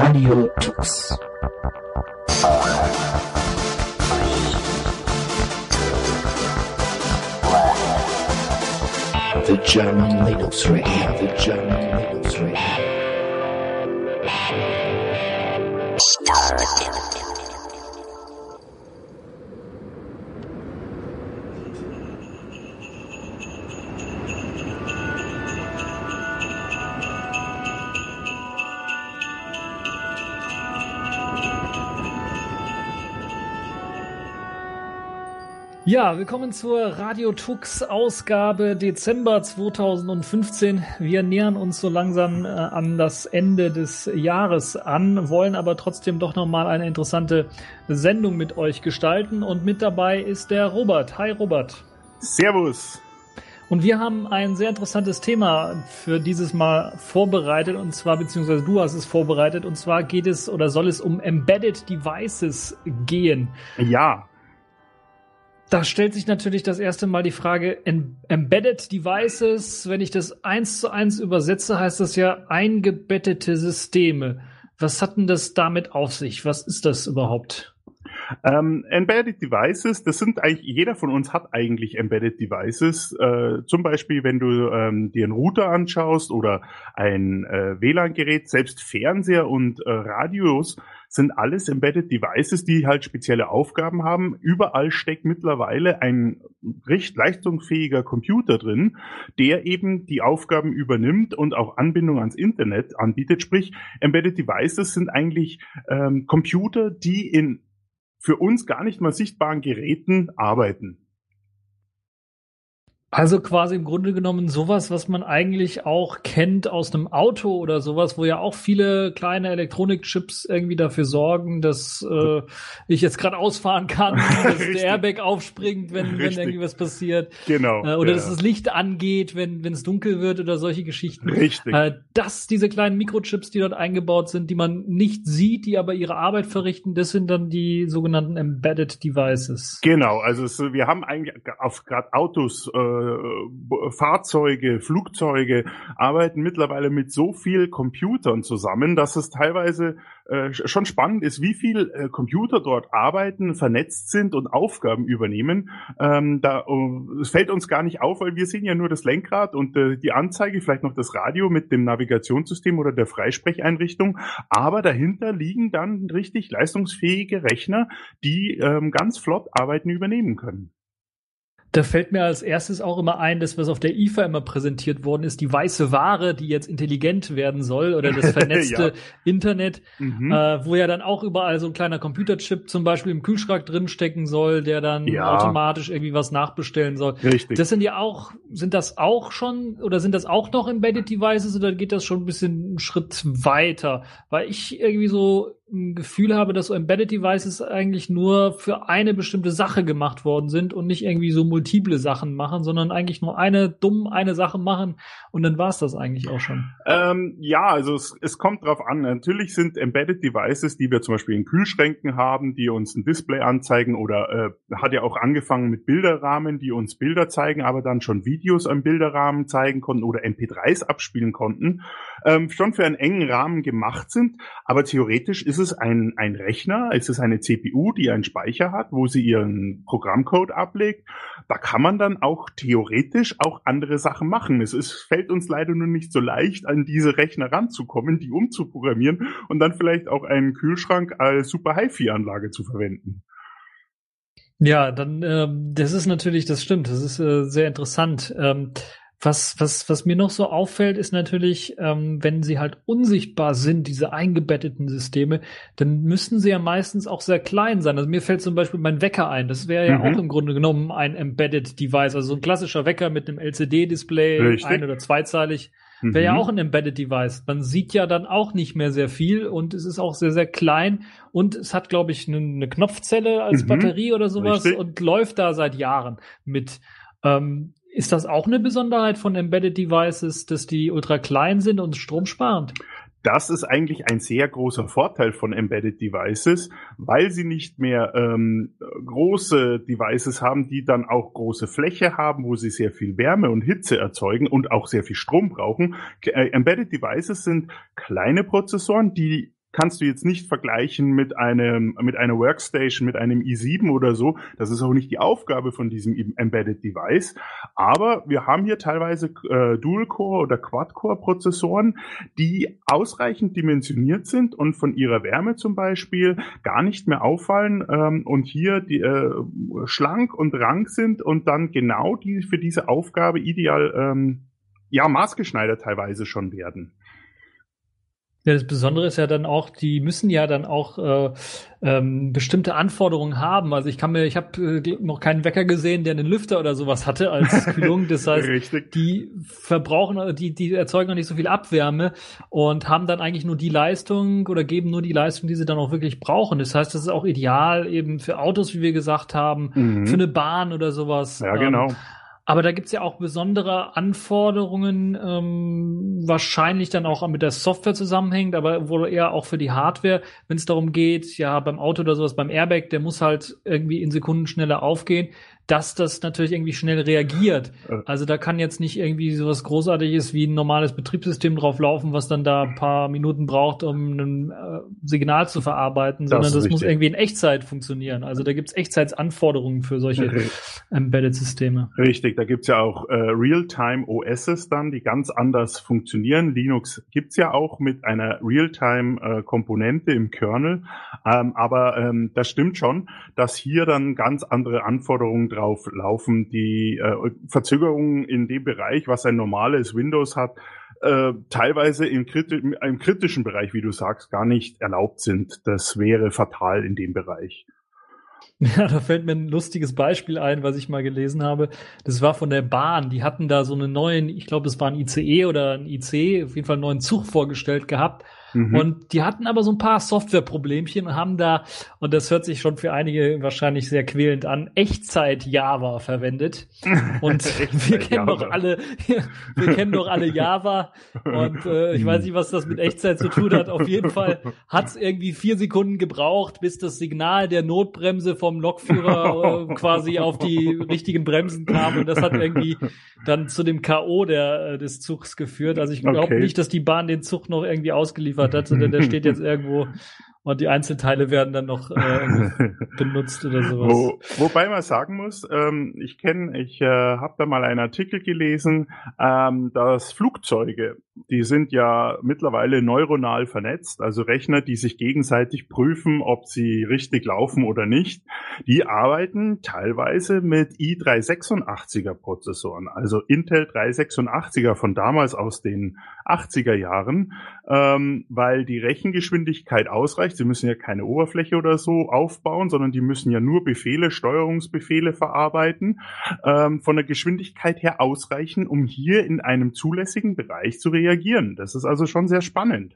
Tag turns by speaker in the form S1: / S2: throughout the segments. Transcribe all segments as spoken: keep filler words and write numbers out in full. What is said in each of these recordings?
S1: Radio Tux. The German Linux Radio, the German Linux Radio.
S2: Ja, willkommen zur Radio Tux Ausgabe Dezember zweitausendfünfzehn. Wir nähern uns so langsam äh, an das Ende des Jahres an, wollen aber trotzdem doch nochmal eine interessante Sendung mit euch gestalten. Und mit dabei ist der Robert. Hi Robert.
S3: Servus.
S2: Und wir haben ein sehr interessantes Thema für dieses Mal vorbereitet, und zwar, beziehungsweise du hast es vorbereitet, und zwar geht es oder soll es um Embedded Devices gehen.
S3: Ja.
S2: Da stellt sich natürlich das erste Mal die Frage, Embedded Devices, wenn ich das eins zu eins übersetze, heißt das ja eingebettete Systeme. Was hat denn das damit auf sich? Was ist das überhaupt?
S3: Ähm, Embedded Devices, das sind eigentlich, jeder von uns hat eigentlich Embedded Devices. Äh, zum Beispiel, wenn du ähm, dir einen Router anschaust oder ein äh, W L A N-Gerät, selbst Fernseher und äh, Radios sind alles Embedded Devices, die halt spezielle Aufgaben haben. Überall steckt mittlerweile ein recht leistungsfähiger Computer drin, der eben die Aufgaben übernimmt und auch Anbindung ans Internet anbietet. Sprich, Embedded Devices sind eigentlich ähm, Computer, die in für uns gar nicht mal sichtbaren Geräten arbeiten.
S2: Also quasi im Grunde genommen sowas, was man eigentlich auch kennt aus einem Auto oder sowas, wo ja auch viele kleine Elektronikchips irgendwie dafür sorgen, dass äh, ich jetzt gerade ausfahren kann, dass der Airbag aufspringt, wenn, wenn irgendwie was passiert.
S3: Genau.
S2: Äh, oder
S3: ja.
S2: dass das Licht angeht, wenn wenn es dunkel wird oder solche Geschichten.
S3: Richtig.
S2: Äh, dass diese kleinen Mikrochips, die dort eingebaut sind, die man nicht sieht, die aber ihre Arbeit verrichten, das sind dann die sogenannten Embedded Devices.
S3: Genau, also es, wir haben eigentlich auf gerade Autos, äh, Fahrzeuge, Flugzeuge arbeiten mittlerweile mit so viel Computern zusammen, dass es teilweise äh, schon spannend ist, wie viel äh, Computer dort arbeiten, vernetzt sind und Aufgaben übernehmen. Ähm, da, uh, es fällt uns gar nicht auf, weil wir sehen ja nur das Lenkrad und äh, die Anzeige, vielleicht noch das Radio mit dem Navigationssystem oder der Freisprecheinrichtung, aber dahinter liegen dann richtig leistungsfähige Rechner, die ähm, ganz flott Arbeiten übernehmen können.
S2: Da fällt mir als erstes auch immer ein, das, was auf der I F A immer präsentiert worden ist, die weiße Ware, die jetzt intelligent werden soll, oder das vernetzte ja. Internet, mhm. äh, wo ja dann auch überall so ein kleiner Computerchip zum Beispiel im Kühlschrank drinstecken soll, der dann ja. automatisch irgendwie was nachbestellen soll.
S3: Richtig.
S2: Das sind ja auch, sind das auch schon, oder sind das auch noch Embedded Devices, oder geht das schon ein bisschen einen Schritt weiter? Weil ich irgendwie so ein Gefühl habe, dass so Embedded Devices eigentlich nur für eine bestimmte Sache gemacht worden sind und nicht irgendwie so multiple Sachen machen, sondern eigentlich nur eine dumm eine Sache machen und dann war es das eigentlich auch schon.
S3: Ähm, ja, also es, es kommt drauf an. Natürlich sind Embedded Devices, die wir zum Beispiel in Kühlschränken haben, die uns ein Display anzeigen oder äh, hat ja auch angefangen mit Bilderrahmen, die uns Bilder zeigen, aber dann schon Videos am Bilderrahmen zeigen konnten oder M P dreis abspielen konnten, ähm, schon für einen engen Rahmen gemacht sind, aber theoretisch ist es ein, ein Rechner, es ist eine C P U, die einen Speicher hat, wo sie ihren Programmcode ablegt. Da kann man dann auch theoretisch auch andere Sachen machen. Es ist, fällt uns leider nur nicht so leicht, an diese Rechner ranzukommen, die umzuprogrammieren und dann vielleicht auch einen Kühlschrank als Super Hi-Fi-Anlage zu verwenden.
S2: Ja, dann, ähm, das ist natürlich, das stimmt, das ist äh, sehr interessant. Ähm, Was, was, was mir noch so auffällt, ist natürlich, ähm, wenn sie halt unsichtbar sind, diese eingebetteten Systeme, dann müssen sie ja meistens auch sehr klein sein. Also mir fällt zum Beispiel mein Wecker ein. Das wäre ja mhm. auch im Grunde genommen ein Embedded Device. Also so ein klassischer Wecker mit einem L C D-Display,
S3: Richtig.
S2: ein- oder zweizeilig, wäre mhm. ja auch ein Embedded Device. Man sieht ja dann auch nicht mehr sehr viel und es ist auch sehr, sehr klein und es hat, glaube ich, eine, eine Knopfzelle als
S3: Mhm.
S2: Batterie oder sowas
S3: Richtig.
S2: und läuft da seit Jahren mit. Ähm, Ist das auch eine Besonderheit von Embedded Devices, dass die ultra klein sind und stromsparend?
S3: Das ist eigentlich ein sehr großer Vorteil von Embedded Devices, weil sie nicht mehr ähm, große Devices haben, die dann auch große Fläche haben, wo sie sehr viel Wärme und Hitze erzeugen und auch sehr viel Strom brauchen. Äh, Embedded Devices sind kleine Prozessoren, die kannst du jetzt nicht vergleichen mit einem, mit einer Workstation, mit einem i sieben oder so. Das ist auch nicht die Aufgabe von diesem Embedded Device. Aber wir haben hier teilweise äh, Dual-Core oder Quad-Core-Prozessoren, die ausreichend dimensioniert sind und von ihrer Wärme zum Beispiel gar nicht mehr auffallen ähm, und hier die, äh, schlank und rank sind und dann genau die für diese Aufgabe ideal, ähm, ja, maßgeschneidert teilweise schon werden.
S2: Ja, das Besondere ist ja dann auch, die müssen ja dann auch äh, ähm, bestimmte Anforderungen haben. Also ich kann mir, ich habe äh, noch keinen Wecker gesehen, der einen Lüfter oder sowas hatte als Kühlung. Das heißt,
S3: Richtig.
S2: die verbrauchen, die die erzeugen noch nicht so viel Abwärme und haben dann eigentlich nur die Leistung oder geben nur die Leistung, die sie dann auch wirklich brauchen. Das heißt, das ist auch ideal eben für Autos, wie wir gesagt haben,
S3: Mhm.
S2: für eine Bahn oder sowas.
S3: Ja, genau.
S2: Ähm, Aber da gibt's ja auch besondere Anforderungen, ähm, wahrscheinlich dann auch mit der Software zusammenhängt, aber wohl eher auch für die Hardware, wenn es darum geht, ja, beim Auto oder sowas, beim Airbag, der muss halt irgendwie in Sekunden schneller aufgehen, dass das natürlich irgendwie schnell reagiert. Also da kann jetzt nicht irgendwie sowas Großartiges wie ein normales Betriebssystem drauf laufen, was dann da ein paar Minuten braucht, um ein äh, Signal zu verarbeiten,
S3: Das
S2: sondern
S3: ist
S2: das
S3: richtig.
S2: muss irgendwie in Echtzeit funktionieren. Also da gibt's Echtzeitsanforderungen für solche Embedded-Systeme.
S3: Richtig, da gibt's ja auch äh, Real-Time-O Ss dann, die ganz anders funktionieren. Linux gibt's ja auch mit einer Real-Time-Komponente im Kernel. Ähm, aber ähm, das stimmt schon, dass hier dann ganz andere Anforderungen drauf laufen. Die äh, Verzögerungen in dem Bereich, was ein normales Windows hat, äh, teilweise im, kriti- im kritischen Bereich, wie du sagst, gar nicht erlaubt sind. Das wäre fatal in dem Bereich.
S2: Ja, da fällt mir ein lustiges Beispiel ein, was ich mal gelesen habe. Das war von der Bahn. Die hatten da so einen neuen, ich glaube, das war ein I C E oder ein I C, auf jeden Fall einen neuen Zug vorgestellt gehabt. Mhm. Und die hatten aber so ein paar Softwareproblemchen und haben da, und das hört sich schon für einige wahrscheinlich sehr quälend an, Echtzeit-Java verwendet. Und wir kennen doch alle, wir kennen doch alle Java. Und äh, ich weiß nicht, was das mit Echtzeit zu tun hat. Auf jeden Fall hat es irgendwie vier Sekunden gebraucht, bis das Signal der Notbremse vom Lokführer äh, quasi auf die richtigen Bremsen kam. Und das hat irgendwie dann zu dem K O der, des Zugs geführt. Also ich glaube
S3: Okay.
S2: nicht, dass die Bahn den Zug noch irgendwie ausgeliefert hat, sondern der steht jetzt irgendwo und die Einzelteile werden dann noch äh, benutzt oder sowas.
S3: Wo, wobei man sagen muss, ähm, ich kenne, ich äh, habe da mal einen Artikel gelesen, ähm, dass Flugzeuge, die sind ja mittlerweile neuronal vernetzt, also Rechner, die sich gegenseitig prüfen, ob sie richtig laufen oder nicht, die arbeiten teilweise mit i drei sechsundachtziger Prozessoren, also Intel drei sechsundachtziger von damals aus den achtziger Jahren, ähm, weil die Rechengeschwindigkeit ausreicht. Sie müssen ja keine Oberfläche oder so aufbauen, sondern die müssen ja nur Befehle, Steuerungsbefehle verarbeiten, ähm, von der Geschwindigkeit her ausreichen, um hier in einem zulässigen Bereich zu reagieren. Das ist also schon sehr spannend.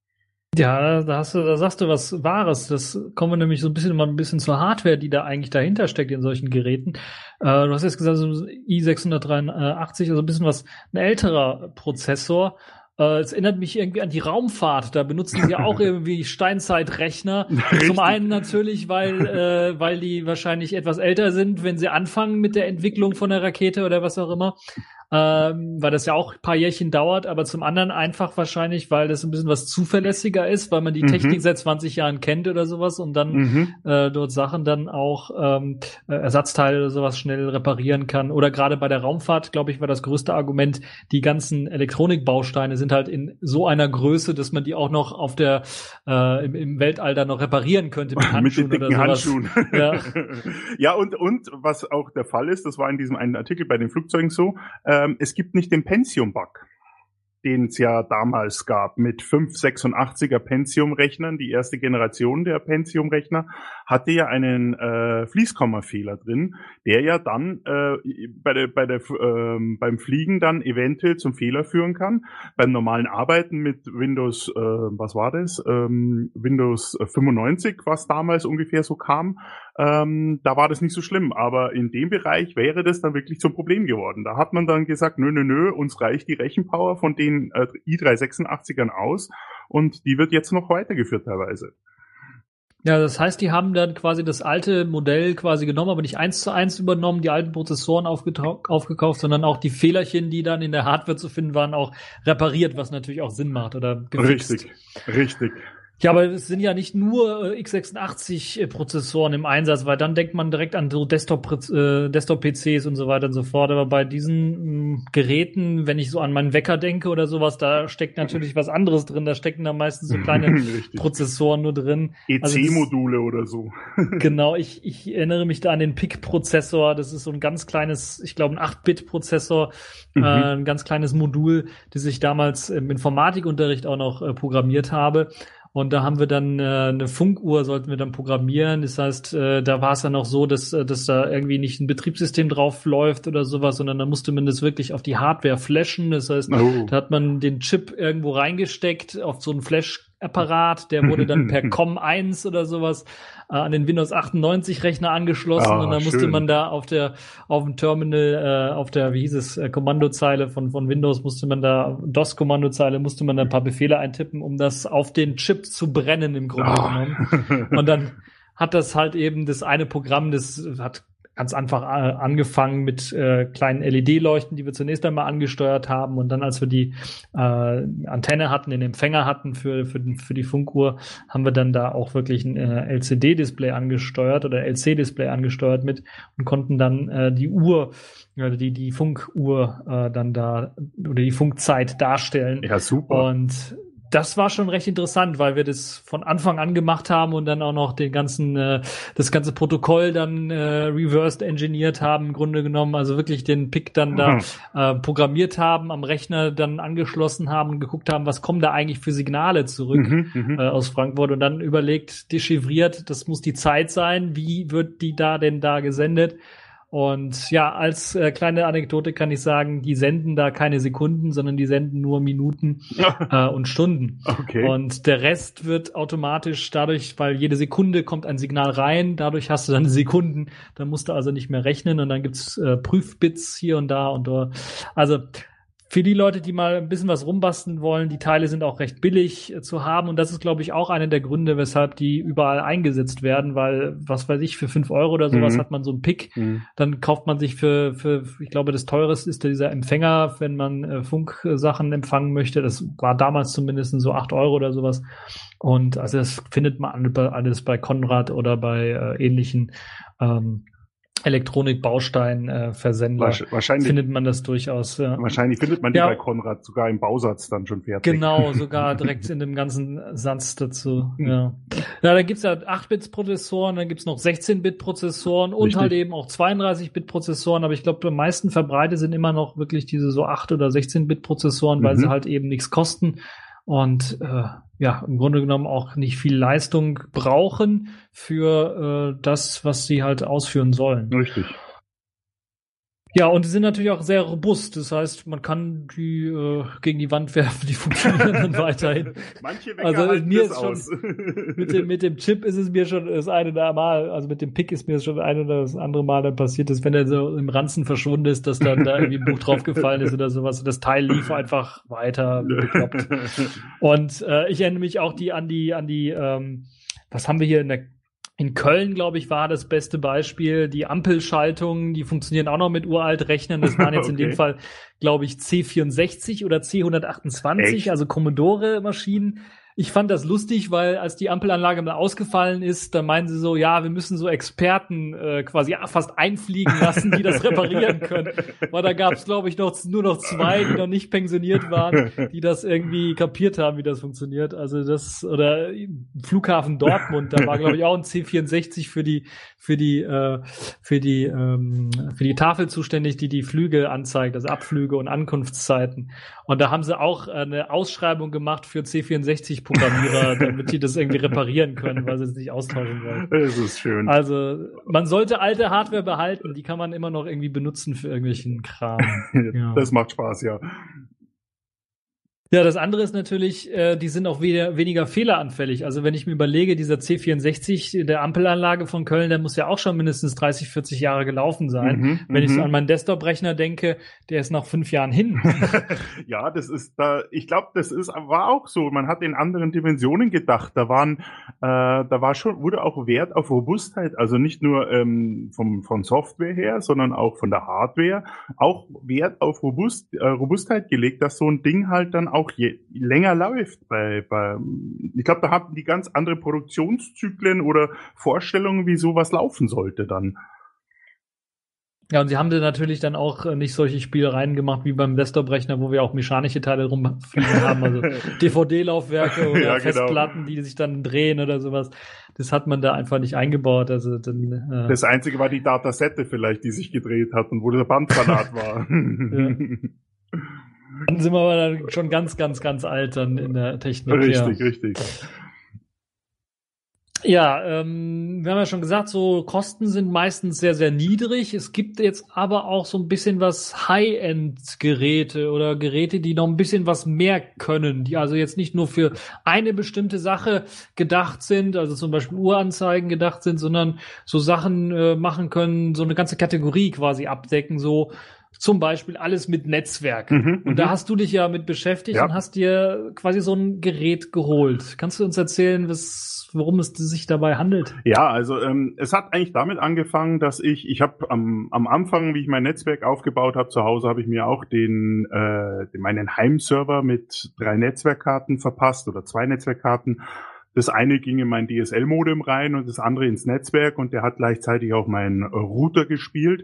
S2: Ja, da hast du, da sagst du was Wahres. Das kommen wir nämlich so ein bisschen mal ein bisschen zur Hardware, die da eigentlich dahinter steckt in solchen Geräten. Äh, du hast jetzt gesagt, so i sechshundertdreiundachtzig, also ein bisschen was, ein älterer Prozessor. Äh, es erinnert mich irgendwie an die Raumfahrt. Da benutzen sie auch irgendwie Steinzeitrechner.
S3: Richtig.
S2: Zum einen natürlich, weil äh, weil die wahrscheinlich etwas älter sind, wenn sie anfangen mit der Entwicklung von der Rakete oder was auch immer. Ähm, weil das ja auch ein paar Jährchen dauert, aber zum anderen einfach wahrscheinlich, weil das ein bisschen was zuverlässiger ist, weil man die
S3: Mhm.
S2: Technik seit zwanzig Jahren kennt oder sowas und dann
S3: Mhm.
S2: äh, dort Sachen dann auch ähm, äh, Ersatzteile oder sowas schnell reparieren kann. Oder gerade bei der Raumfahrt, glaube ich, war das größte Argument, die ganzen Elektronikbausteine sind halt in so einer Größe, dass man die auch noch auf der äh, im, im Weltall dann noch reparieren könnte mit Handschuhen
S3: mit den
S2: oder
S3: dicken
S2: sowas.
S3: Handschuhen.
S2: Ja.
S3: Ja, und, und was auch der Fall ist, das war in diesem einen Artikel bei den Flugzeugen so, ähm, es gibt nicht den Pentium-Bug, den es ja damals gab mit fünf sechsundachtziger Pentium-Rechnern. Die erste Generation der Pentium-Rechner hatte ja einen äh, Fließkommafehler drin, der ja dann äh, bei der, bei der, äh, beim Fliegen dann eventuell zum Fehler führen kann. Beim normalen Arbeiten mit Windows, äh, was war das? Ähm, Windows fünfundneunzig, was damals ungefähr so kam, ähm, da war das nicht so schlimm. Aber in dem Bereich wäre das dann wirklich zum Problem geworden. Da hat man dann gesagt, nö, nö, nö, uns reicht die Rechenpower von den äh, i drei sechsundachtzigern aus und die wird jetzt noch weitergeführt teilweise.
S2: Ja, das heißt, die haben dann quasi das alte Modell quasi genommen, aber nicht eins zu eins übernommen, die alten Prozessoren aufgetau- aufgekauft, sondern auch die Fehlerchen, die dann in der Hardware zu finden waren, auch repariert, was natürlich auch Sinn macht oder gefixt.
S3: Richtig, richtig.
S2: Ja, aber es sind ja nicht nur äh, x sechsundachtzig-Prozessoren im Einsatz, weil dann denkt man direkt an so Desktop, äh, Desktop-P Cs und so weiter und so fort. Aber bei diesen mh, Geräten, wenn ich so an meinen Wecker denke oder sowas, da steckt natürlich was anderes drin. Da stecken da meistens so kleine Prozessoren nur drin.
S3: E C-Module also oder so.
S2: Genau, ich, ich erinnere mich da an den P I C-Prozessor. Das ist so ein ganz kleines, ich glaube ein acht Bit Prozessor, mhm. äh, ein ganz kleines Modul, das ich damals im Informatikunterricht auch noch äh, programmiert habe. Und da haben wir dann äh, eine Funkuhr, sollten wir dann programmieren. Das heißt, äh, da war es dann auch so, dass, dass da irgendwie nicht ein Betriebssystem drauf läuft oder sowas, sondern da musste man das wirklich auf die Hardware flashen. Das heißt, oh. da hat man den Chip irgendwo reingesteckt auf so einen Flash-Apparat, der wurde dann per Com eins oder sowas äh, an den Windows achtundneunzig Rechner angeschlossen oh, und dann musste schön. man da auf der auf dem Terminal, äh, auf der, wie hieß es, äh, Kommandozeile von von Windows musste man da, DOS-Kommandozeile musste man da ein paar Befehle eintippen, um das auf den Chip zu brennen im Grunde oh. genommen. Und dann hat das halt eben das eine Programm, das hat ganz einfach angefangen mit äh, kleinen L E D-Leuchten, die wir zunächst einmal angesteuert haben. Und dann, als wir die äh, Antenne hatten, den Empfänger hatten für, für, für die Funkuhr, haben wir dann da auch wirklich ein äh, L C D-Display angesteuert oder L C-Display angesteuert mit und konnten dann äh, die Uhr, äh, die, die Funkuhr äh, dann da oder die Funkzeit darstellen.
S3: Ja, super.
S2: Und das war schon recht interessant, weil wir das von Anfang an gemacht haben und dann auch noch den ganzen, äh, das ganze Protokoll dann äh, reversed engineert haben, im Grunde genommen, also wirklich den P I C dann da mhm. äh, programmiert haben, am Rechner dann angeschlossen haben und geguckt haben, was kommen da eigentlich für Signale zurück mhm, äh, aus Frankfurt und dann überlegt, dechiffriert, das muss die Zeit sein, wie wird die da denn da gesendet? Und ja, als äh, kleine Anekdote kann ich sagen, die senden da keine Sekunden, sondern die senden nur Minuten äh, und Stunden.
S3: Okay.
S2: Und der Rest wird automatisch dadurch, weil jede Sekunde kommt ein Signal rein, dadurch hast du dann Sekunden, dann musst du also nicht mehr rechnen und dann gibt's äh, Prüfbits hier und da und da. Also für die Leute, die mal ein bisschen was rumbasteln wollen, die Teile sind auch recht billig äh, zu haben. Und das ist, glaube ich, auch einer der Gründe, weshalb die überall eingesetzt werden, weil, was weiß ich, für fünf Euro oder sowas mhm. hat man so einen P I C. Mhm. Dann kauft man sich für, für, ich glaube, das teureste ist dieser Empfänger, wenn man äh, Funksachen empfangen möchte. Das war damals zumindest so acht Euro oder sowas. Und also das findet man alles bei Konrad oder bei äh, ähnlichen ähm, Elektronik-Baustein-Versender.
S3: Äh, wahrscheinlich
S2: findet man das durchaus. Ja.
S3: Wahrscheinlich findet man die
S2: ja.
S3: bei Konrad sogar im Bausatz dann schon fertig.
S2: Genau, sogar direkt in dem ganzen Satz dazu. Ja, ja, da gibt's ja acht Bit Prozessoren, dann gibt's noch sechzehn Bit Prozessoren und Richtig. halt eben auch zweiunddreißig Bit Prozessoren. Aber ich glaube, am meisten verbreitet sind immer noch wirklich diese so acht oder sechzehn Bit Prozessoren, weil mhm. sie halt eben nichts kosten. Und äh, ja, im Grunde genommen auch nicht viel Leistung brauchen für äh, das, was sie halt ausführen sollen.
S3: Richtig.
S2: Ja, und die sind natürlich auch sehr robust. Das heißt, man kann die äh, gegen die Wand werfen, die funktionieren dann weiterhin.
S3: Manche Wecker
S2: also
S3: halten
S2: mir
S3: das
S2: ist schon
S3: aus.
S2: mit dem mit dem Chip ist es mir schon das eine oder Mal, also mit dem P I C ist mir schon ein oder das andere Mal dann passiert, dass wenn er so im Ranzen verschwunden ist, dass dann da irgendwie ein Buch draufgefallen ist oder sowas. Und das Teil lief einfach weiter bekloppt. Und äh, ich erinnere mich auch die an die an die ähm, was haben wir hier in der In Köln, glaube ich, war das beste Beispiel. Die Ampelschaltungen, die funktionieren auch noch mit uralt Rechnern. Das waren jetzt okay. in dem Fall, glaube ich, C vierundsechzig oder C hundertachtundzwanzig, Echt? Also Commodore-Maschinen. Ich fand das lustig, weil als die Ampelanlage mal ausgefallen ist, da meinen sie so, ja, wir müssen so Experten äh, quasi fast einfliegen lassen, die das reparieren können. Weil da gab es, glaube ich, noch nur noch zwei, die noch nicht pensioniert waren, die das irgendwie kapiert haben, wie das funktioniert. Also das, oder Flughafen Dortmund, da war, glaube ich, auch ein C vierundsechzig für die für die äh, für die ähm, für die Tafel zuständig, die die Flüge anzeigt, also Abflüge und Ankunftszeiten. Und da haben sie auch eine Ausschreibung gemacht für C vierundsechzig Programmierer, damit die das irgendwie reparieren können, weil sie es nicht austauschen wollen.
S3: Das ist schön.
S2: Also man sollte alte Hardware behalten, die kann man immer noch irgendwie benutzen für irgendwelchen Kram. Ja.
S3: Das macht Spaß, ja.
S2: Ja, das andere ist natürlich, äh, die sind auch weniger, weniger fehleranfällig. Also wenn ich mir überlege, dieser C vierundsechzig der Ampelanlage von Köln, der muss ja auch schon mindestens dreißig, vierzig Jahre gelaufen sein. Mhm, wenn ich so an meinen Desktop-Rechner denke, der ist nach fünf Jahren hin.
S3: Ja, das ist da, ich glaube, das ist war auch so. Man hat in anderen Dimensionen gedacht. Da waren, äh, da war schon, wurde auch Wert auf Robustheit, also nicht nur ähm, vom von Software her, sondern auch von der Hardware, auch Wert auf Robust, äh, Robustheit gelegt, dass so ein Ding halt dann auch auch je länger läuft. Bei, bei, ich glaube, da haben die ganz andere Produktionszyklen oder Vorstellungen, wie sowas laufen sollte dann.
S2: Ja, und sie haben da natürlich dann auch äh, nicht solche Spielereien gemacht wie beim Desktop-Rechner, wo wir auch mechanische Teile rumfliegen haben, also D V D-Laufwerke oder
S3: Ja, genau.
S2: Festplatten, die sich dann drehen oder sowas. Das hat man da einfach nicht eingebaut. Also dann, äh,
S3: Das Einzige war die Datasette vielleicht, die sich gedreht hat und wo der Bandsalat war.
S2: Ja. Dann sind wir aber dann schon ganz, ganz, ganz alt dann in der Technik.
S3: Richtig,
S2: ja.
S3: richtig.
S2: Ja, ähm, wir haben ja schon gesagt, so Kosten sind meistens sehr, sehr niedrig. Es gibt jetzt aber auch so ein bisschen was High-End-Geräte oder Geräte, die noch ein bisschen was mehr können, die also jetzt nicht nur für eine bestimmte Sache gedacht sind, also zum Beispiel Uhranzeigen gedacht sind, sondern so Sachen äh, machen können, so eine ganze Kategorie quasi abdecken, so zum Beispiel alles mit Netzwerk.
S3: Mhm,
S2: und da
S3: mhm.
S2: hast du dich ja mit beschäftigt
S3: Ja.
S2: und hast dir quasi so ein Gerät geholt. Kannst du uns erzählen, was, worum es sich dabei handelt?
S3: Ja, also ähm, es hat eigentlich damit angefangen, dass ich, ich habe am, am Anfang, wie ich mein Netzwerk aufgebaut habe zu Hause, habe ich mir auch den, äh, den meinen Heimserver mit drei Netzwerkkarten verpasst oder zwei Netzwerkkarten. Das eine ging in mein D S L-Modem rein und das andere ins Netzwerk und der hat gleichzeitig auch meinen Router gespielt.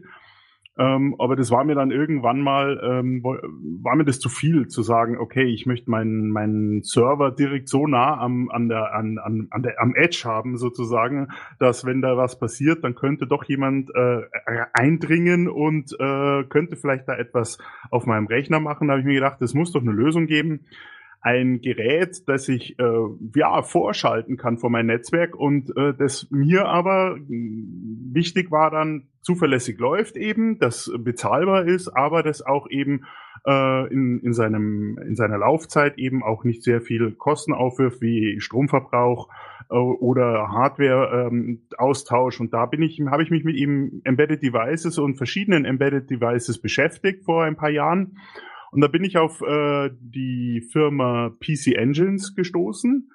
S3: Ähm, aber das war mir dann irgendwann mal, ähm, war mir das zu viel, zu sagen, okay, ich möchte meinen meinen Server direkt so nah am an der an an an der am Edge haben sozusagen, dass wenn da was passiert, dann könnte doch jemand äh, eindringen und äh, könnte vielleicht da etwas auf meinem Rechner machen. Da habe ich mir gedacht, das muss doch eine Lösung geben. Ein Gerät, das ich äh, ja vorschalten kann vor mein Netzwerk und äh, das mir aber mh, wichtig war dann zuverlässig läuft eben, das bezahlbar ist, aber das auch eben äh, in in seinem in seiner Laufzeit eben auch nicht sehr viel Kosten aufwirft wie Stromverbrauch äh, oder Hardware ähm, Austausch und da bin ich habe ich mich mit ihm Embedded Devices und verschiedenen Embedded Devices beschäftigt vor ein paar Jahren. Und da bin ich auf äh, die Firma P C Engines gestoßen,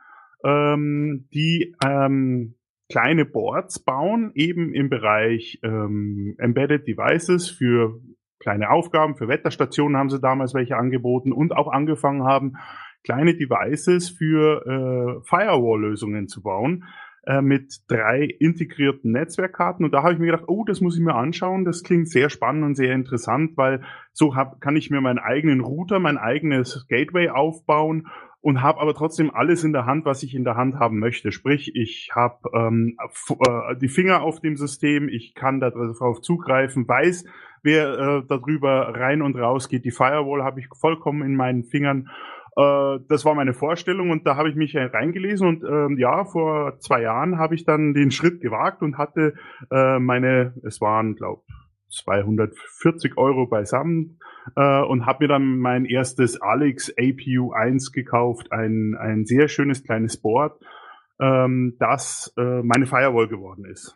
S3: ähm, die ähm, kleine Boards bauen, eben im Bereich ähm, Embedded Devices für kleine Aufgaben, für Wetterstationen haben sie damals welche angeboten und auch angefangen haben, kleine Devices für äh, Firewall-Lösungen zu bauen äh, mit drei integrierten Netzwerkkarten. Und da habe ich mir gedacht, oh, das muss ich mir anschauen. Das klingt sehr spannend und sehr interessant, weil so hab, kann ich mir meinen eigenen Router, mein eigenes Gateway aufbauen und habe aber trotzdem alles in der Hand, was ich in der Hand haben möchte. Sprich, ich habe ähm, äh, die Finger auf dem System, ich kann darauf zugreifen, weiß, wer äh, darüber rein und raus geht. Die Firewall habe ich vollkommen in meinen Fingern. Äh, das war meine Vorstellung und da habe ich mich reingelesen und ähm, ja, vor zwei Jahren habe ich dann den Schritt gewagt und hatte äh, meine, es waren, glaube zweihundertvierzig Euro beisammen äh, und habe mir dann mein erstes Alex A P U eins gekauft, ein ein sehr schönes kleines Board, ähm, das äh, meine Firewall geworden ist.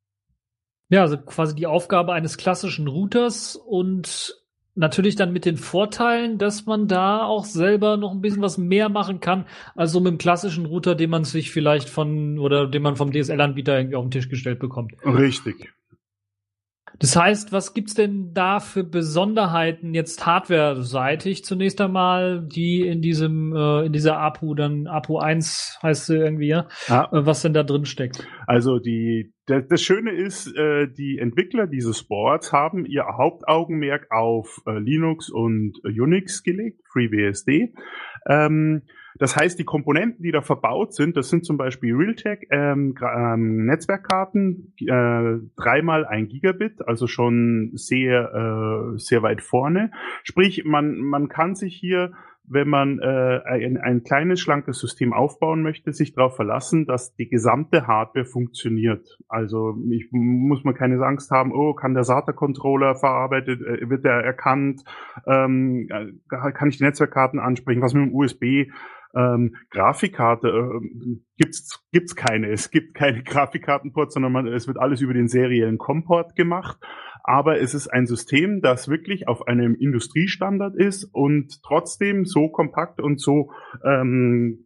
S2: Ja, also quasi die Aufgabe eines klassischen Routers und natürlich dann mit den Vorteilen, dass man da auch selber noch ein bisschen was mehr machen kann, als so mit dem klassischen Router, den man sich vielleicht von oder den man vom D S L-Anbieter irgendwie auf den Tisch gestellt bekommt.
S3: Richtig.
S2: Das heißt, was gibt's denn da für Besonderheiten jetzt hardware-seitig zunächst einmal, die in diesem äh, in dieser A P U dann A P U eins heißt sie irgendwie, ja,
S3: ja.
S2: Äh, was denn da drin steckt?
S3: Also die das, das Schöne ist, äh, die Entwickler dieses Boards haben ihr Hauptaugenmerk auf äh, Linux und äh, Unix gelegt, FreeBSD. Ähm, Das heißt, die Komponenten, die da verbaut sind, das sind zum Beispiel Realtek ähm, ähm, Netzwerkkarten, äh, dreimal ein Gigabit, also schon sehr äh, sehr weit vorne. Sprich, man man kann sich hier, wenn man äh, ein, ein kleines, schlankes System aufbauen möchte, sich darauf verlassen, dass die gesamte Hardware funktioniert. Also ich, muss man keine Angst haben, oh, kann der SATA-Controller verarbeitet, äh, wird der erkannt, ähm, kann ich die Netzwerkkarten ansprechen, was mit dem U S B Ähm, Grafikkarte äh, gibt's gibt's keine. Es gibt keine Grafikkartenports, sondern man, es wird alles über den seriellen COM-Port gemacht. Aber es ist ein System, das wirklich auf einem Industriestandard ist und trotzdem so kompakt und so ähm,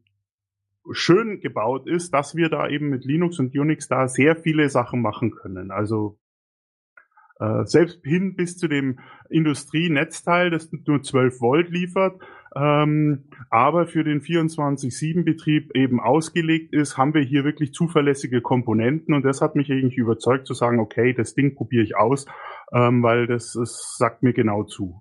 S3: schön gebaut ist, dass wir da eben mit Linux und Unix da sehr viele Sachen machen können. Also äh, selbst hin bis zu dem Industrienetzteil, das nur zwölf Volt liefert, ähm, aber für den vierundzwanzig sieben Betrieb eben ausgelegt ist, haben wir hier wirklich zuverlässige Komponenten und das hat mich eigentlich überzeugt zu sagen, okay, das Ding probiere ich aus, ähm, weil das, das sagt mir genau zu.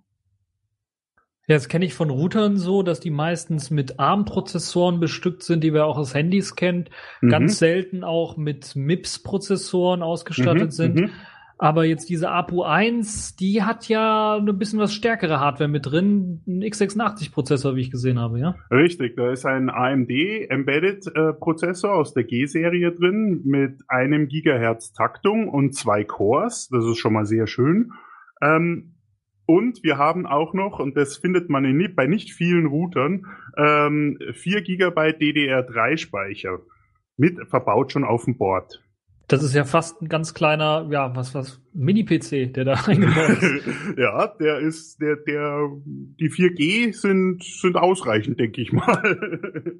S2: Ja, das kenne ich von Routern so, dass die meistens mit ARM-Prozessoren bestückt sind, die wir auch aus Handys kennt,
S3: Mhm.
S2: ganz selten auch mit M I P S-Prozessoren ausgestattet
S3: Mhm,
S2: sind.
S3: mhm.
S2: Aber jetzt diese A P U eins, die hat ja ein bisschen was stärkere Hardware mit drin, ein x sechsundachtzig-Prozessor, wie ich gesehen habe, ja?
S3: Richtig, da ist ein A M D Embedded äh, Prozessor aus der G-Serie drin mit einem Gigahertz Taktung und zwei Cores. Das ist schon mal sehr schön. Ähm, und wir haben auch noch, und das findet man in, bei nicht vielen Routern, ähm, vier Gigabyte D D R drei Speicher mit verbaut schon auf dem Board.
S2: Das ist ja fast ein ganz kleiner, ja, was, was, Mini-P C, der da eingebaut ist.
S3: Ja, der ist, der, der, die vier G sind, sind ausreichend, denke ich mal.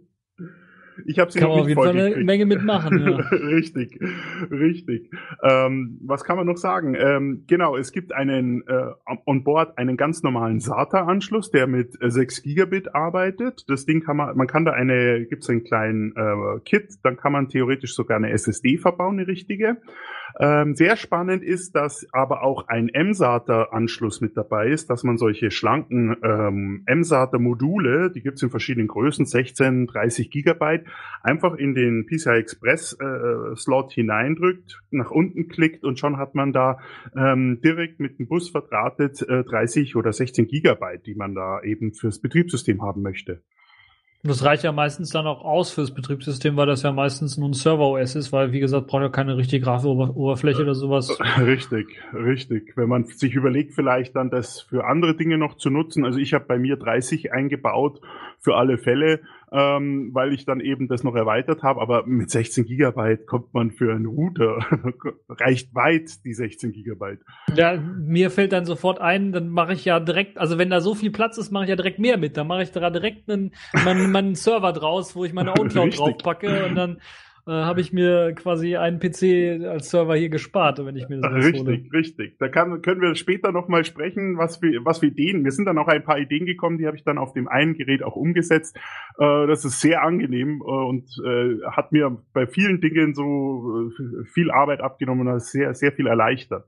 S3: Ich habe sie
S2: Kann
S3: noch
S2: man auf
S3: nicht
S2: jeden Fall eine
S3: vollgekriegt.
S2: Menge mitmachen, ja.
S3: Richtig, richtig. Ähm, was kann man noch sagen? Ähm, genau, es gibt einen äh, on board einen ganz normalen SATA-Anschluss, der mit äh, sechs Gigabit arbeitet. Das Ding kann man, man kann da eine, gibt's einen kleinen äh, Kit, dann kann man theoretisch sogar eine S S D verbauen, eine richtige. Ähm, sehr spannend ist, dass aber auch ein M SATA-Anschluss mit dabei ist, dass man solche schlanken ähm, M SATA-Module, die gibt's in verschiedenen Größen, sechzehn, dreißig Gigabyte, einfach in den P C I Express äh, Slot hineindrückt, nach unten klickt und schon hat man da ähm, direkt mit dem Bus verdrahtet äh, dreißig oder sechzehn Gigabyte, die man da eben fürs Betriebssystem haben möchte.
S2: Und das reicht ja meistens dann auch aus fürs Betriebssystem, weil das ja meistens nur ein Server-O S ist, weil, wie gesagt, braucht ja keine richtige Grafikoberfläche oder sowas.
S3: Richtig, richtig. Wenn man sich überlegt, vielleicht dann das für andere Dinge noch zu nutzen. Also ich habe bei mir dreißig eingebaut für alle Fälle, ähm, weil ich dann eben das noch erweitert habe. Aber mit sechzehn Gigabyte kommt man für einen Router, reicht weit die sechzehn Gigabyte.
S2: Ja, mir fällt dann sofort ein, dann mache ich ja direkt, also wenn da so viel Platz ist, mache ich ja direkt mehr mit. Dann mache ich da direkt einen, meinen, meinen Server draus, wo ich meine OwnCloud draufpacke und dann äh, habe ich mir quasi einen P C als Server hier gespart, wenn ich mir das
S3: Richtig,
S2: hole.
S3: richtig. Da kann, können wir später noch mal sprechen, was wir, was wir Ideen. Mir sind dann auch ein paar Ideen gekommen, die habe ich dann auf dem einen Gerät auch umgesetzt. Äh, das ist sehr angenehm äh, und äh, hat mir bei vielen Dingen so äh, viel Arbeit abgenommen und hat sehr, sehr viel erleichtert.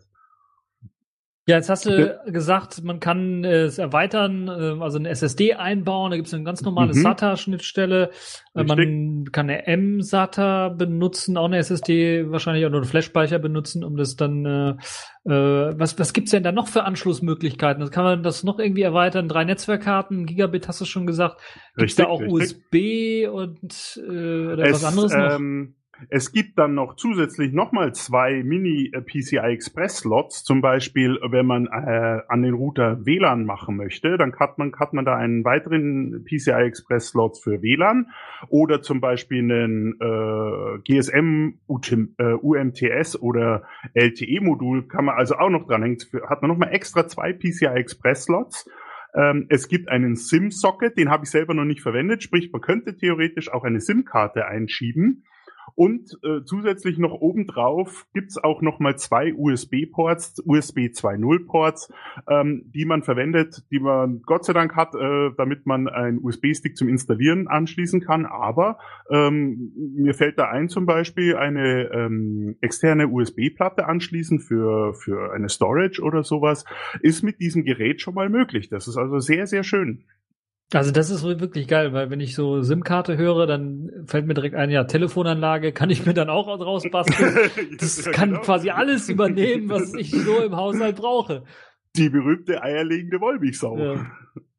S2: Ja, jetzt hast du gesagt, man kann äh, es erweitern, äh, also eine S S D einbauen, da gibt es eine ganz normale
S3: Mhm.
S2: SATA-Schnittstelle, äh, man kann eine M SATA benutzen, auch eine S S D wahrscheinlich auch nur einen Flash-Speicher benutzen, um das dann, äh, äh, was was gibt's denn da noch für Anschlussmöglichkeiten? Das kann man das noch irgendwie erweitern? Drei Netzwerkkarten, Gigabit hast du schon gesagt. Gibt's
S3: Richtig,
S2: da auch
S3: richtig.
S2: U S B und äh, oder
S3: Es,
S2: was anderes noch?
S3: ähm, es gibt dann noch zusätzlich nochmal zwei Mini-P C I Express Slots. Zum Beispiel, wenn man äh, an den Router W L A N machen möchte, dann hat man, hat man da einen weiteren P C I Express Slot für W L A N oder zum Beispiel einen äh, G S M U M T S oder L T E-Modul kann man also auch noch dranhängen. Hat man nochmal extra zwei P C I Express Slots. Ähm, es gibt einen SIM-Socket, den habe ich selber noch nicht verwendet, sprich man könnte theoretisch auch eine SIM-Karte einschieben. Und äh, zusätzlich noch obendrauf gibt's auch noch mal zwei U S B-Ports, U S B zwei Punkt null-Ports, ähm, die man verwendet, die man Gott sei Dank hat, äh, damit man einen U S B-Stick zum Installieren anschließen kann. Aber ähm, mir fällt da ein zum Beispiel eine ähm, externe U S B-Platte anschließen für für eine Storage oder sowas, ist mit diesem Gerät schon mal möglich. Das ist also sehr, sehr schön.
S2: Also das ist wirklich geil, weil wenn ich so SIM-Karte höre, dann fällt mir direkt ein, ja, Telefonanlage kann ich mir dann auch draus basteln. Das
S3: Ja,
S2: kann
S3: genau.
S2: quasi alles übernehmen, was ich so im Haushalt brauche.
S3: Die berühmte eierlegende Wollmilchsau.
S2: Ja,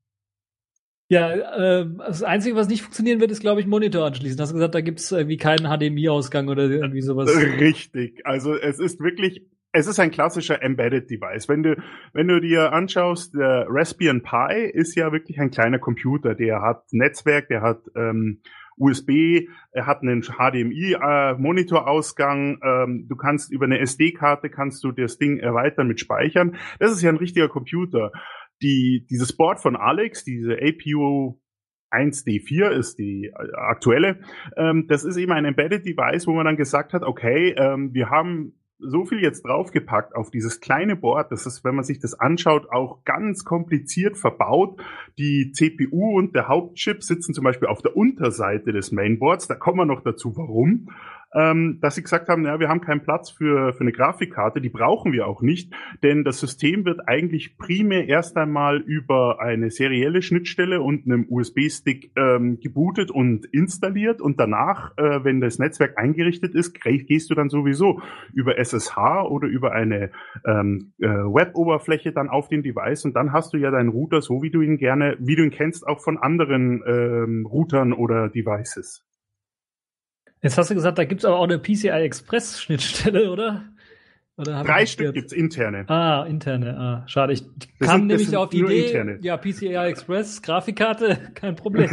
S2: ja äh, das Einzige, was nicht funktionieren wird, ist, glaube ich, einen Monitor anschließen. Du hast gesagt, da gibt's irgendwie keinen H D M I-Ausgang oder irgendwie sowas.
S3: Richtig. Also es ist wirklich, es ist ein klassischer Embedded Device. Wenn du, wenn du dir anschaust, der Raspbian Pi ist ja wirklich ein kleiner Computer. Der hat Netzwerk, der hat ähm, U S B, er hat einen H D M I-Monitorausgang. Äh, ähm, du kannst über eine S D-Karte kannst du das Ding erweitern mit Speichern. Das ist ja ein richtiger Computer. Die, dieses Board von Alex, diese A P U eins D vier ist die aktuelle. Ähm, das ist eben ein Embedded Device, wo man dann gesagt hat, okay, ähm, wir haben so viel jetzt draufgepackt auf dieses kleine Board, das ist, wenn man sich das anschaut, auch ganz kompliziert verbaut. Die C P U und der Hauptchip sitzen zum Beispiel auf der Unterseite des Mainboards. Da kommen wir noch dazu, warum. Ähm, dass sie gesagt haben, ja, wir haben keinen Platz für, für eine Grafikkarte, die brauchen wir auch nicht, denn das System wird eigentlich primär erst einmal über eine serielle Schnittstelle und einem U S B-Stick ähm, gebootet und installiert und danach, äh, wenn das Netzwerk eingerichtet ist, gehst du dann sowieso über S S H oder über eine ähm, äh, Web-Oberfläche dann auf den Device und dann hast du ja deinen Router so, wie du ihn gerne, wie du ihn kennst, auch von anderen ähm, Routern oder Devices.
S2: Jetzt hast du gesagt, da gibt's aber auch eine P C I Express Schnittstelle, oder? Oder
S3: Drei Stück gibt's interne.
S2: Ah, interne. Ah, schade. Ich
S3: das
S2: kam
S3: sind,
S2: nämlich auf die Idee,
S3: interne.
S2: ja, P C I Express, Grafikkarte, kein Problem.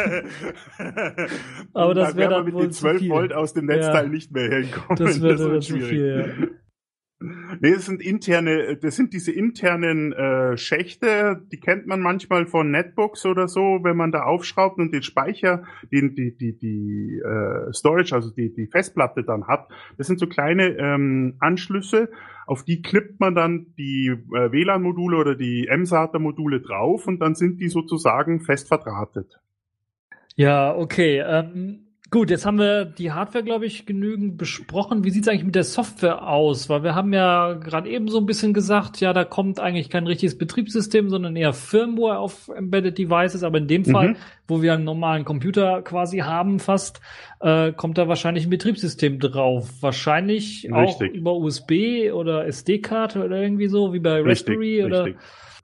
S2: Aber das wäre dann
S3: mit
S2: wohl
S3: den zwölf Volt aus dem Netzteil ja, nicht mehr hinkommen.
S2: Das wäre wär zu viel, ja.
S3: Nee, das sind interne, das sind diese internen äh, Schächte, die kennt man manchmal von Netbooks oder so, wenn man da aufschraubt und den Speicher, den die die die äh, Storage, also die die Festplatte dann hat. Das sind so kleine ähm, Anschlüsse, auf die klippt man dann die äh, W L A N-Module oder die M SATA-Module drauf und dann sind die sozusagen fest verdrahtet.
S2: Ja, okay. Ähm Gut, jetzt haben wir die Hardware, glaube ich, genügend besprochen. Wie sieht's eigentlich mit der Software aus? Weil wir haben ja gerade eben so ein bisschen gesagt, ja, da kommt eigentlich kein richtiges Betriebssystem, sondern eher Firmware auf Embedded Devices. Aber in dem mhm. Fall, wo wir einen normalen Computer quasi haben fast, äh, kommt da wahrscheinlich ein Betriebssystem drauf. Wahrscheinlich richtig. Auch über U S B oder S D-Karte oder irgendwie so, wie bei Raspberry richtig, oder... Richtig.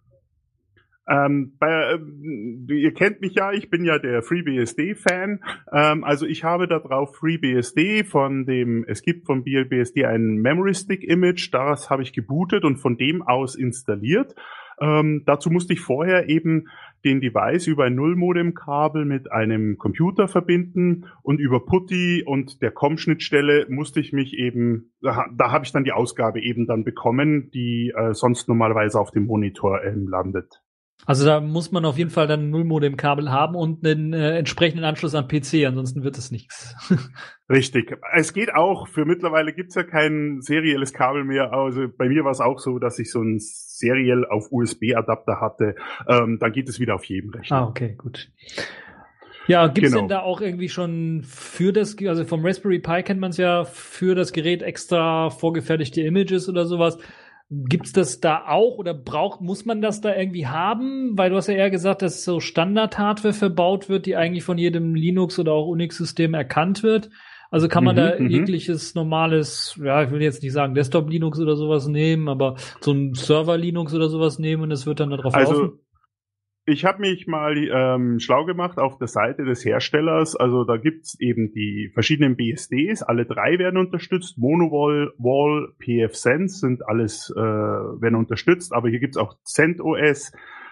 S3: Ähm, bei, ähm, ihr kennt mich ja, ich bin ja der FreeBSD-Fan. Ähm, also ich habe da drauf FreeBSD von dem, es gibt von B L B S D ein Memory Stick Image, das habe ich gebootet und von dem aus installiert. Ähm, dazu musste ich vorher eben den Device über ein Nullmodem-Kabel mit einem Computer verbinden und über PuTTY und der C O M-Schnittstelle musste ich mich eben, da, da habe ich dann die Ausgabe eben dann bekommen, die äh, sonst normalerweise auf dem Monitor ähm, landet.
S2: Also da muss man auf jeden Fall dann ein Nullmodem-Kabel haben und einen äh, entsprechenden Anschluss am P C, ansonsten wird es nichts.
S3: Richtig. Es geht auch, für mittlerweile gibt's ja kein serielles Kabel mehr. Also bei mir war es auch so, dass ich so ein seriell auf U S B-Adapter hatte. Ähm, dann geht es wieder auf jedem Rechner.
S2: Ah, okay, gut. Ja, gibt's genau. denn da auch irgendwie schon für das, also vom Raspberry Pi kennt man es ja, für das Gerät extra vorgefertigte Images oder sowas? Gibt's das da auch oder braucht, muss man das da irgendwie haben? Weil du hast ja eher gesagt, dass so Standard-Hardware verbaut wird, die eigentlich von jedem Linux oder auch Unix-System erkannt wird. Also kann man mhm, da jegliches normales, ja, ich will jetzt nicht sagen Desktop-Linux oder sowas nehmen, aber so ein Server-Linux oder sowas nehmen und es wird dann da drauf
S3: also
S2: laufen?
S3: Ich habe mich mal ähm, schlau gemacht auf der Seite des Herstellers. Also da gibt's eben die verschiedenen B S Ds. Alle drei werden unterstützt. Monowall, Wall, pfSense sind alles äh, werden unterstützt. Aber hier gibt's auch CentOS.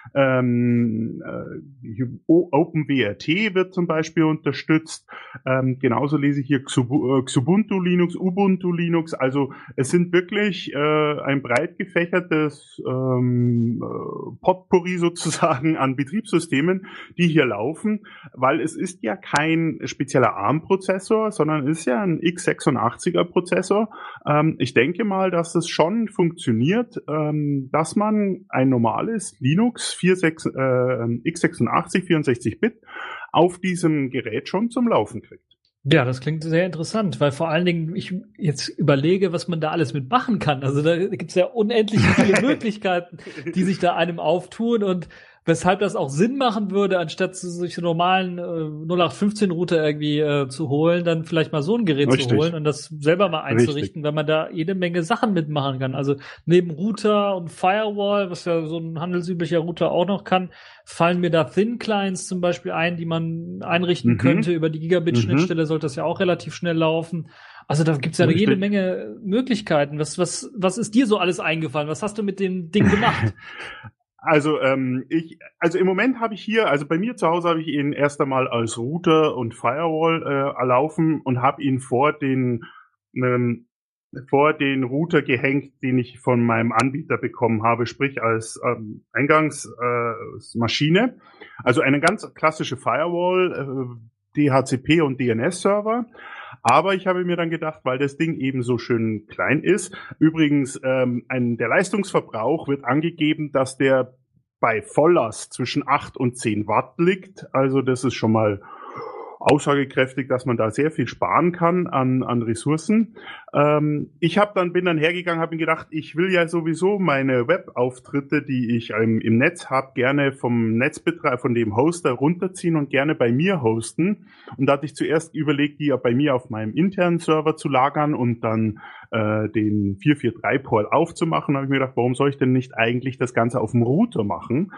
S3: Ähm, äh, OpenWrt wird zum Beispiel unterstützt. Ähm, genauso lese ich hier Xubuntu Linux, Ubuntu Linux. Also es sind wirklich äh, ein breit gefächertes ähm, Potpourri sozusagen an Betriebssystemen, die hier laufen, weil es ist ja kein spezieller ARM-Prozessor, sondern es ist ja ein x sechsundachtziger Prozessor. Ähm, ich denke mal, dass es schon funktioniert, ähm, dass man ein normales Linux vier Komma sechs, äh, x sechsundachtzig, vierundsechzig Bit auf diesem Gerät schon zum Laufen kriegt.
S2: Ja, das klingt sehr interessant, weil vor allen Dingen ich jetzt überlege, was man da alles mitmachen kann. Also da gibt's ja unendlich viele Möglichkeiten, die sich da einem auftun und weshalb das auch Sinn machen würde, anstatt sich einen normalen äh, null acht fünfzehn Router irgendwie äh, zu holen, dann vielleicht mal so ein Gerät Richtig. zu holen und das selber mal einzurichten, Richtig. weil man da jede Menge Sachen mitmachen kann. Also neben Router und Firewall, was ja so ein handelsüblicher Router auch noch kann, fallen mir da Thin Clients zum Beispiel ein, die man einrichten mhm. könnte. Über die Gigabit-Schnittstelle mhm. sollte das ja auch relativ schnell laufen. Also da gibt's ja Richtig. jede Menge Möglichkeiten. Was, was, was ist dir so alles eingefallen? Was hast du mit dem Ding gemacht?
S3: Also ähm, ich, also im Moment habe ich hier, also bei mir zu Hause habe ich ihn erst einmal als Router und Firewall äh, erlaufen und habe ihn vor den ähm, vor den Router gehängt, den ich von meinem Anbieter bekommen habe, sprich als ähm, Eingangsmaschine. Äh, also eine ganz klassische Firewall, äh, D H C P und D N S-Server. Aber ich habe mir dann gedacht, weil das Ding eben so schön klein ist, übrigens ähm, ein, der Leistungsverbrauch wird angegeben, dass der bei Volllast zwischen acht und zehn Watt liegt. Also das ist schon mal aussagekräftig, dass man da sehr viel sparen kann an, an Ressourcen. Ähm, ich habe dann bin dann hergegangen, habe mir gedacht, ich will ja sowieso meine Webauftritte, die ich im, im Netz habe, gerne vom Netzbetreiber, von dem Hoster runterziehen und gerne bei mir hosten. Und da hatte ich zuerst überlegt, die ja bei mir auf meinem internen Server zu lagern und dann äh, den vier vier drei Port aufzumachen. Da habe ich mir gedacht, warum soll ich denn nicht eigentlich das Ganze auf dem Router machen?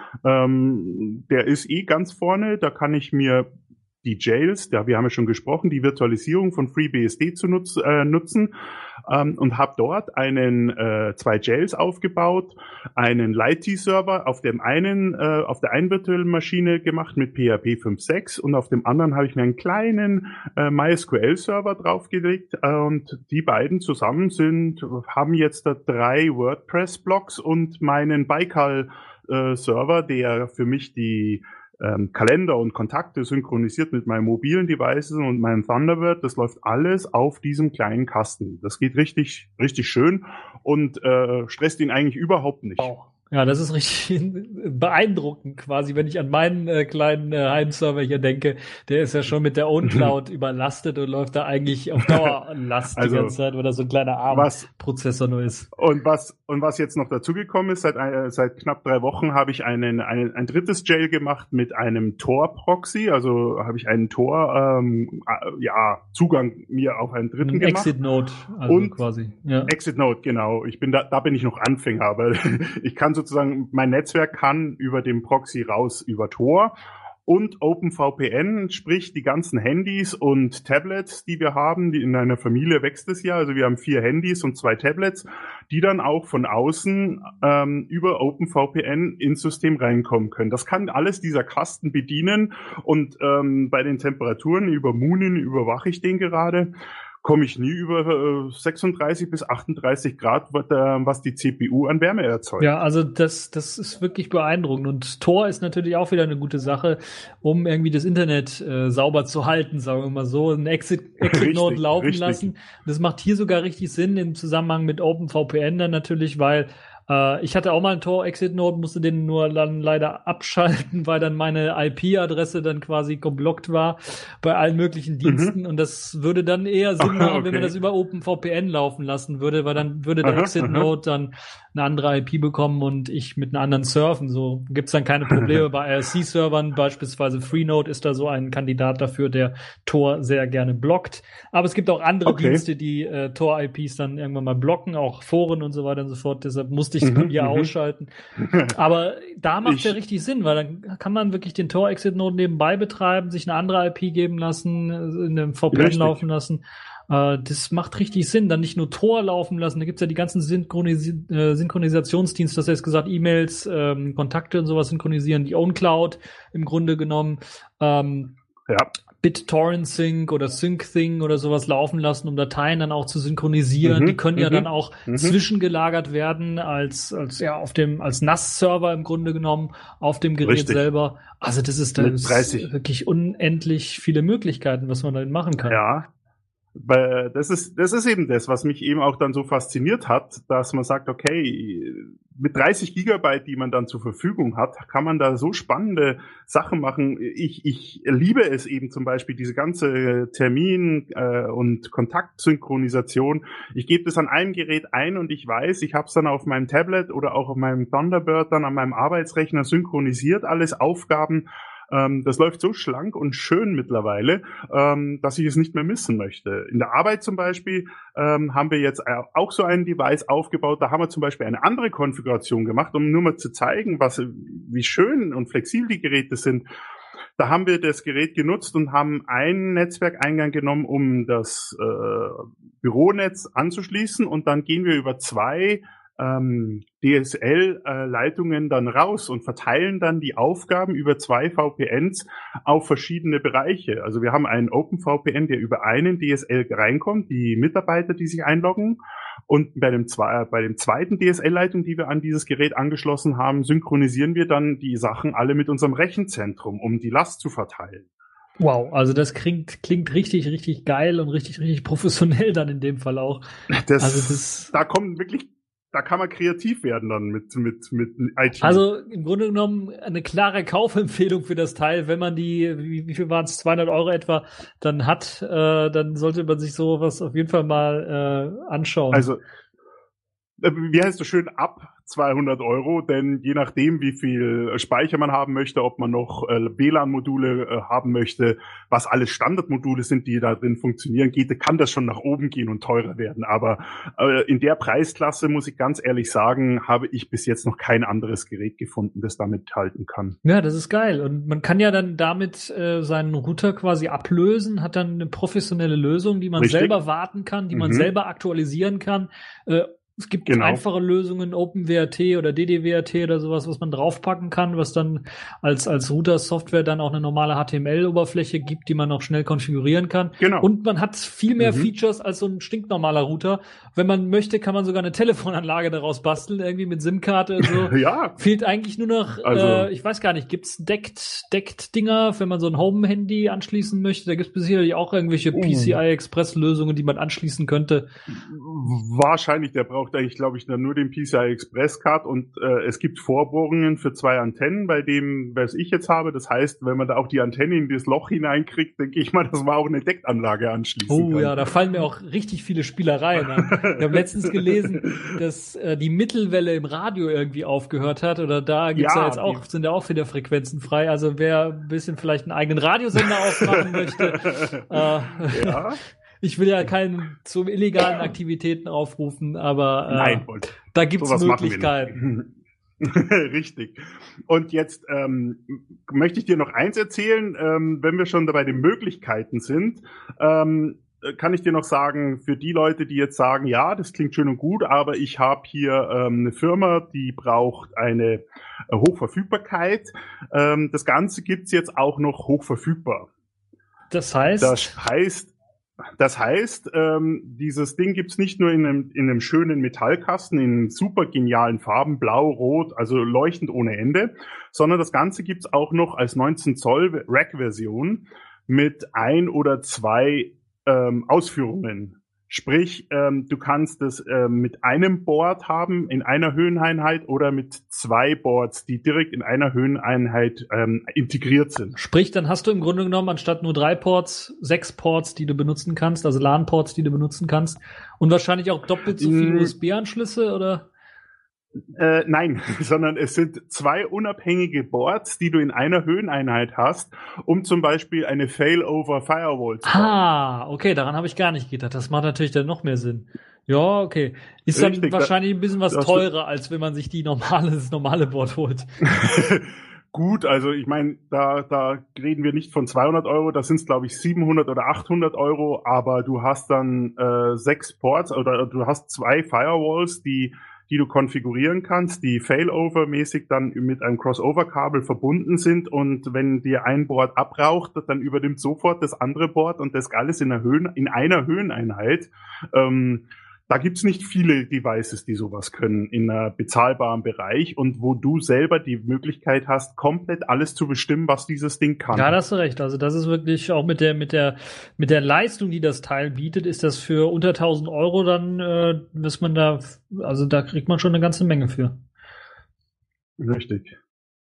S3: Ähm, der ist eh ganz vorne, da kann ich mir die Jails, ja, wir haben ja schon gesprochen, die Virtualisierung von FreeBSD zu nutz, äh, nutzen ähm, und habe dort einen äh, zwei Jails aufgebaut, einen Lighty-Server auf dem einen, äh, auf der einen virtuellen Maschine gemacht mit P H P fünf Punkt sechs und auf dem anderen habe ich mir einen kleinen äh, MySQL-Server draufgelegt äh, und die beiden zusammen sind, haben jetzt da drei WordPress-Blogs und meinen Baikal-Server, der für mich die Ähm, Kalender und Kontakte synchronisiert mit meinen mobilen Devices und meinem Thunderbird. Das läuft alles auf diesem kleinen Kasten. Das geht richtig, richtig schön und äh, stresst ihn eigentlich überhaupt nicht.
S2: Wow. Ja, das ist richtig beeindruckend quasi, wenn ich an meinen äh, kleinen äh, Heimserver hier denke. Der ist ja schon mit der OwnCloud überlastet und läuft da eigentlich auf Dauerlast also, die ganze Zeit, weil da so ein kleiner ARM-Prozessor nur ist.
S3: Und was und was jetzt noch dazugekommen ist, seit äh, seit knapp drei Wochen habe ich einen, einen ein drittes Jail gemacht mit einem Tor-Proxy. Also habe ich einen Tor ähm, äh, ja Zugang mir auf einen dritten ein gemacht.
S2: Exit-Node, also
S3: und
S2: quasi. Ja.
S3: Exit-Node, genau. Ich bin da da bin ich noch Anfänger, aber ich kann so sozusagen, mein Netzwerk kann über den Proxy raus über Tor und OpenVPN, sprich die ganzen Handys und Tablets, die wir haben, die in einer Familie wächst es ja, also wir haben vier Handys und zwei Tablets, die dann auch von außen ähm, über OpenVPN ins System reinkommen können. Das kann alles dieser Kasten bedienen und ähm, bei den Temperaturen über Munin überwache ich den gerade. Komme ich nie über äh, sechsunddreißig bis achtunddreißig Grad, was die C P U an Wärme erzeugt.
S2: Ja, also das das ist wirklich beeindruckend. Und Tor ist natürlich auch wieder eine gute Sache, um irgendwie das Internet äh, sauber zu halten, sagen wir mal so. Ein Exit, Exit Node laufen richtig. lassen. Das macht hier sogar richtig Sinn im Zusammenhang mit OpenVPN dann natürlich, weil äh, ich hatte auch mal einen Tor-Exit-Node, musste den nur dann leider abschalten, weil dann meine I P-Adresse dann quasi geblockt war bei allen möglichen Diensten. Mhm. Und das würde dann eher Sinn machen, okay. wenn man das über OpenVPN laufen lassen würde, weil dann würde der Exit-Node dann eine andere I P bekommen und ich mit einer anderen surfen. So gibt's dann keine Probleme. Bei I R C-Servern, beispielsweise Freenode, ist da so ein Kandidat dafür, der Tor sehr gerne blockt. Aber es gibt auch andere okay. Dienste, die äh, Tor-I Ps dann irgendwann mal blocken, auch Foren und so weiter und so fort. Deshalb musste ich es mhm, hier mhm. ausschalten. Aber da macht es ja richtig Sinn, weil dann kann man wirklich den Tor-Exit-Node nebenbei betreiben, sich eine andere I P geben lassen, in einem V P N richtig. laufen lassen. Das macht richtig Sinn, dann nicht nur Tor laufen lassen, da gibt's ja die ganzen Synchronis- äh, Synchronisationsdienste, das heißt gesagt E-Mails, ähm, Kontakte und sowas synchronisieren, die OwnCloud im Grunde genommen, ähm,
S3: ja.
S2: BitTorrent Sync oder SyncThing oder sowas laufen lassen, um Dateien dann auch zu synchronisieren. Mhm, die können ja mhm, dann auch mhm. zwischengelagert werden als als ja auf dem als N A S-Server im Grunde genommen auf dem Gerät Richtig. selber. Also das ist, das ist wirklich unendlich viele Möglichkeiten, was man damit machen kann.
S3: Ja. Weil das ist, das ist eben das, was mich eben auch dann so fasziniert hat, dass man sagt, okay, mit dreißig Gigabyte, die man dann zur Verfügung hat, kann man da so spannende Sachen machen. Ich, ich liebe es eben zum Beispiel, diese ganze Termin- äh, und Kontaktsynchronisation. Ich gebe das an einem Gerät ein und ich weiß, ich habe es dann auf meinem Tablet oder auch auf meinem Thunderbird dann an meinem Arbeitsrechner synchronisiert, alles Aufgaben. Das läuft so schlank und schön mittlerweile, ähm, dass ich es nicht mehr missen möchte. In der Arbeit zum Beispiel ähm, haben wir jetzt auch so ein Device aufgebaut. Da haben wir zum Beispiel eine andere Konfiguration gemacht, um nur mal zu zeigen, was, wie schön und flexibel die Geräte sind. Da haben wir das Gerät genutzt und haben einen Netzwerkeingang genommen, um das äh, Büronetz anzuschließen. Und dann gehen wir über zwei Ähm, D S L-Leitungen äh, dann raus und verteilen dann die Aufgaben über zwei V P Ns auf verschiedene Bereiche. Also wir haben einen OpenVPN, der über einen D S L reinkommt, die Mitarbeiter, die sich einloggen. Und bei dem, zwei, bei dem zweiten D S L-Leitung, die wir an dieses Gerät angeschlossen haben, synchronisieren wir dann die Sachen alle mit unserem Rechenzentrum, um die Last zu verteilen.
S2: Wow, also das klingt, klingt richtig, richtig geil und richtig, richtig professionell dann in dem Fall auch.
S3: Das,
S2: also das,
S3: da kommen wirklich, da kann man kreativ werden dann mit, mit, mit I T.
S2: Also im Grunde genommen eine klare Kaufempfehlung für das Teil, wenn man die, wie, wie viel waren es, zweihundert Euro etwa, dann hat, äh, dann sollte man sich sowas auf jeden Fall mal äh, anschauen.
S3: Also, wie heißt es schön, ab zweihundert Euro, denn je nachdem, wie viel Speicher man haben möchte, ob man noch äh, W L A N-Module äh, haben möchte, was alles Standardmodule sind, die da drin funktionieren, geht, kann das schon nach oben gehen und teurer werden. Aber äh, in der Preisklasse, muss ich ganz ehrlich sagen, habe ich bis jetzt noch kein anderes Gerät gefunden, das damit halten kann.
S2: Ja, das ist geil. Und man kann ja dann damit äh, seinen Router quasi ablösen, hat dann eine professionelle Lösung, die man
S3: Richtig.
S2: selber warten kann, die man
S3: Mhm.
S2: selber aktualisieren kann. Äh, Es gibt
S3: Genau.
S2: einfache Lösungen, OpenWrt oder D D W R T oder sowas, was man draufpacken kann, was dann als, als Router-Software dann auch eine normale H T M L-Oberfläche gibt, die man auch schnell konfigurieren kann.
S3: Genau.
S2: Und man hat viel mehr
S3: Mhm.
S2: Features als so ein stinknormaler Router. Wenn man möchte, kann man sogar eine Telefonanlage daraus basteln, irgendwie mit SIM-Karte und so.
S3: Ja.
S2: Fehlt eigentlich nur noch,
S3: Also-
S2: äh, ich weiß gar nicht, gibt's deckt, deckt Dinger, wenn man so ein Home-Handy anschließen möchte? Da gibt's sicherlich auch irgendwelche
S3: Uh.
S2: P C I-Express-Lösungen, die man anschließen könnte.
S3: Wahrscheinlich, der braucht eigentlich, glaube ich, nur den P C I Express Card und äh, es gibt Vorbohrungen für zwei Antennen, bei dem, was ich jetzt habe. Das heißt, wenn man da auch die Antenne in das Loch hineinkriegt, denke ich mal, dass man auch eine Deckanlage anschließen
S2: Oh
S3: kann.
S2: ja, da fallen mir auch richtig viele Spielereien an. Ich habe letztens gelesen, dass äh, die Mittelwelle im Radio irgendwie aufgehört hat oder da gibt's ja,
S3: Ja,
S2: jetzt auch,
S3: die-
S2: sind ja auch wieder Frequenzen frei. Also wer ein bisschen vielleicht einen eigenen Radiosender aufmachen möchte, äh,
S3: Ja.
S2: ich will ja keinen zum illegalen Aktivitäten aufrufen, aber äh,
S3: Nein, und
S2: da gibt's
S3: sowas machen wir
S2: Möglichkeiten.
S3: nicht. Richtig. Und jetzt ähm, möchte ich dir noch eins erzählen, ähm, wenn wir schon bei den Möglichkeiten sind, ähm, kann ich dir noch sagen, für die Leute, die jetzt sagen, ja, das klingt schön und gut, aber ich habe hier ähm, eine Firma, die braucht eine äh, Hochverfügbarkeit. Ähm, das Ganze gibt's jetzt auch noch hochverfügbar.
S2: Das heißt,
S3: Das heißt, das heißt, ähm, dieses Ding gibt's nicht nur in einem, in einem schönen Metallkasten in super genialen Farben, blau, rot, also leuchtend ohne Ende, sondern das Ganze gibt's auch noch als neunzehn Zoll Rack-Version mit ein oder zwei ähm, Ausführungen. Sprich, ähm, du kannst es ähm, mit einem Board haben in einer Höheneinheit oder mit zwei Boards, die direkt in einer Höheneinheit ähm, integriert sind.
S2: sprich, dann hast du im Grunde genommen anstatt nur drei Ports, sechs Ports, die du benutzen kannst, also LAN-Ports, die du benutzen kannst und wahrscheinlich auch doppelt so viele
S3: Mm.
S2: U S B-Anschlüsse, oder?
S3: Äh, nein, sondern es sind zwei unabhängige Boards, die du in einer Höheneinheit hast, um zum Beispiel eine Failover-Firewall zu bauen.
S2: Ah, okay, daran habe ich gar nicht gedacht. Das macht natürlich dann noch mehr Sinn. Ja, okay. Ist dann
S3: Richtig,
S2: wahrscheinlich ein bisschen was
S3: das-
S2: teurer, als wenn man sich die normale, das normale Board holt.
S3: Gut, also ich meine, da, da reden wir nicht von zweihundert Euro, das sind glaube ich siebenhundert oder achthundert Euro, aber du hast dann äh, sechs Ports oder du hast zwei Firewalls, die die du konfigurieren kannst, die Failover-mäßig dann mit einem Crossover-Kabel verbunden sind und wenn dir ein Board abraucht, dann übernimmt sofort das andere Board und das alles in einer, Höhen, in einer Höheneinheit. Ähm, da gibt's nicht viele Devices, die sowas können in einem bezahlbaren Bereich und wo du selber die Möglichkeit hast, komplett alles zu bestimmen, was dieses Ding kann.
S2: Ja, da hast du recht. Also das ist wirklich auch mit der mit der mit der Leistung, die das Teil bietet, ist das für unter tausend Euro dann, äh, dass man da, also da kriegt man schon eine ganze Menge für.
S3: Richtig.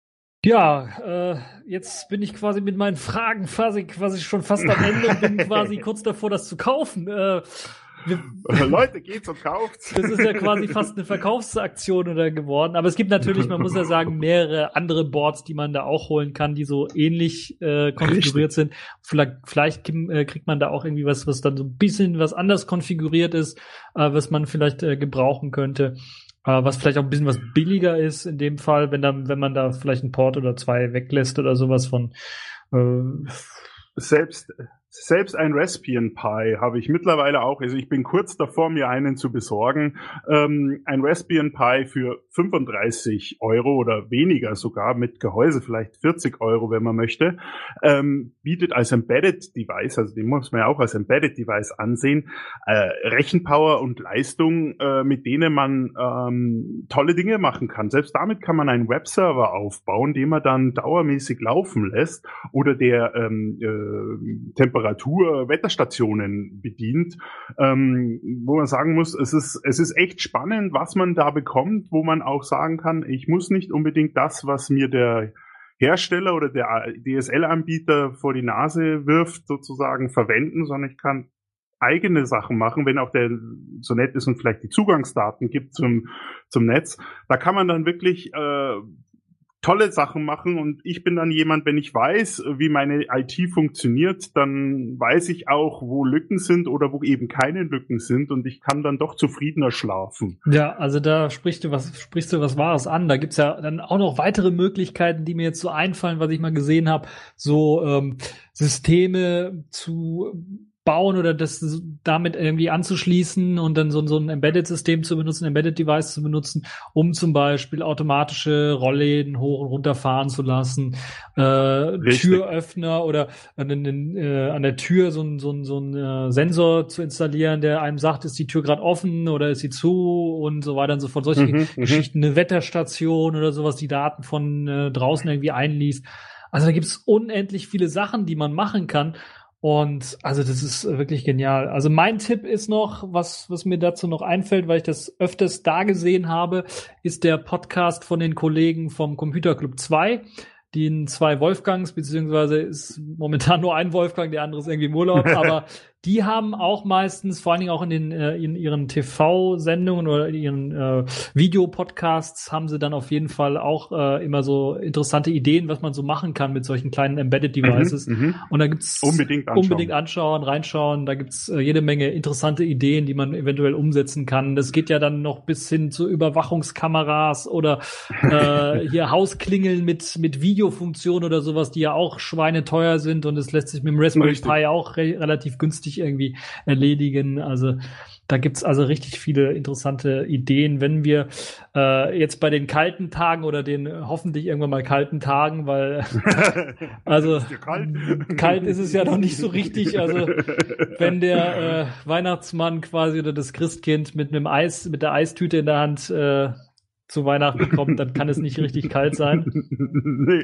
S2: Ja, äh, jetzt bin ich quasi mit meinen Fragen quasi, quasi schon fast am Ende und bin quasi kurz davor, das zu kaufen. Äh, wir,
S3: Leute, geht's und kauft's.
S2: Das ist ja quasi fast eine Verkaufsaktion oder geworden. Aber es gibt natürlich, man muss ja sagen, mehrere andere Boards, die man da auch holen kann, die so ähnlich äh, konfiguriert sind. Vielleicht, vielleicht äh, kriegt man da auch irgendwie was, was dann so ein bisschen was anders konfiguriert ist, äh, was man vielleicht äh, gebrauchen könnte. Äh, was vielleicht auch ein bisschen was billiger ist in dem Fall, wenn dann, wenn man da vielleicht einen Port oder zwei weglässt oder sowas von. Äh,
S3: Selbst, Selbst ein Raspbian Pi habe ich mittlerweile auch, also ich bin kurz davor, mir einen zu besorgen. Ähm, ein Raspbian Pi für fünfunddreißig Euro oder weniger sogar, mit Gehäuse vielleicht vierzig Euro, wenn man möchte, ähm, bietet als Embedded Device, also den muss man ja auch als Embedded Device ansehen, äh, Rechenpower und Leistung, äh, mit denen man ähm, tolle Dinge machen kann. Selbst damit kann man einen Webserver aufbauen, den man dann dauermäßig laufen lässt oder der ähm, äh, Temperatur Wetterstationen bedient, ähm, wo man sagen muss, es ist, es ist echt spannend, was man da bekommt, wo man auch sagen kann, ich muss nicht unbedingt das, was mir der Hersteller oder der D S L-Anbieter vor die Nase wirft, sozusagen verwenden, sondern ich kann eigene Sachen machen, wenn auch der so nett ist und vielleicht die Zugangsdaten gibt zum, zum Netz. Da kann man dann wirklich äh, tolle Sachen machen und ich bin dann jemand, wenn ich weiß, wie meine I T funktioniert, dann weiß ich auch, wo Lücken sind oder wo eben keine Lücken sind und ich kann dann doch zufriedener schlafen.
S2: Ja, also da sprichst du was, sprichst du was Wahres an. Da gibt's ja dann auch noch weitere Möglichkeiten, die mir jetzt so einfallen, was ich mal gesehen habe, so ähm, Systeme zu bauen oder das damit irgendwie anzuschließen und dann so, so ein Embedded-System zu benutzen, ein Embedded-Device zu benutzen, um zum Beispiel automatische Rollläden hoch und runter fahren zu lassen, äh, Türöffner oder an, den, äh, an der Tür so ein, so ein, so ein äh, Sensor zu installieren, der einem sagt, ist die Tür gerade offen oder ist sie zu und so weiter und so fort. Solche
S3: mhm,
S2: Geschichten, eine Wetterstation oder sowas, die Daten von äh, draußen irgendwie einliest. Also da gibt's unendlich viele Sachen, die man machen kann. Und also das ist wirklich genial. Also mein Tipp ist noch, was was mir dazu noch einfällt, weil ich das öfters da gesehen habe, ist der Podcast von den Kollegen vom Computer Club zwei, den zwei Wolfgangs, beziehungsweise ist momentan nur ein Wolfgang, der andere ist irgendwie im Urlaub, aber die haben auch meistens, vor allen Dingen auch in den äh, in ihren T V-Sendungen oder in ihren äh, Videopodcasts, haben sie dann auf jeden Fall auch äh, immer so interessante Ideen, was man so machen kann mit solchen kleinen Embedded Devices.
S3: Mhm,
S2: und da gibt's
S3: unbedingt anschauen,
S2: unbedingt anschauen reinschauen. Da gibt's äh, jede Menge interessante Ideen, die man eventuell umsetzen kann. Das geht ja dann noch bis hin zu Überwachungskameras oder äh, hier Hausklingeln mit mit Videofunktion oder sowas, die ja auch schweineteuer sind und es lässt sich mit dem Raspberry
S3: Richtig.
S2: Pi auch re- relativ günstig irgendwie erledigen. Also da gibt's also richtig viele interessante Ideen, wenn wir äh, jetzt bei den kalten Tagen oder den äh, hoffentlich irgendwann mal kalten Tagen, weil also
S3: ist ja kalt.
S2: kalt ist es ja noch nicht so richtig. Also wenn der äh, Weihnachtsmann quasi oder das Christkind mit einem Eis, mit der Eistüte in der Hand äh, zu Weihnachten kommt, dann kann es nicht richtig kalt sein.
S3: Nee.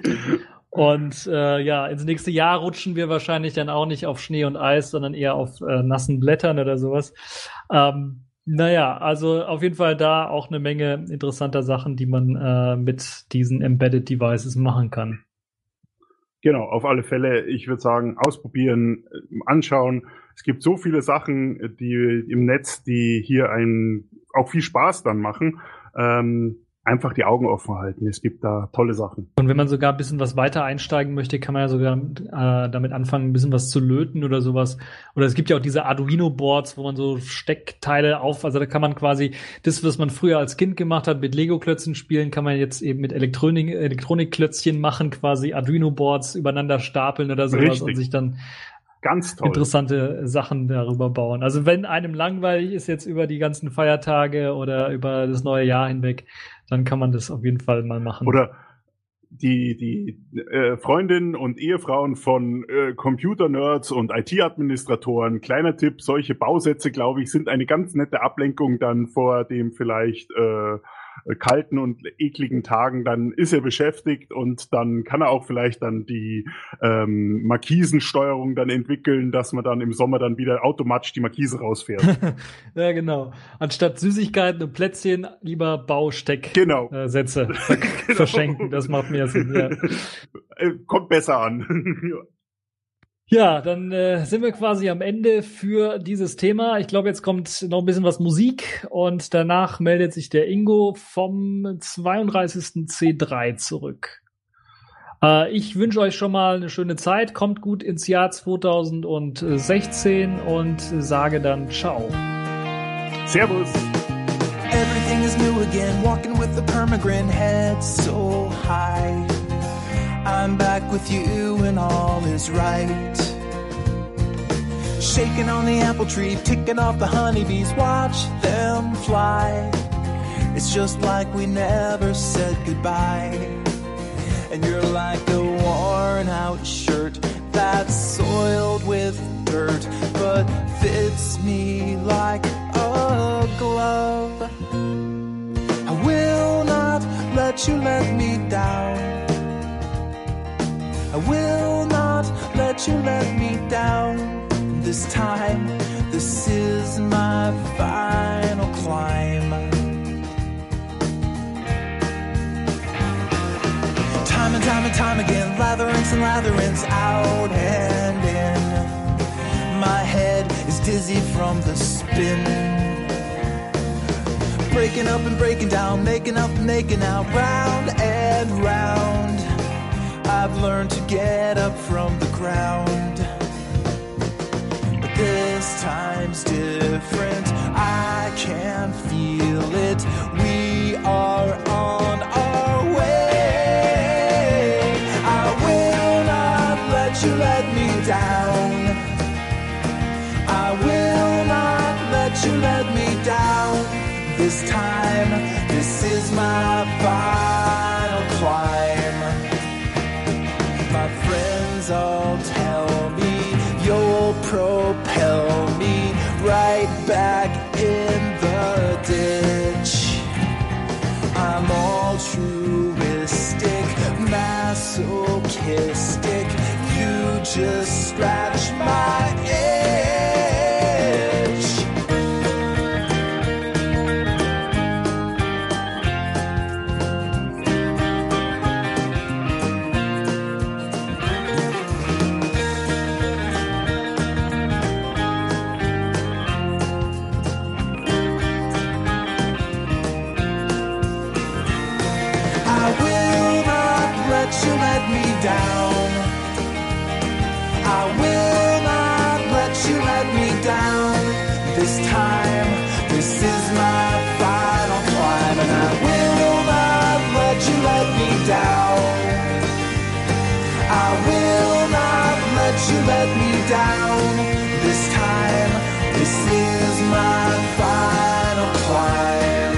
S2: Und äh, ja, ins nächste Jahr rutschen wir wahrscheinlich dann auch nicht auf Schnee und Eis, sondern eher auf äh, nassen Blättern oder sowas. Ähm, naja, also auf jeden Fall da auch eine Menge interessanter Sachen, die man äh, mit diesen Embedded Devices machen kann.
S3: Genau, auf alle Fälle. Ich würde sagen, ausprobieren, anschauen. Es gibt so viele Sachen, die im Netz, die hier einen auch viel Spaß dann machen. Ähm, einfach die Augen offen halten. Es gibt da tolle Sachen.
S2: Und wenn man sogar ein bisschen was weiter einsteigen möchte, kann man ja sogar äh, damit anfangen, ein bisschen was zu löten oder sowas. Oder es gibt ja auch diese Arduino-Boards, wo man so Steckteile auf, also da kann man quasi das, was man früher als Kind gemacht hat, mit Lego-Klötzen spielen, kann man jetzt eben mit Elektronik, Elektronikklötzchen machen, quasi Arduino-Boards übereinander stapeln oder sowas.
S3: Richtig.
S2: Und sich dann
S3: Ganz toll.
S2: interessante Sachen darüber bauen. Also wenn einem langweilig ist jetzt über die ganzen Feiertage oder über das neue Jahr hinweg, dann kann man das auf jeden Fall mal machen.
S3: Oder die die äh, Freundinnen und Ehefrauen von äh, Computer-Nerds und I T-Administratoren, kleiner Tipp, solche Bausätze, glaube ich, sind eine ganz nette Ablenkung dann vor dem vielleicht äh, kalten und ekligen Tagen. Dann ist er beschäftigt und dann kann er auch vielleicht dann die ähm, Markisensteuerung dann entwickeln, dass man dann im Sommer dann wieder automatisch die Markise rausfährt.
S2: Ja, genau. Anstatt Süßigkeiten und Plätzchen lieber Bausteck
S3: Genau.
S2: äh, Sätze ver-
S3: Genau.
S2: verschenken. Das macht mehr Sinn. Ja.
S3: Äh, Kommt besser an.
S2: Ja, dann äh, sind wir quasi am Ende für dieses Thema. Ich glaube, jetzt kommt noch ein bisschen was Musik und danach meldet sich der Ingo vom zweiunddreißigsten C drei zurück. Äh, ich wünsche euch schon mal eine schöne Zeit. Kommt gut ins Jahr zweitausendsechzehn und sage dann ciao.
S3: Servus.
S4: Everything is new again, walking with the permagrin head so high. I'm back with you and all is right. Shaking on the apple tree, ticking off the honeybees, watch them fly. It's just like we never said goodbye. And you're like a worn out shirt that's soiled with dirt, but fits me like a glove. I will not let you let me down. I will not let you let me down. This time, this is my final climb. Time and time and time again, latherings and latherings, out and in. My head is dizzy from the spin. Breaking up and breaking down, making up and making out, round and round. I've learned to get up from the ground. But this time's different, I can feel it. We are on our way. I will not let you let me down. I will not let you let me down. This time, this is my final climb. My friends all tell me you'll propel me right back in the ditch. I'm altruistic, masochistic. You just scratch my itch. You let me down. I will not let you let me down. This time, this is my final climb, and I will not let you let me down. I will not let you let me down. This time, this is my final climb.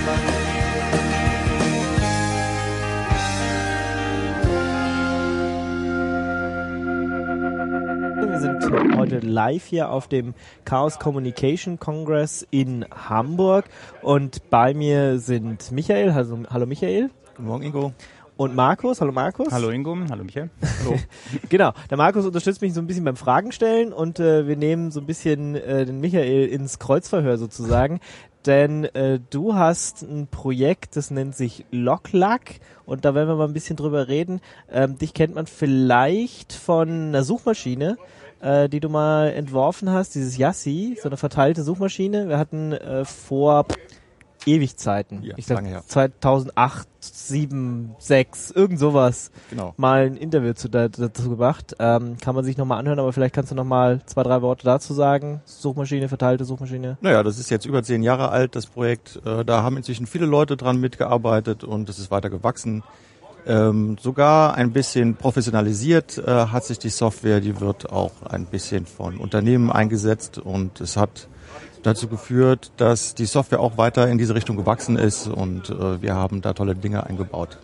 S5: Wir sind heute live hier auf dem Chaos Communication Congress in Hamburg und bei mir sind Michael. Also, hallo Michael.
S6: Guten Morgen, Ingo.
S5: Und Markus. Hallo Markus.
S6: Hallo Ingo. Hallo Michael. Hallo.
S5: Genau, der Markus unterstützt mich so ein bisschen beim Fragen stellen und äh, wir nehmen so ein bisschen äh, den Michael ins Kreuzverhör sozusagen. Denn äh, du hast ein Projekt, das nennt sich LogLack und da werden wir mal ein bisschen drüber reden. Ähm, dich kennt man vielleicht von einer Suchmaschine, äh, die du mal entworfen hast, dieses Yassi, so eine verteilte Suchmaschine. Wir hatten äh, vor Ewigzeiten,
S6: ja,
S5: ich glaube
S6: lange her.
S5: zweitausendacht, sieben, sechs, irgend sowas,
S6: genau.
S5: mal ein Interview zu, da, dazu gemacht. Ähm, kann man sich nochmal anhören, aber vielleicht kannst du nochmal zwei, drei Worte dazu sagen. Suchmaschine, verteilte Suchmaschine.
S6: Naja, das ist jetzt über zehn Jahre alt, das Projekt. Äh, da haben inzwischen viele Leute dran mitgearbeitet und es ist weiter gewachsen. Ähm, sogar ein bisschen professionalisiert äh, hat sich die Software, die wird auch ein bisschen von Unternehmen eingesetzt und es hat dazu geführt, dass die Software auch weiter in diese Richtung gewachsen ist und äh, wir haben da tolle Dinge eingebaut.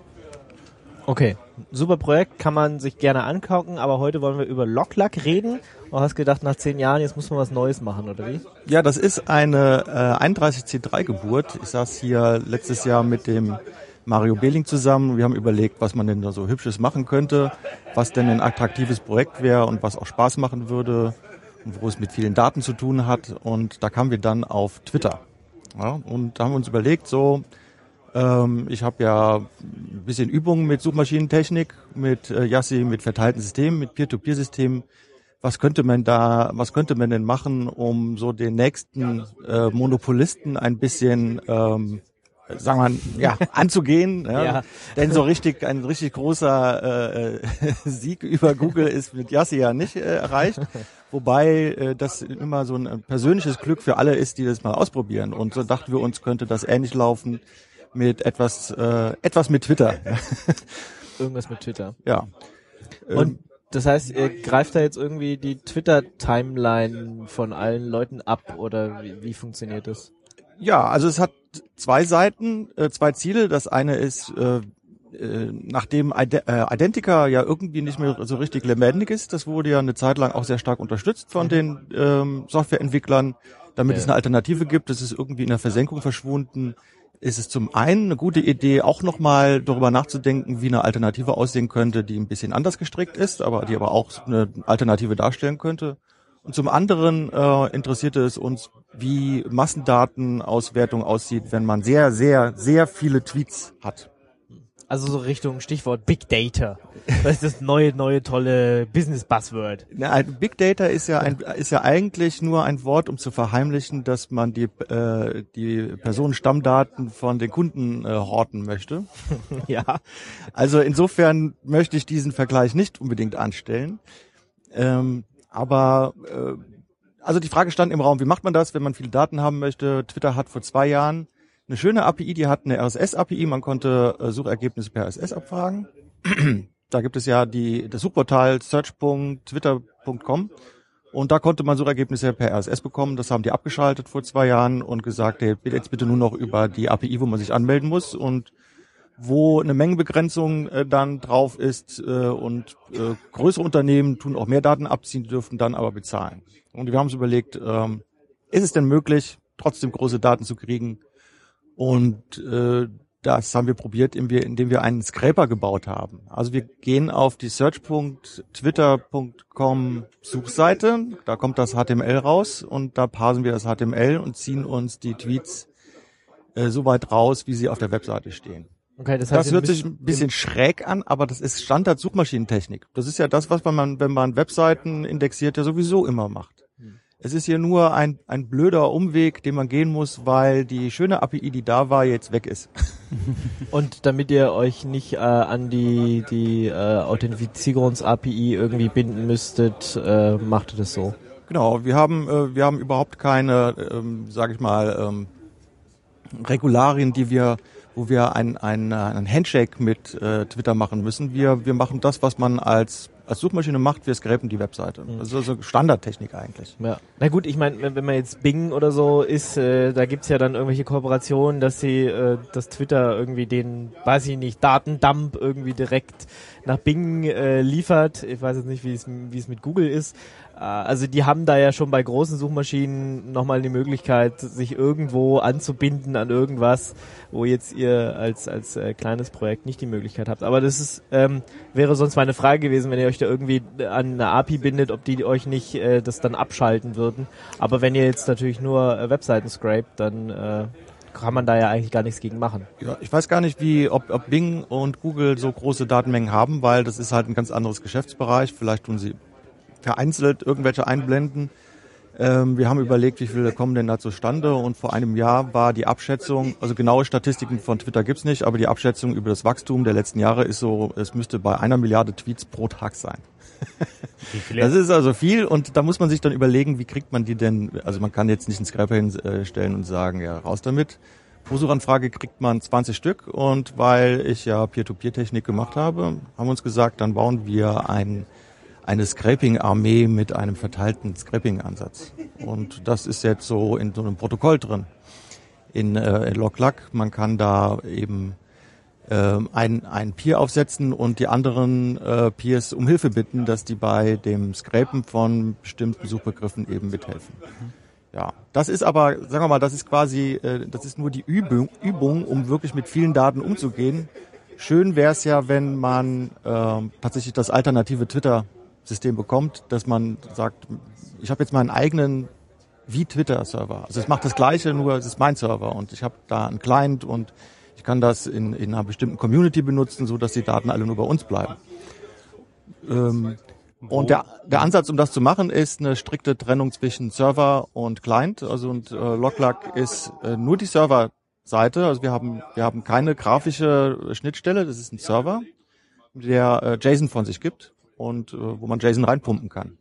S5: Okay, super Projekt, kann man sich gerne angucken, aber heute wollen wir über LogLack reden. Du hast gedacht, nach zehn Jahren, jetzt muss man was Neues machen, oder wie?
S6: Ja, das ist eine äh, einunddreißig C drei Geburt. Ich saß hier letztes Jahr mit dem Mario Behling zusammen. Wir haben überlegt, was man denn da so Hübsches machen könnte, was denn ein attraktives Projekt wäre und was auch Spaß machen würde, wo es mit vielen Daten zu tun hat. Und da kamen wir dann auf Twitter. Ja, und da haben wir uns überlegt, so, ähm, ich habe ja ein bisschen Übungen mit Suchmaschinentechnik, mit äh, Yassi, mit verteilten Systemen, mit Peer-to-Peer-Systemen. Was könnte man da, was könnte man denn machen, um so den nächsten äh, Monopolisten ein bisschen ähm, sagen wir, ja, anzugehen. Ja.
S5: Ja.
S6: Denn so richtig, ein richtig großer äh, Sieg über Google ist mit Yassi ja nicht äh, erreicht. Wobei äh, das immer so ein persönliches Glück für alle ist, die das mal ausprobieren. Und so dachten wir uns, könnte das ähnlich laufen mit etwas, äh, etwas mit Twitter.
S5: Irgendwas mit Twitter.
S6: Ja.
S5: Und Das heißt, ihr greift da jetzt irgendwie die Twitter-Timeline von allen Leuten ab oder wie, wie funktioniert das?
S6: Ja, also es hat zwei Seiten, äh, zwei Ziele. Das eine ist, äh, äh, nachdem Ide- äh, Identica ja irgendwie nicht mehr so richtig lebendig ist, das wurde ja eine Zeit lang auch sehr stark unterstützt von den ähm, Softwareentwicklern, damit ja. es eine Alternative gibt. Das ist irgendwie in der Versenkung verschwunden. Ist es zum einen eine gute Idee, auch nochmal darüber nachzudenken, wie eine Alternative aussehen könnte, die ein bisschen anders gestrickt ist, aber die aber auch eine Alternative darstellen könnte. Und zum anderen äh, interessierte es uns, wie Massendatenauswertung aussieht, wenn man sehr, sehr, sehr viele Tweets hat.
S5: Also so Richtung Stichwort Big Data. Das ist das neue, neue, tolle Business-Buzzword.
S6: Na, Big Data ist ja ein, ist ja eigentlich nur ein Wort, um zu verheimlichen, dass man die, äh, die Personenstammdaten von den Kunden äh, horten möchte.
S5: Ja.
S6: Also insofern möchte ich diesen Vergleich nicht unbedingt anstellen. Ähm, aber, äh, also die Frage stand im Raum, wie macht man das, wenn man viele Daten haben möchte? Twitter hat vor zwei Jahren eine schöne A P I, die hat eine R S S-A P I, man konnte äh, Suchergebnisse per R S S abfragen. Da gibt es ja die das Suchportal search punkt twitter punkt com und da konnte man Suchergebnisse per R S S bekommen. Das haben die abgeschaltet vor zwei Jahren und gesagt, hey, jetzt bitte nur noch über die A P I, wo man sich anmelden muss und wo eine Mengenbegrenzung äh, dann drauf ist äh, und äh, größere Unternehmen tun auch mehr Daten abziehen, die dürften dann aber bezahlen. Und wir haben uns überlegt, ähm, ist es denn möglich, trotzdem große Daten zu kriegen? Und äh, das haben wir probiert, indem wir, indem wir einen Scraper gebaut haben. Also wir gehen auf die search punkt twitter punkt com Suchseite, da kommt das H T M L raus und da parsen wir das H T M L und ziehen uns die Tweets äh, so weit raus, wie sie auf der Webseite stehen.
S5: Okay, das heißt,
S6: das hört sich ein bisschen schräg an, aber das ist Standard-Suchmaschinentechnik. Das ist ja das, was man, wenn man Webseiten indexiert, ja sowieso immer macht. Es ist hier nur ein, ein blöder Umweg, den man gehen muss, weil die schöne A P I, die da war, jetzt weg ist.
S5: Und damit ihr euch nicht äh, an die, die äh, Authentifizierungs-A P I irgendwie binden müsstet, äh, macht ihr das so?
S6: Genau, wir haben äh, wir haben überhaupt keine, ähm, sage ich mal, ähm, Regularien, die wir, wo wir ein, ein, ein Handshake mit äh, Twitter machen müssen. Wir wir machen das, was man als als Suchmaschine macht, wir scrapen die Webseite. Das ist also Standardtechnik eigentlich.
S5: Ja. Na gut, ich meine, wenn man jetzt Bing oder so ist, äh, da gibt's ja dann irgendwelche Kooperationen, dass sie, äh, dass Twitter irgendwie den, weiß ich nicht, Datendump irgendwie direkt nach Bing äh, liefert. Ich weiß jetzt nicht, wie es wie es mit Google ist. Äh, also die haben da ja schon bei großen Suchmaschinen nochmal die Möglichkeit, sich irgendwo anzubinden an irgendwas, wo jetzt ihr als als äh, kleines Projekt nicht die Möglichkeit habt. Aber das ist ähm, wäre sonst meine Frage gewesen, wenn ihr euch da irgendwie an eine A P I bindet, ob die euch nicht äh, das dann abschalten würden. Aber wenn ihr jetzt natürlich nur äh, Webseiten scrapt, dann äh, kann man da ja eigentlich gar nichts gegen machen.
S6: Ja, ich weiß gar nicht, wie ob, ob Bing und Google so große Datenmengen haben, weil das ist halt ein ganz anderes Geschäftsbereich. Vielleicht tun sie vereinzelt irgendwelche einblenden. Ähm, wir haben überlegt, wie viele kommen denn da zustande und vor einem Jahr war die Abschätzung, also genaue Statistiken von Twitter gibt's nicht, aber die Abschätzung über das Wachstum der letzten Jahre ist so, es müsste bei einer Milliarde Tweets pro Tag sein. Das ist also viel und da muss man sich dann überlegen, wie kriegt man die denn, also man kann jetzt nicht einen Scraper hinstellen und sagen, ja, raus damit. Pro Suchanfrage kriegt man zwanzig Stück und weil ich ja Peer-to-Peer-Technik gemacht habe, haben wir uns gesagt, dann bauen wir ein eine Scraping-Armee mit einem verteilten Scraping-Ansatz. Und das ist jetzt so in so einem Protokoll drin. In, äh, in LogLug, man kann da eben äh, ein, ein Peer aufsetzen und die anderen äh, Peers um Hilfe bitten, dass die bei dem Scrapen von bestimmten Suchbegriffen eben mithelfen. Ja, das ist aber, sagen wir mal, das ist quasi, äh, das ist nur die Übung, Übung, um wirklich mit vielen Daten umzugehen. Schön wäre es ja, wenn man äh, tatsächlich das alternative Twitter System bekommt, dass man sagt, ich habe jetzt meinen eigenen wie Twitter-Server. Also es macht das Gleiche, nur es ist mein Server und ich habe da einen Client und ich kann das in, in einer bestimmten Community benutzen, so dass die Daten alle nur bei uns bleiben. Ähm, und der, der Ansatz, um das zu machen, ist eine strikte Trennung zwischen Server und Client. Also und äh, LogLug ist äh, nur die Serverseite. Also wir haben wir haben keine grafische Schnittstelle. Das ist ein Server, der äh, JSON von sich gibt und äh, wo man JSON reinpumpen kann.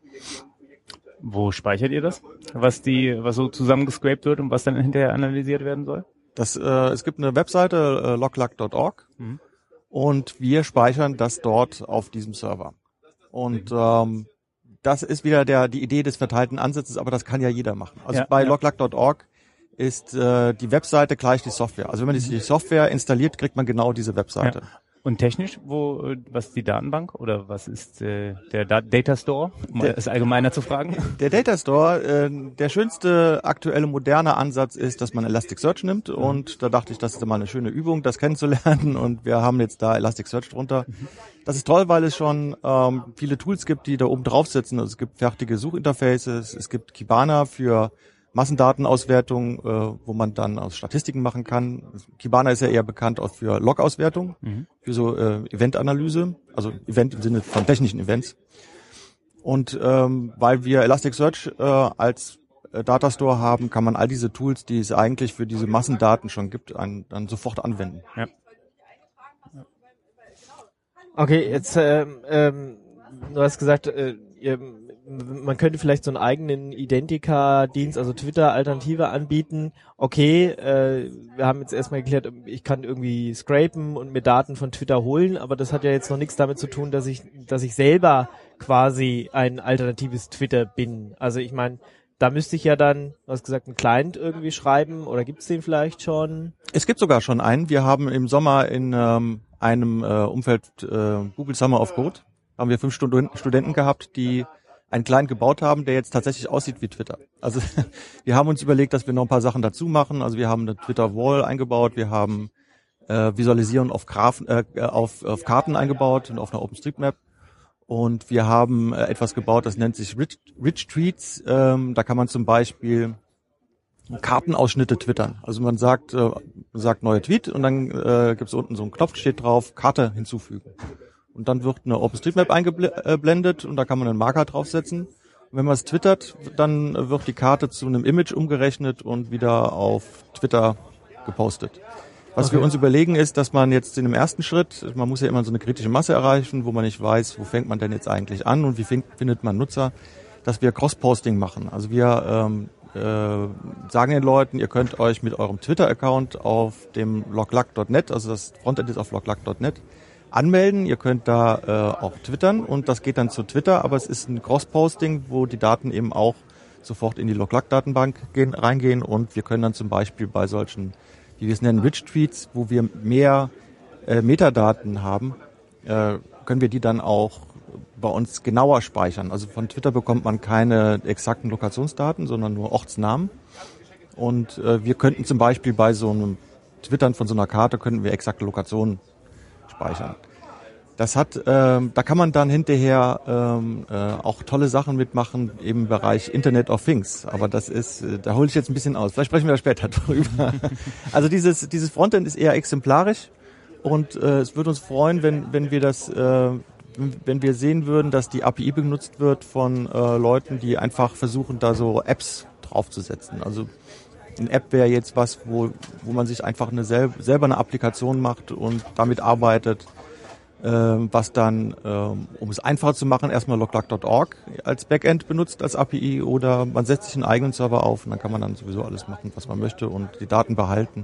S7: Wo speichert ihr das? Was die, was so zusammengescraped wird und was dann hinterher analysiert werden soll?
S6: Das, äh, es gibt eine Webseite, äh, loglug punkt org, mhm. und wir speichern das dort auf diesem Server. Und ähm, das ist wieder der die Idee des verteilten Ansatzes, aber das kann ja jeder machen. Also
S7: Ja,
S6: bei
S7: ja.
S6: logluck Punkt org ist äh, die Webseite gleich die Software. Also wenn man die Software installiert, kriegt man genau diese Webseite.
S7: Ja. Und technisch, wo, äh, was ist die Datenbank oder was ist äh, der Da- Data Store, um
S6: Der-
S7: es allgemeiner zu fragen?
S6: Der Data Store, äh, der schönste aktuelle moderne Ansatz ist, dass man Elasticsearch nimmt und da dachte ich, das ist mal eine schöne Übung, das kennenzulernen und wir haben jetzt da Elasticsearch drunter. Das ist toll, weil es schon ähm, viele Tools gibt, die da oben drauf sitzen. Also es gibt fertige Suchinterfaces, es gibt Kibana für Massendatenauswertung, äh, wo man dann aus Statistiken machen kann. Kibana ist ja eher bekannt auch für Log-Auswertung,
S7: Mhm.
S6: für so äh, Eventanalyse, also Event im Sinne von technischen Events. Und ähm, weil wir Elasticsearch äh, als äh, Datastore haben, kann man all diese Tools, die es eigentlich für diese Massendaten schon gibt, an, dann sofort anwenden.
S7: Ja.
S5: Okay, jetzt, ähm, ähm, du hast gesagt, äh, ihr, man könnte vielleicht so einen eigenen Identica-Dienst, also Twitter-Alternative anbieten. Okay, äh, wir haben jetzt erstmal geklärt, ich kann irgendwie scrapen und mir Daten von Twitter holen, aber das hat ja jetzt noch nichts damit zu tun, dass ich, dass ich selber quasi ein alternatives Twitter bin. Also ich meine, da müsste ich ja dann, du hast gesagt, einen Client irgendwie schreiben oder gibt's den vielleicht schon?
S6: Es gibt sogar schon einen. Wir haben im Sommer in ähm, einem äh, Umfeld äh, Google Summer of Code, haben wir fünf Studen- Studenten gehabt, die einen Client gebaut haben, der jetzt tatsächlich aussieht wie Twitter. Also wir haben uns überlegt, dass wir noch ein paar Sachen dazu machen. Also wir haben eine Twitter-Wall eingebaut, wir haben äh, Visualisierung auf, Graphen, äh, auf, auf Karten eingebaut und auf einer OpenStreetMap. Und wir haben äh, etwas gebaut, das nennt sich Rich, Rich Tweets. Ähm, da kann man zum Beispiel Kartenausschnitte twittern. Also man sagt, äh, sagt neuer Tweet und dann äh, gibt es unten so einen Knopf, steht drauf, Karte hinzufügen. Und dann wird eine OpenStreetMap eingeblendet und da kann man einen Marker draufsetzen. Und wenn man es twittert, dann wird die Karte zu einem Image umgerechnet und wieder auf Twitter gepostet. Was
S5: Okay.
S6: wir uns überlegen ist, dass man jetzt in dem ersten Schritt, man muss ja immer so eine kritische Masse erreichen, wo man nicht weiß, wo fängt man denn jetzt eigentlich an und wie find, findet man Nutzer, dass wir Cross-Posting machen. Also wir ähm, äh, sagen den Leuten, ihr könnt euch mit eurem Twitter-Account auf dem logluck Punkt net, also das Frontend ist auf logluck Punkt net, anmelden. Ihr könnt da äh, auch twittern und das geht dann zu Twitter, aber es ist ein Cross-Posting, wo die Daten eben auch sofort in die logluck-Datenbank gehen, reingehen und wir können dann zum Beispiel bei solchen, wie wir es nennen, Rich Tweets, wo wir mehr äh, Metadaten haben, äh, können wir die dann auch bei uns genauer speichern. Also von Twitter bekommt man keine exakten Lokationsdaten, sondern nur Ortsnamen. Und äh, wir könnten zum Beispiel bei so einem Twittern von so einer Karte, könnten wir exakte Lokationen speichern. Das hat, ähm, da kann man dann hinterher ähm, äh, auch tolle Sachen mitmachen im Bereich Internet of Things. Aber das ist, äh, da hole ich jetzt ein bisschen aus. Vielleicht sprechen wir da später drüber. Also dieses dieses Frontend ist eher exemplarisch und äh, es würde uns freuen, wenn wenn wir das, äh, wenn wir sehen würden, dass die A P I benutzt wird von äh, Leuten, die einfach versuchen, da so Apps draufzusetzen. Also eine App wäre jetzt was, wo wo man sich einfach eine sel- selber eine Applikation macht und damit arbeitet. Ähm, was dann, ähm, um es einfacher zu machen, erstmal logluck Punkt org als Backend benutzt als A P I oder man setzt sich einen eigenen Server auf und dann kann man dann sowieso alles machen, was man möchte und die Daten behalten.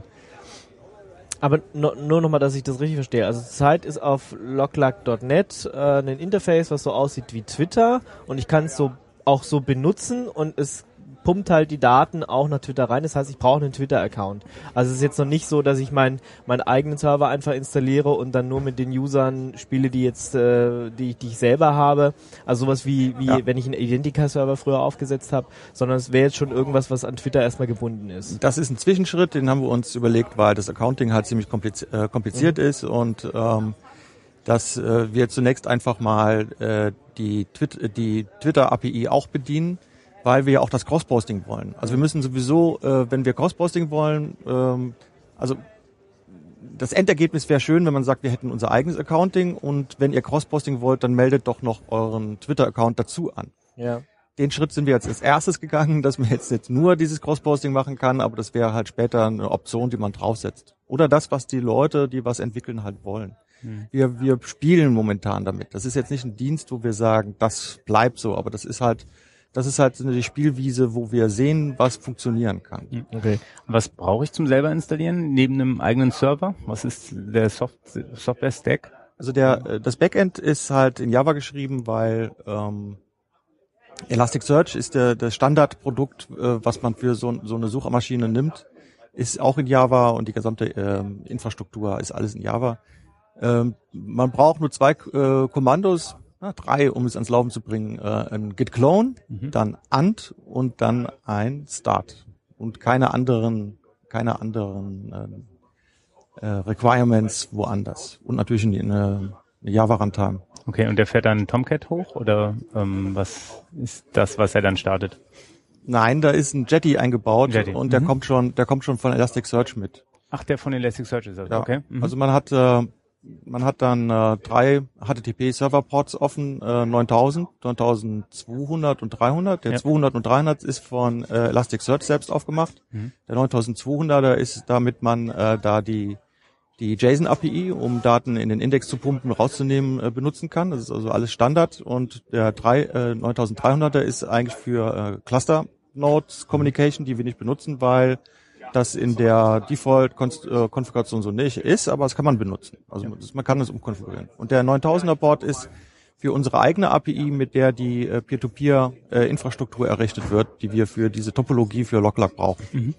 S5: Aber no, nur nochmal, dass ich das richtig verstehe. Also zurzeit ist auf logluck Punkt net äh, ein Interface, was so aussieht wie Twitter und ich kann es so auch so benutzen und es pumpt halt die Daten auch nach Twitter rein. Das heißt, ich brauche einen Twitter-Account. Also es ist jetzt noch nicht so, dass ich mein, meinen eigenen Server einfach installiere und dann nur mit den Usern spiele, die jetzt, äh, die, die ich selber habe. Also sowas wie, wie
S6: Ja.
S5: wenn ich einen Identica-Server früher aufgesetzt habe, sondern es wäre jetzt schon irgendwas, was an Twitter erstmal gebunden ist.
S6: Das ist ein Zwischenschritt, den haben wir uns überlegt, weil das Accounting halt ziemlich kompliz- äh, kompliziert mhm. ist und ähm, dass äh, wir zunächst einfach mal äh, die, Twit- die Twitter-A P I auch bedienen, weil wir ja auch das Cross-Posting wollen. Also wir müssen sowieso, äh, wenn wir Cross-Posting wollen, ähm, also das Endergebnis wäre schön, wenn man sagt, wir hätten unser eigenes Accounting und wenn ihr Cross-Posting wollt, dann meldet doch noch euren Twitter-Account dazu an.
S5: Ja.
S6: Den Schritt sind wir jetzt als erstes gegangen, dass man jetzt, jetzt nur dieses Cross-Posting machen kann, aber das wäre halt später eine Option, die man draufsetzt. Oder das, was die Leute, die was entwickeln, halt wollen. Hm. Wir, wir spielen momentan damit. Das ist jetzt nicht ein Dienst, wo wir sagen, das bleibt so, aber das ist halt Das ist halt die Spielwiese, wo wir sehen, was funktionieren kann.
S7: Okay. Was brauche ich zum selber installieren? Neben einem eigenen Server? Was ist der Soft- Software-Stack?
S6: Also der äh, das Backend ist halt in Java geschrieben, weil ähm, Elasticsearch ist der das Standardprodukt, äh, was man für so, so eine Suchmaschine nimmt, ist auch in Java und die gesamte ähm, Infrastruktur ist alles in Java. Ähm, man braucht nur zwei äh, Kommandos, na, drei, um es ans Laufen zu bringen. Äh, ein git clone, mhm. dann ant und dann ein start und keine anderen keine anderen äh, äh, Requirements woanders und natürlich eine, eine Java Runtime.
S7: Okay, und der fährt dann Tomcat hoch oder ähm, was ist das, was er dann startet?
S6: Nein, da ist ein Jetty eingebaut
S7: Jetty.
S6: und der
S7: mhm.
S6: kommt schon, der kommt schon von Elasticsearch mit.
S7: Ach, der von Elasticsearch ist das.
S6: Ja.
S7: Okay. Mhm.
S6: Also man hat äh, man hat dann äh, drei H T T P Server Ports offen, äh, neuntausend, neuntausendzweihundert und dreihundert. Der
S7: ja.
S6: zweihundert und dreihundert ist von äh, Elasticsearch selbst aufgemacht. Mhm. Der neuntausendzweihunderter ist, damit man äh, da die die JSON-A P I, um Daten in den Index zu pumpen, rauszunehmen, äh, benutzen kann. Das ist also alles Standard. Und der drei, äh, neuntausenddreihunderter ist eigentlich für äh, Cluster-Nodes-Communication, die wir nicht benutzen, weil das in der Default-Konfiguration so nicht ist, aber das kann man benutzen. Also das, man kann es umkonfigurieren. Und der neuntausender-Port ist für unsere eigene A P I, mit der die äh, Peer-to-Peer-Infrastruktur äh, errichtet wird, die wir für diese Topologie für LogLog brauchen. Mhm.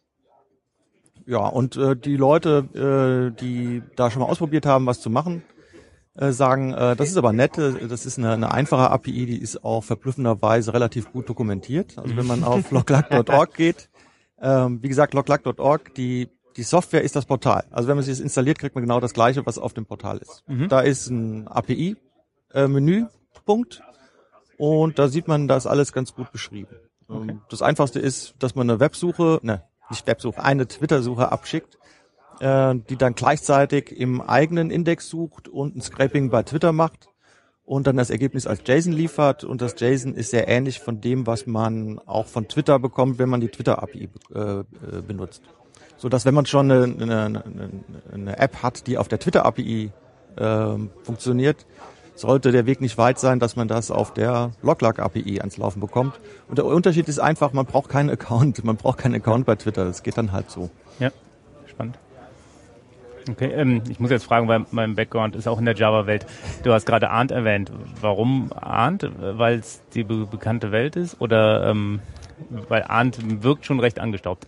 S6: Ja, und äh, die Leute, äh, die da schon mal ausprobiert haben, was zu machen, äh, sagen, äh, das ist aber nett, äh, das ist eine, eine einfache A P I, die ist auch verblüffenderweise relativ gut dokumentiert. Also wenn man auf loglog Punkt org geht, ähm, wie gesagt, loglog Punkt org, die die Software ist das Portal. Also wenn man sich das installiert, kriegt man genau das Gleiche, was auf dem Portal ist. Mhm. Da ist ein A P I-Menüpunkt äh, und da sieht man, da ist alles ganz gut beschrieben. Okay. Ähm, das Einfachste ist, dass man eine Websuche, ne, nicht Websuche, eine Twitter-Suche abschickt, äh, die dann gleichzeitig im eigenen Index sucht und ein Scraping bei Twitter macht und dann das Ergebnis als JSON liefert. Und das JSON ist sehr ähnlich von dem, was man auch von Twitter bekommt, wenn man die Twitter-A P I äh, benutzt. So dass wenn man schon eine, eine, eine App hat, die auf der Twitter-A P I äh, funktioniert, sollte der Weg nicht weit sein, dass man das auf der LogLog-A P I ans Laufen bekommt. Und der Unterschied ist einfach, man braucht keinen Account. Man braucht keinen Account bei Twitter. Das geht dann halt so.
S7: Ja, spannend. Okay, ähm, ich muss jetzt fragen, weil mein Background ist auch in der Java-Welt. Du hast gerade Arndt erwähnt. Warum Arndt? Weil es die be- bekannte Welt ist? Oder ähm, weil Arndt wirkt schon recht angestaubt?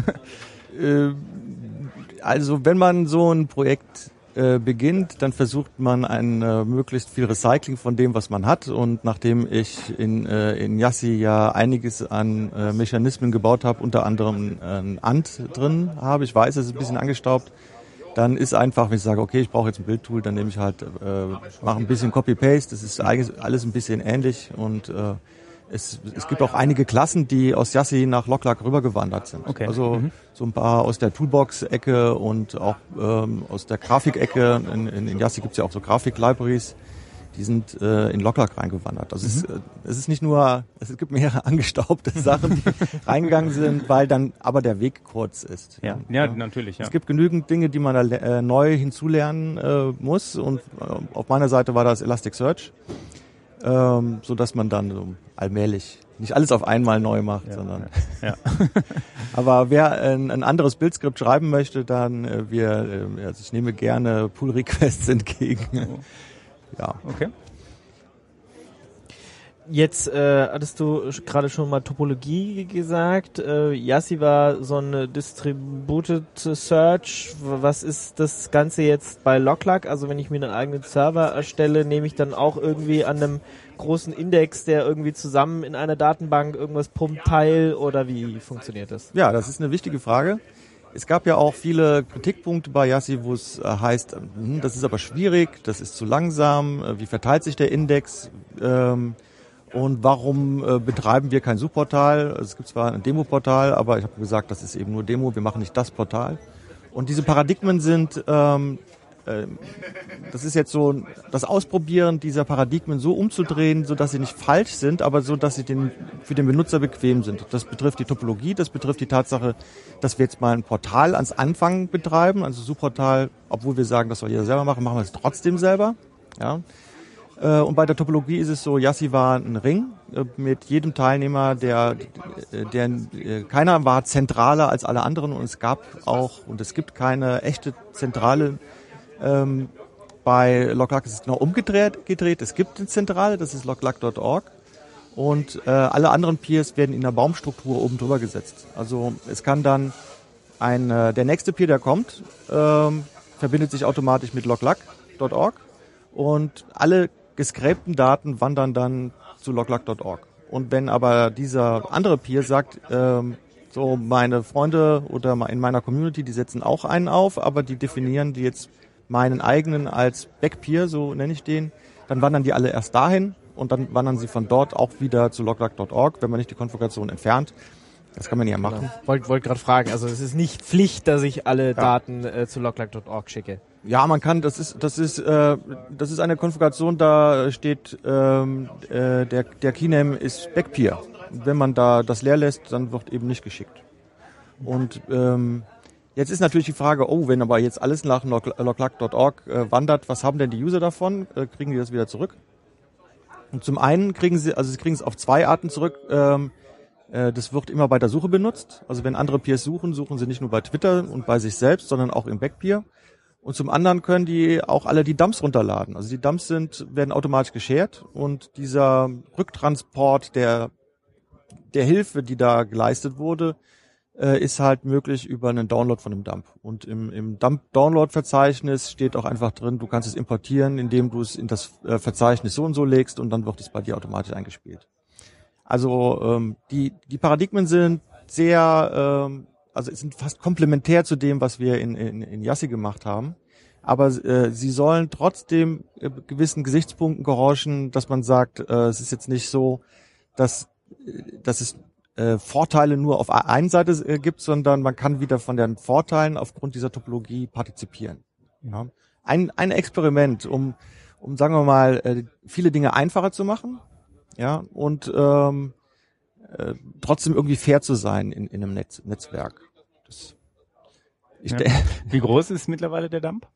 S6: äh, also wenn man so ein Projekt beginnt, dann versucht man ein äh, möglichst viel Recycling von dem, was man hat. Und nachdem ich in, äh, in Yassi ja einiges an äh, Mechanismen gebaut habe, unter anderem äh, ein Ant drin habe, ich weiß, es ist ein bisschen angestaubt, dann ist einfach, wenn ich sage, okay, ich brauche jetzt ein Bildtool, dann nehme ich halt, äh, mache ein bisschen Copy-Paste, das ist eigentlich alles ein bisschen ähnlich und äh, Es, es gibt auch einige Klassen, die aus Yassi nach LogLog rübergewandert sind.
S7: Okay.
S6: Also mhm. so ein paar aus der Toolbox-Ecke und auch ähm, aus der Grafik-Ecke. In, in, in Yassi gibt es ja auch so Grafik-Libraries, die sind äh, in LogLog reingewandert. Also mhm. es, äh, es ist nicht nur, es gibt mehrere angestaubte Sachen, die reingegangen sind, weil dann aber der Weg kurz ist.
S7: Ja, ja, ja. natürlich. Ja.
S6: Es gibt genügend Dinge, die man da äh, neu hinzulernen äh, muss und äh, auf meiner Seite war das Elasticsearch. Ähm, so dass man dann so allmählich nicht alles auf einmal neu macht, ja, sondern
S7: ja. ja.
S6: Aber wer ein, ein anderes Bildskript schreiben möchte, dann äh, wir, äh, also ich nehme gerne Pull Requests entgegen.
S7: Oh.
S6: Ja.
S7: Okay.
S5: Jetzt äh, hattest du gerade schon mal Topologie gesagt. Äh, Yassi war so eine Distributed Search. Was ist das Ganze jetzt bei LogLog? Also wenn ich mir einen eigenen Server erstelle, nehme ich dann auch irgendwie an einem großen Index, der irgendwie zusammen in einer Datenbank irgendwas pumpt, teil oder wie funktioniert das?
S6: Ja, das ist eine wichtige Frage. Es gab ja auch viele Kritikpunkte bei Yassi, wo es äh, heißt, hm, das ist aber schwierig, das ist zu langsam, äh, wie verteilt sich der Index? Ähm, Und warum äh, betreiben wir kein Suchportal? Es gibt zwar ein Demo-Portal, aber ich habe gesagt, das ist eben nur Demo, wir machen nicht das Portal. Und diese Paradigmen sind, ähm, äh, das ist jetzt so das Ausprobieren dieser Paradigmen so umzudrehen, so dass sie nicht falsch sind, aber so, dass sie den, für den Benutzer bequem sind. Das betrifft die Topologie, das betrifft die Tatsache, dass wir jetzt mal ein Portal ans Anfang betreiben, also Suchportal, obwohl wir sagen, das soll jeder selber machen, machen wir es trotzdem selber. Ja. Und bei der Topologie ist es so, Yassi war ein Ring mit jedem Teilnehmer, der, der keiner war zentraler als alle anderen und es gab auch und es gibt keine echte zentrale ähm, bei LogLac ist es genau umgedreht. Gedreht. Es gibt eine Zentrale, das ist loglac Punkt org. Und äh, alle anderen Peers werden in der Baumstruktur oben drüber gesetzt. Also es kann dann ein, äh, der nächste Peer, der kommt, ähm, verbindet sich automatisch mit loglac Punkt org und alle gescrapten Daten wandern dann zu loglac Punkt org. Und wenn aber dieser andere Peer sagt, ähm, so meine Freunde oder in meiner Community, die setzen auch einen auf, aber die definieren die jetzt meinen eigenen als Backpeer, so nenne ich den, dann wandern die alle erst dahin und dann wandern sie von dort auch wieder zu loglac Punkt org, wenn man nicht die Konfiguration entfernt. Das kann man ja machen.
S5: Genau. Wollte wollt gerade fragen, also es ist nicht Pflicht, dass ich alle ja. Daten äh, zu loglac Punkt org schicke.
S6: Ja, man kann, das ist das ist äh, das ist eine Konfiguration, da steht ähm, äh, der der Keyname ist Backpeer. Wenn man da das leer lässt, dann wird eben nicht geschickt. Und ähm, jetzt ist natürlich die Frage, oh, wenn aber jetzt alles nach loglac Punkt org äh, wandert, was haben denn die User davon? Äh, kriegen die das wieder zurück? Und zum einen kriegen sie, also sie kriegen es auf zwei Arten zurück. Ähm, äh, das wird immer bei der Suche benutzt. Also wenn andere Peers suchen, suchen sie nicht nur bei Twitter und bei sich selbst, sondern auch im Backpeer. Und zum anderen können die auch alle die Dumps runterladen. Also die Dumps sind, werden automatisch geshared und dieser Rücktransport der, der Hilfe, die da geleistet wurde, äh, ist halt möglich über einen Download von einem Dump. Und im, im Dump-Download-Verzeichnis steht auch einfach drin, du kannst es importieren, indem du es in das äh, Verzeichnis so und so legst und dann wird es bei dir automatisch eingespielt. Also ähm, die, die Paradigmen sind sehr, ähm, also sind fast komplementär zu dem, was wir in, in, in Yassi gemacht haben. Aber äh, sie sollen trotzdem äh, gewissen Gesichtspunkten gehorchen, dass man sagt, äh, es ist jetzt nicht so, dass, dass es äh, Vorteile nur auf einer Seite äh, gibt, sondern man kann wieder von den Vorteilen aufgrund dieser Topologie partizipieren. Ja. Ein, ein Experiment, um, um sagen wir mal, äh, viele Dinge einfacher zu machen, ja, und ähm, äh, trotzdem irgendwie fair zu sein in, in einem Netz, Netzwerk. Das, ich
S7: ja.
S6: de-
S7: Wie groß ist mittlerweile der Dump?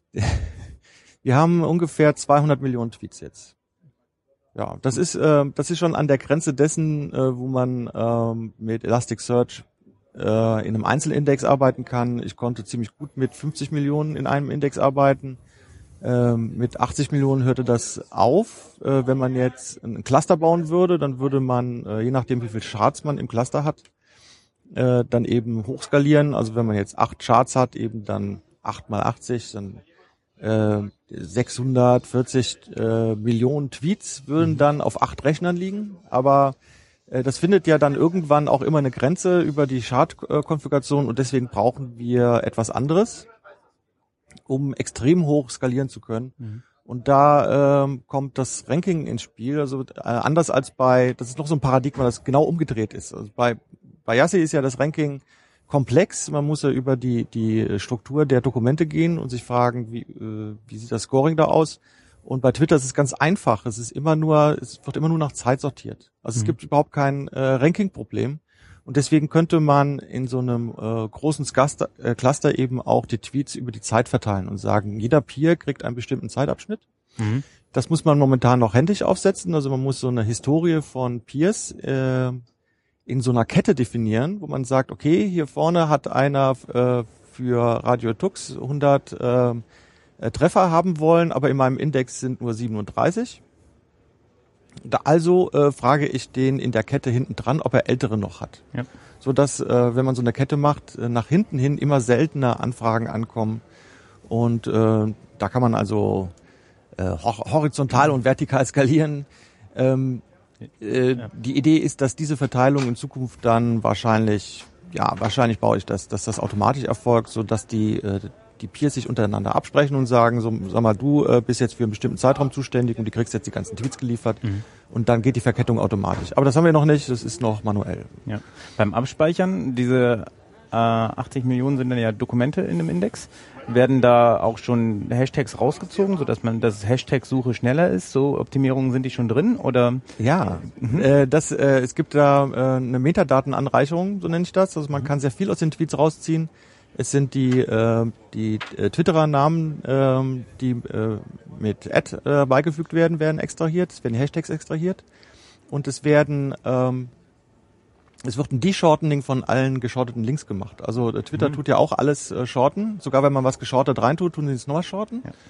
S6: Wir haben ungefähr zweihundert Millionen Tweets jetzt. Ja, das ist äh, das ist schon an der Grenze dessen, äh, wo man ähm, mit Elasticsearch äh, in einem Einzelindex arbeiten kann. Ich konnte ziemlich gut mit fünfzig Millionen in einem Index arbeiten. Ähm, mit achtzig Millionen hörte das auf. Äh, wenn man jetzt ein Cluster bauen würde, dann würde man, äh, je nachdem wie viel Charts man im Cluster hat, äh, dann eben hochskalieren. Also wenn man jetzt acht Charts hat, eben dann acht mal achtzig, dann äh, sechshundertvierzig äh, Millionen Tweets würden dann auf acht Rechnern liegen. Aber äh, das findet ja dann irgendwann auch immer eine Grenze über die Chart-Konfiguration und deswegen brauchen wir etwas anderes, um extrem hoch skalieren zu können. Mhm. Und da ähm, kommt das Ranking ins Spiel. Also äh, anders als bei, das ist noch so ein Paradigma, das genau umgedreht ist. Also bei bei Yassi ist ja das Ranking komplex. Man muss ja über die die Struktur der Dokumente gehen und sich fragen, wie äh, wie sieht das Scoring da aus? Und bei Twitter ist es ganz einfach. Es ist immer nur, es wird immer nur nach Zeit sortiert. Also mhm. es gibt überhaupt kein äh, Ranking-Problem. Und deswegen könnte man in so einem äh, großen Cluster, äh, Cluster eben auch die Tweets über die Zeit verteilen und sagen, jeder Peer kriegt einen bestimmten Zeitabschnitt. Mhm. Das muss man momentan noch händisch aufsetzen. Also man muss so eine Historie von Peers äh, in so einer Kette definieren, wo man sagt, okay, hier vorne hat einer äh, für Radio Tux hundert äh, Treffer haben wollen, aber in meinem Index sind nur siebenunddreißig. Da also äh, frage ich den in der Kette hinten dran, ob er ältere noch hat. Ja. So dass, äh, wenn man so eine Kette macht, äh, nach hinten hin immer seltener Anfragen ankommen. Und äh, da kann man also äh, hor- horizontal und vertikal skalieren. Ähm, äh, ja. Die Idee ist, dass diese Verteilung in Zukunft dann wahrscheinlich, ja, wahrscheinlich baue ich das, dass das automatisch erfolgt, so dass die äh, die Peers sich untereinander absprechen und sagen, so, sag mal, du äh, bist jetzt für einen bestimmten Zeitraum zuständig und du kriegst jetzt die ganzen Tweets geliefert mhm. und dann geht die Verkettung automatisch. Aber das haben wir noch nicht, das ist noch manuell. Ja.
S7: Beim Abspeichern, diese äh, achtzig Millionen sind dann ja Dokumente in einem Index, werden da auch schon Hashtags rausgezogen, sodass man das Hashtag-Suche schneller ist? So Optimierungen sind die schon drin? Oder?
S6: Ja, mhm. äh, das, äh, es gibt da äh, eine Metadatenanreicherung, so nenne ich das. Also man mhm. kann sehr viel aus den Tweets rausziehen. Es sind die äh, die äh, Twitterer-Namen, äh, die äh, mit Ad äh, beigefügt werden, werden extrahiert. Es werden die Hashtags extrahiert und es werden ähm, es wird ein De-Shortening von allen geschorteten Links gemacht. Also äh, Twitter mhm. tut ja auch alles äh, shorten. Sogar wenn man was geschortet reintut, tun sie es nochmal shorten. Ja.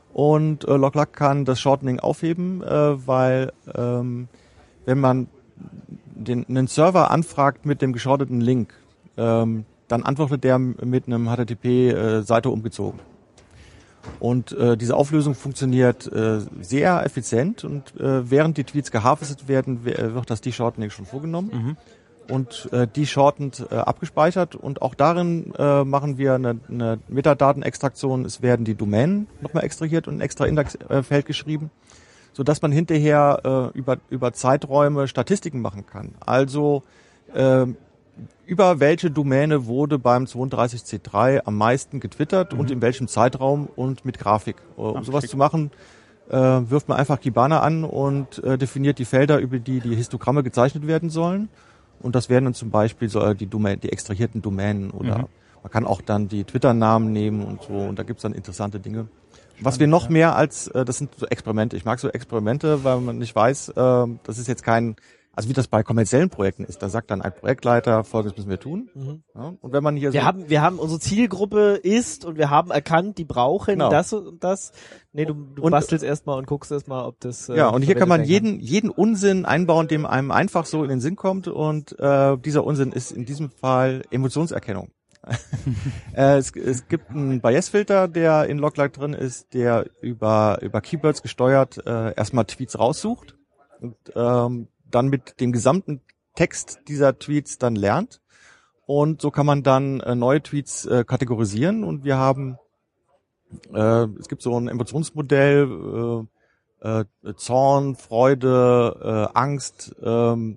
S6: Und äh, LogLog kann das Shortening aufheben, äh, weil ähm, wenn man den, einen Server anfragt mit dem geschorteten Link, ähm, dann antwortet der mit einem H T T P-Seite äh, umgezogen. Und äh, diese Auflösung funktioniert äh, sehr effizient und äh, während die Tweets geharvestet werden, wird das De-Shortening schon vorgenommen mhm. und äh, de-shortend äh, abgespeichert. Und auch darin äh, machen wir eine, eine Metadatenextraktion. Es werden die Domänen nochmal extrahiert und ein extra Indexfeld geschrieben, sodass man hinterher äh, über, über Zeiträume Statistiken machen kann. Also äh, über welche Domäne wurde beim zweiunddreißig C drei am meisten getwittert mhm. und in welchem Zeitraum und mit Grafik. Um Ach, sowas schick. zu machen, äh, wirft man einfach Kibana an und äh, definiert die Felder, über die die Histogramme gezeichnet werden sollen. Und das wären dann zum Beispiel so die, Domain, die extrahierten Domänen oder mhm. man kann auch dann die Twitter-Namen nehmen und so. Und da gibt's dann interessante Dinge. Spannend, was wir noch ja. mehr als, äh, das sind so Experimente. Ich mag so Experimente, weil man nicht weiß, äh, das ist jetzt kein Also wie das bei kommerziellen Projekten ist, da sagt dann ein Projektleiter, Folgendes müssen wir tun. Mhm. Ja, und wenn man hier
S5: wir
S6: so
S5: haben, wir haben unsere Zielgruppe ist und wir haben erkannt, die brauchen genau. das und das. Nee, du, du und, bastelst erstmal und guckst erstmal, ob das. Äh,
S6: ja, und hier kann man jeden jeden Unsinn einbauen, dem einem einfach so in den Sinn kommt. Und äh, dieser Unsinn ist in diesem Fall Emotionserkennung. äh, es, es gibt einen Bias-Filter, der in LogLog drin ist, der über über Keywords gesteuert äh, erstmal Tweets raussucht und ähm, dann mit dem gesamten Text dieser Tweets dann lernt. Und so kann man dann äh, neue Tweets äh, kategorisieren. Und wir haben, äh, es gibt so ein Emotionsmodell, äh, äh, Zorn, Freude, äh, Angst, äh,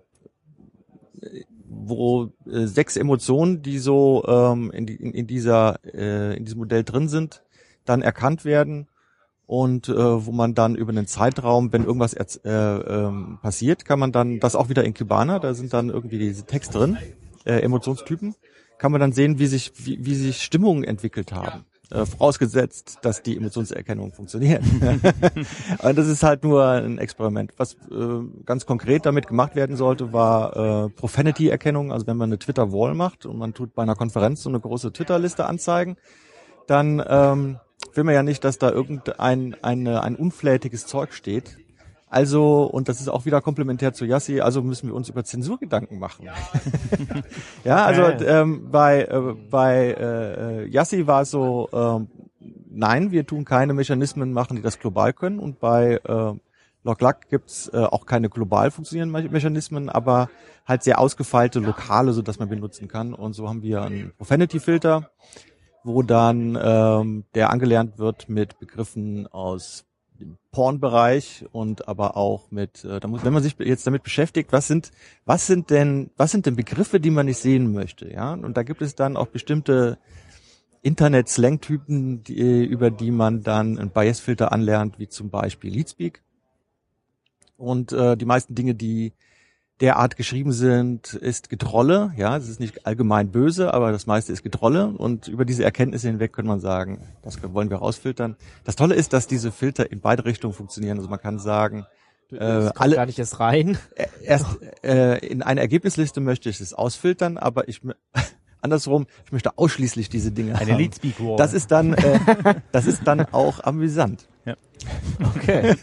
S6: wo äh, sechs Emotionen, die so ähm, in, die, in, in dieser äh, in diesem Modell drin sind, dann erkannt werden. Und äh, wo man dann über einen Zeitraum, wenn irgendwas äh, ähm, passiert, kann man dann, das auch wieder in Kibana, da sind dann irgendwie diese Texte drin, äh, Emotionstypen, kann man dann sehen, wie sich wie, wie sich Stimmungen entwickelt haben. Äh, vorausgesetzt, dass die Emotionserkennung funktioniert. Aber das ist halt nur ein Experiment. Was äh, ganz konkret damit gemacht werden sollte, war äh, Profanity-Erkennung. Also wenn man eine Twitter-Wall macht und man tut bei einer Konferenz so eine große Twitter-Liste anzeigen, dann ähm, will man ja nicht, dass da irgendein eine, ein unflätiges Zeug steht. Also, und das ist auch wieder komplementär zu Yassi, also müssen wir uns über Zensur Gedanken machen. ja, also ähm, bei äh, bei äh, Yassi war es so, äh, nein, wir tun keine Mechanismen machen, die das global können. Und bei äh, LogLog gibt's äh, auch keine global funktionierenden Mechanismen, aber halt sehr ausgefeilte lokale, so dass man benutzen kann. Und so haben wir einen Profanity-Filter, wo dann ähm, der angelernt wird mit Begriffen aus dem Porn-Bereich und aber auch mit, äh, da muss, wenn man sich jetzt damit beschäftigt, was sind, was sind denn, was sind denn Begriffe, die man nicht sehen möchte, ja? Und da gibt es dann auch bestimmte Internet-Slang-Typen, die, über die man dann einen Bias-Filter anlernt, wie zum Beispiel Leadspeak. Und äh, die meisten Dinge, die derart geschrieben sind, ist Getrolle. Ja, es ist nicht allgemein böse, aber das meiste ist Getrolle. Und über diese Erkenntnisse hinweg kann man sagen, das wollen wir rausfiltern. Das Tolle ist, dass diese Filter in beide Richtungen funktionieren. Also man kann sagen,
S5: äh, alle gar nicht erst rein.
S6: Erst äh, in eine Ergebnisliste möchte ich es ausfiltern, aber ich andersrum, ich möchte ausschließlich diese Dinge
S7: eine
S6: haben.
S7: Leadspeak Wall.
S6: Das ist dann, äh, das ist dann auch amüsant.
S7: Ja.
S5: Okay.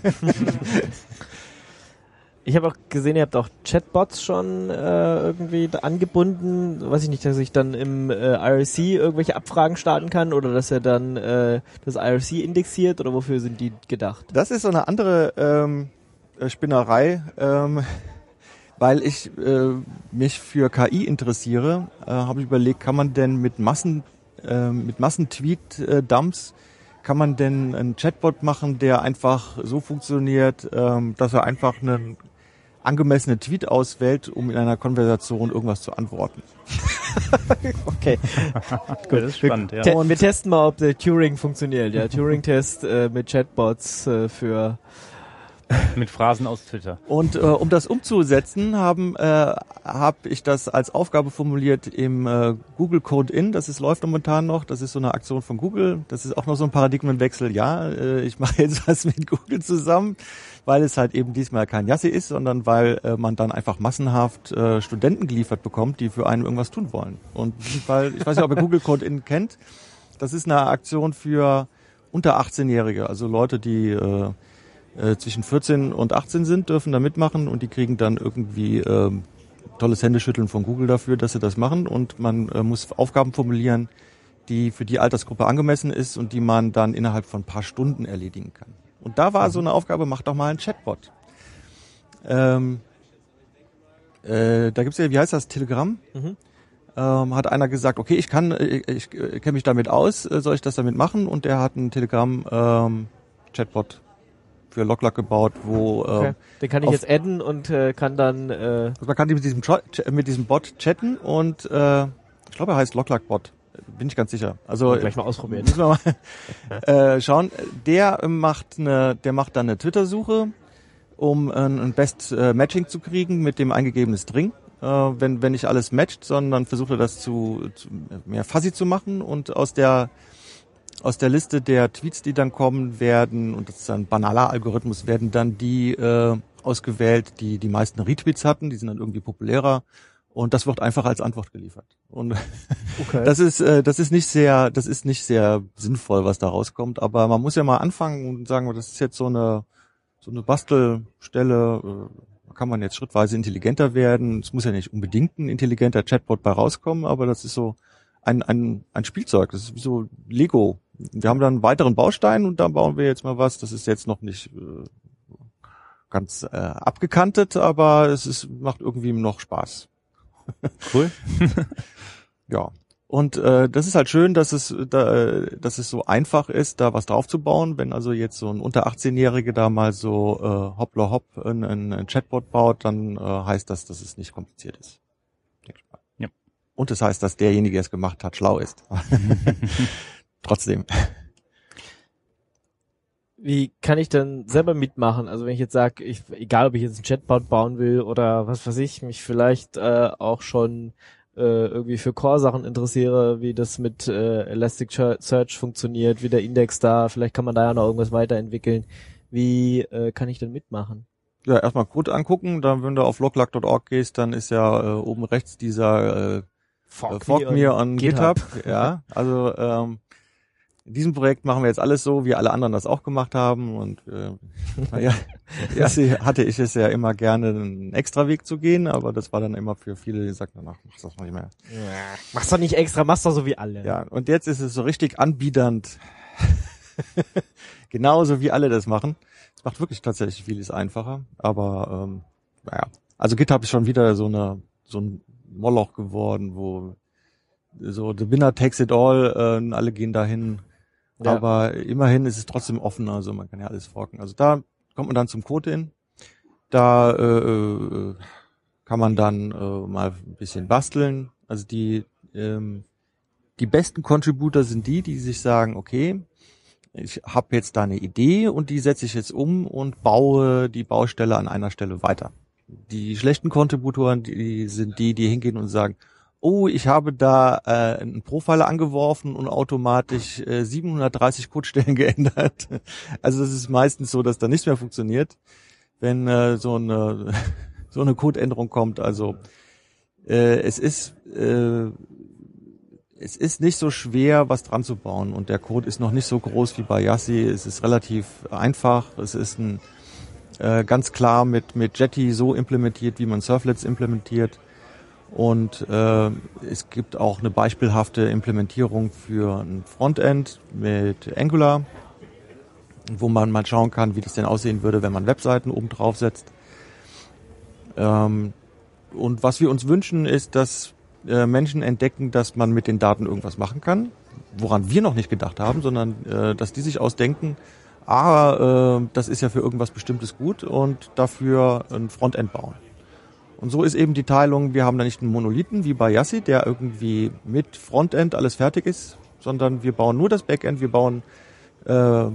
S5: Ich habe auch gesehen, ihr habt auch Chatbots schon äh, irgendwie angebunden. Weiß ich nicht, dass ich dann im äh, I R C irgendwelche Abfragen starten kann oder dass er dann äh, das I R C indexiert oder wofür sind die gedacht?
S6: Das ist so eine andere ähm, Spinnerei, ähm, weil ich äh, mich für K I interessiere. Äh, habe ich überlegt, kann man denn mit Massen äh, mit Massentweet-Dumps kann man denn einen Chatbot machen, der einfach so funktioniert, ähm, dass er einfach einen angemessene Tweet auswählt, um in einer Konversation irgendwas zu antworten.
S5: Okay.
S7: Gut, das ist spannend, ja.
S5: Te- wir testen mal, ob der Turing funktioniert. Ja, Turing-Test äh, mit Chatbots äh, für
S7: mit Phrasen aus Twitter.
S6: Und äh, um das umzusetzen, haben äh, habe ich das als Aufgabe formuliert im äh, Google Code In. Das ist läuft momentan noch. Das ist so eine Aktion von Google. Das ist auch noch so ein Paradigmenwechsel. Ja, äh, ich mache jetzt was mit Google zusammen, weil es halt eben diesmal kein Yassi ist, sondern weil äh, man dann einfach massenhaft äh, Studenten geliefert bekommt, die für einen irgendwas tun wollen. Und in diesem Fall, ich weiß nicht, ob ihr Google Code In kennt. Das ist eine Aktion für unter achtzehnjährige, also Leute, die äh, äh, zwischen vierzehn und achtzehn sind, dürfen da mitmachen und die kriegen dann irgendwie äh, tolles Händeschütteln von Google dafür, dass sie das machen und man äh, muss Aufgaben formulieren, die für die Altersgruppe angemessen ist und die man dann innerhalb von ein paar Stunden erledigen kann. Und da war so eine Aufgabe, mach doch mal einen Chatbot. Ähm, äh, da gibt's ja, wie heißt das, Telegram? Mhm. Ähm, hat einer gesagt, okay, ich kann, ich, ich, ich kenne mich damit aus, äh, soll ich das damit machen? Und der hat einen Telegram ähm, Chatbot für Logluck gebaut, wo äh,
S5: okay. Den kann ich jetzt adden und äh, kann dann äh
S6: also man kann mit diesem mit diesem Bot chatten und äh, ich glaube, er heißt Logluck Bot. Bin ich ganz sicher. Also
S5: gleich mal ausprobieren.
S6: Müssen wir mal äh, schauen. Der macht eine, der macht dann eine Twitter-Suche, um ein, ein Best äh, Matching zu kriegen mit dem eingegebenen String. Äh, wenn wenn nicht alles matcht, sondern versucht er das zu, zu mehr fuzzy zu machen und aus der aus der Liste der Tweets, die dann kommen, werden, und das ist ein banaler Algorithmus, werden dann die äh, ausgewählt, die die meisten Retweets hatten, die sind dann irgendwie populärer. Und das wird einfach als Antwort geliefert. Und okay. das ist äh, das ist nicht sehr das ist nicht sehr sinnvoll, was da rauskommt. Aber man muss ja mal anfangen und sagen, das ist jetzt so eine so eine Bastelstelle. Da kann man jetzt schrittweise intelligenter werden. Es muss ja nicht unbedingt ein intelligenter Chatbot bei rauskommen, aber das ist so ein ein ein Spielzeug. Das ist wie so Lego. Wir haben dann einen weiteren Baustein und da bauen wir jetzt mal was. Das ist jetzt noch nicht äh, ganz äh, abgekantet, aber es ist macht irgendwie noch Spaß.
S7: Cool.
S6: Ja. Und äh, das ist halt schön, dass es da, dass es so einfach ist, da was draufzubauen. Wenn also jetzt so ein unter achtzehnjährige da mal so äh, hoppla hopp ein, ein Chatbot baut, dann äh, heißt das, dass es nicht kompliziert ist.
S7: Ja.
S6: Und das heißt, dass derjenige, der es gemacht hat, schlau ist. Trotzdem.
S5: Wie kann ich denn selber mitmachen? Also wenn ich jetzt sage, ich, egal ob ich jetzt einen Chatbot bauen will oder was weiß ich, mich vielleicht äh, auch schon äh, irgendwie für Core-Sachen interessiere, wie das mit äh, Elasticsearch funktioniert, wie der Index da, vielleicht kann man da ja noch irgendwas weiterentwickeln. Wie äh, kann ich denn mitmachen?
S6: Ja, erstmal Code angucken, dann wenn du auf logluck punkt org gehst, dann ist ja äh, oben rechts dieser äh, Fork, Fork me on GitHub. GitHub. Ja, also ähm, in diesem Projekt machen wir jetzt alles so, wie alle anderen das auch gemacht haben und äh, naja, ja, hatte ich es ja immer gerne, einen extra Weg zu gehen, aber das war dann immer für viele, die sagten, ach, mach's das mal nicht mehr.
S5: Ja, mach's doch nicht extra, mach's doch so wie alle.
S6: Ja, und jetzt ist es so richtig anbiedernd, genauso wie alle das machen. Es macht wirklich tatsächlich vieles einfacher, aber ähm, naja, also GitHub ist schon wieder so eine so ein Moloch geworden, wo so the winner takes it all, äh, alle gehen dahin. Ja. Aber immerhin ist es trotzdem offen, also man kann ja alles forken. Also da kommt man dann zum Code hin, da äh, kann man dann äh, mal ein bisschen basteln. Also die ähm, die besten Contributor sind die, die sich sagen, okay, ich habe jetzt da eine Idee und die setze ich jetzt um und baue die Baustelle an einer Stelle weiter. Die schlechten Contributoren, die sind die, die hingehen und sagen, oh, ich habe da äh, einen Profiler angeworfen und automatisch äh, siebenhundertdreißig Codestellen geändert. Also das ist meistens so, dass da nichts mehr funktioniert, wenn äh, so eine so eine Codeänderung kommt. Also äh, es ist äh, es ist nicht so schwer, was dran zu bauen und der Code ist noch nicht so groß wie bei Yassi. Es ist relativ einfach. Es ist ein äh, ganz klar mit mit Jetty so implementiert, wie man Servlets implementiert. Und äh, es gibt auch eine beispielhafte Implementierung für ein Frontend mit Angular, wo man mal schauen kann, wie das denn aussehen würde, wenn man Webseiten oben drauf setzt. Ähm, und was wir uns wünschen, ist, dass äh, Menschen entdecken, dass man mit den Daten irgendwas machen kann, woran wir noch nicht gedacht haben, sondern äh, dass die sich ausdenken, ah, äh, das ist ja für irgendwas Bestimmtes gut und dafür ein Frontend bauen. Und so ist eben die Teilung, wir haben da nicht einen Monolithen wie bei Yassi, der irgendwie mit Frontend alles fertig ist, sondern wir bauen nur das Backend, wir bauen, äh, äh,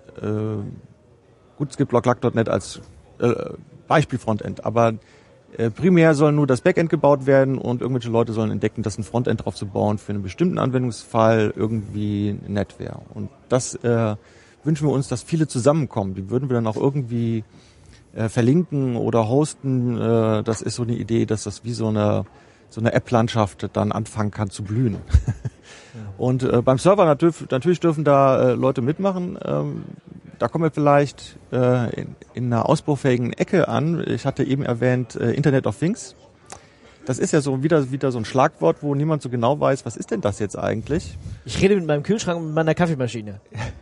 S6: gut, es gibt logluck punkt net als äh, Beispiel Frontend, aber äh, primär soll nur das Backend gebaut werden und irgendwelche Leute sollen entdecken, dass ein Frontend drauf zu bauen für einen bestimmten Anwendungsfall irgendwie nett wäre. Und das äh, wünschen wir uns, dass viele zusammenkommen. Die würden wir dann auch irgendwie Äh, verlinken oder hosten, äh, das ist so eine Idee, dass das wie so eine so eine App-Landschaft dann anfangen kann zu blühen. Und äh, beim Server natürlich, natürlich dürfen da äh, Leute mitmachen. Ähm, da kommen wir vielleicht äh, in, in einer ausbaufähigen Ecke an. Ich hatte eben erwähnt äh, Internet of Things. Das ist ja so wieder wieder so ein Schlagwort, wo niemand so genau weiß, was ist denn das jetzt eigentlich?
S5: Ich rede mit meinem Kühlschrank und mit meiner Kaffeemaschine.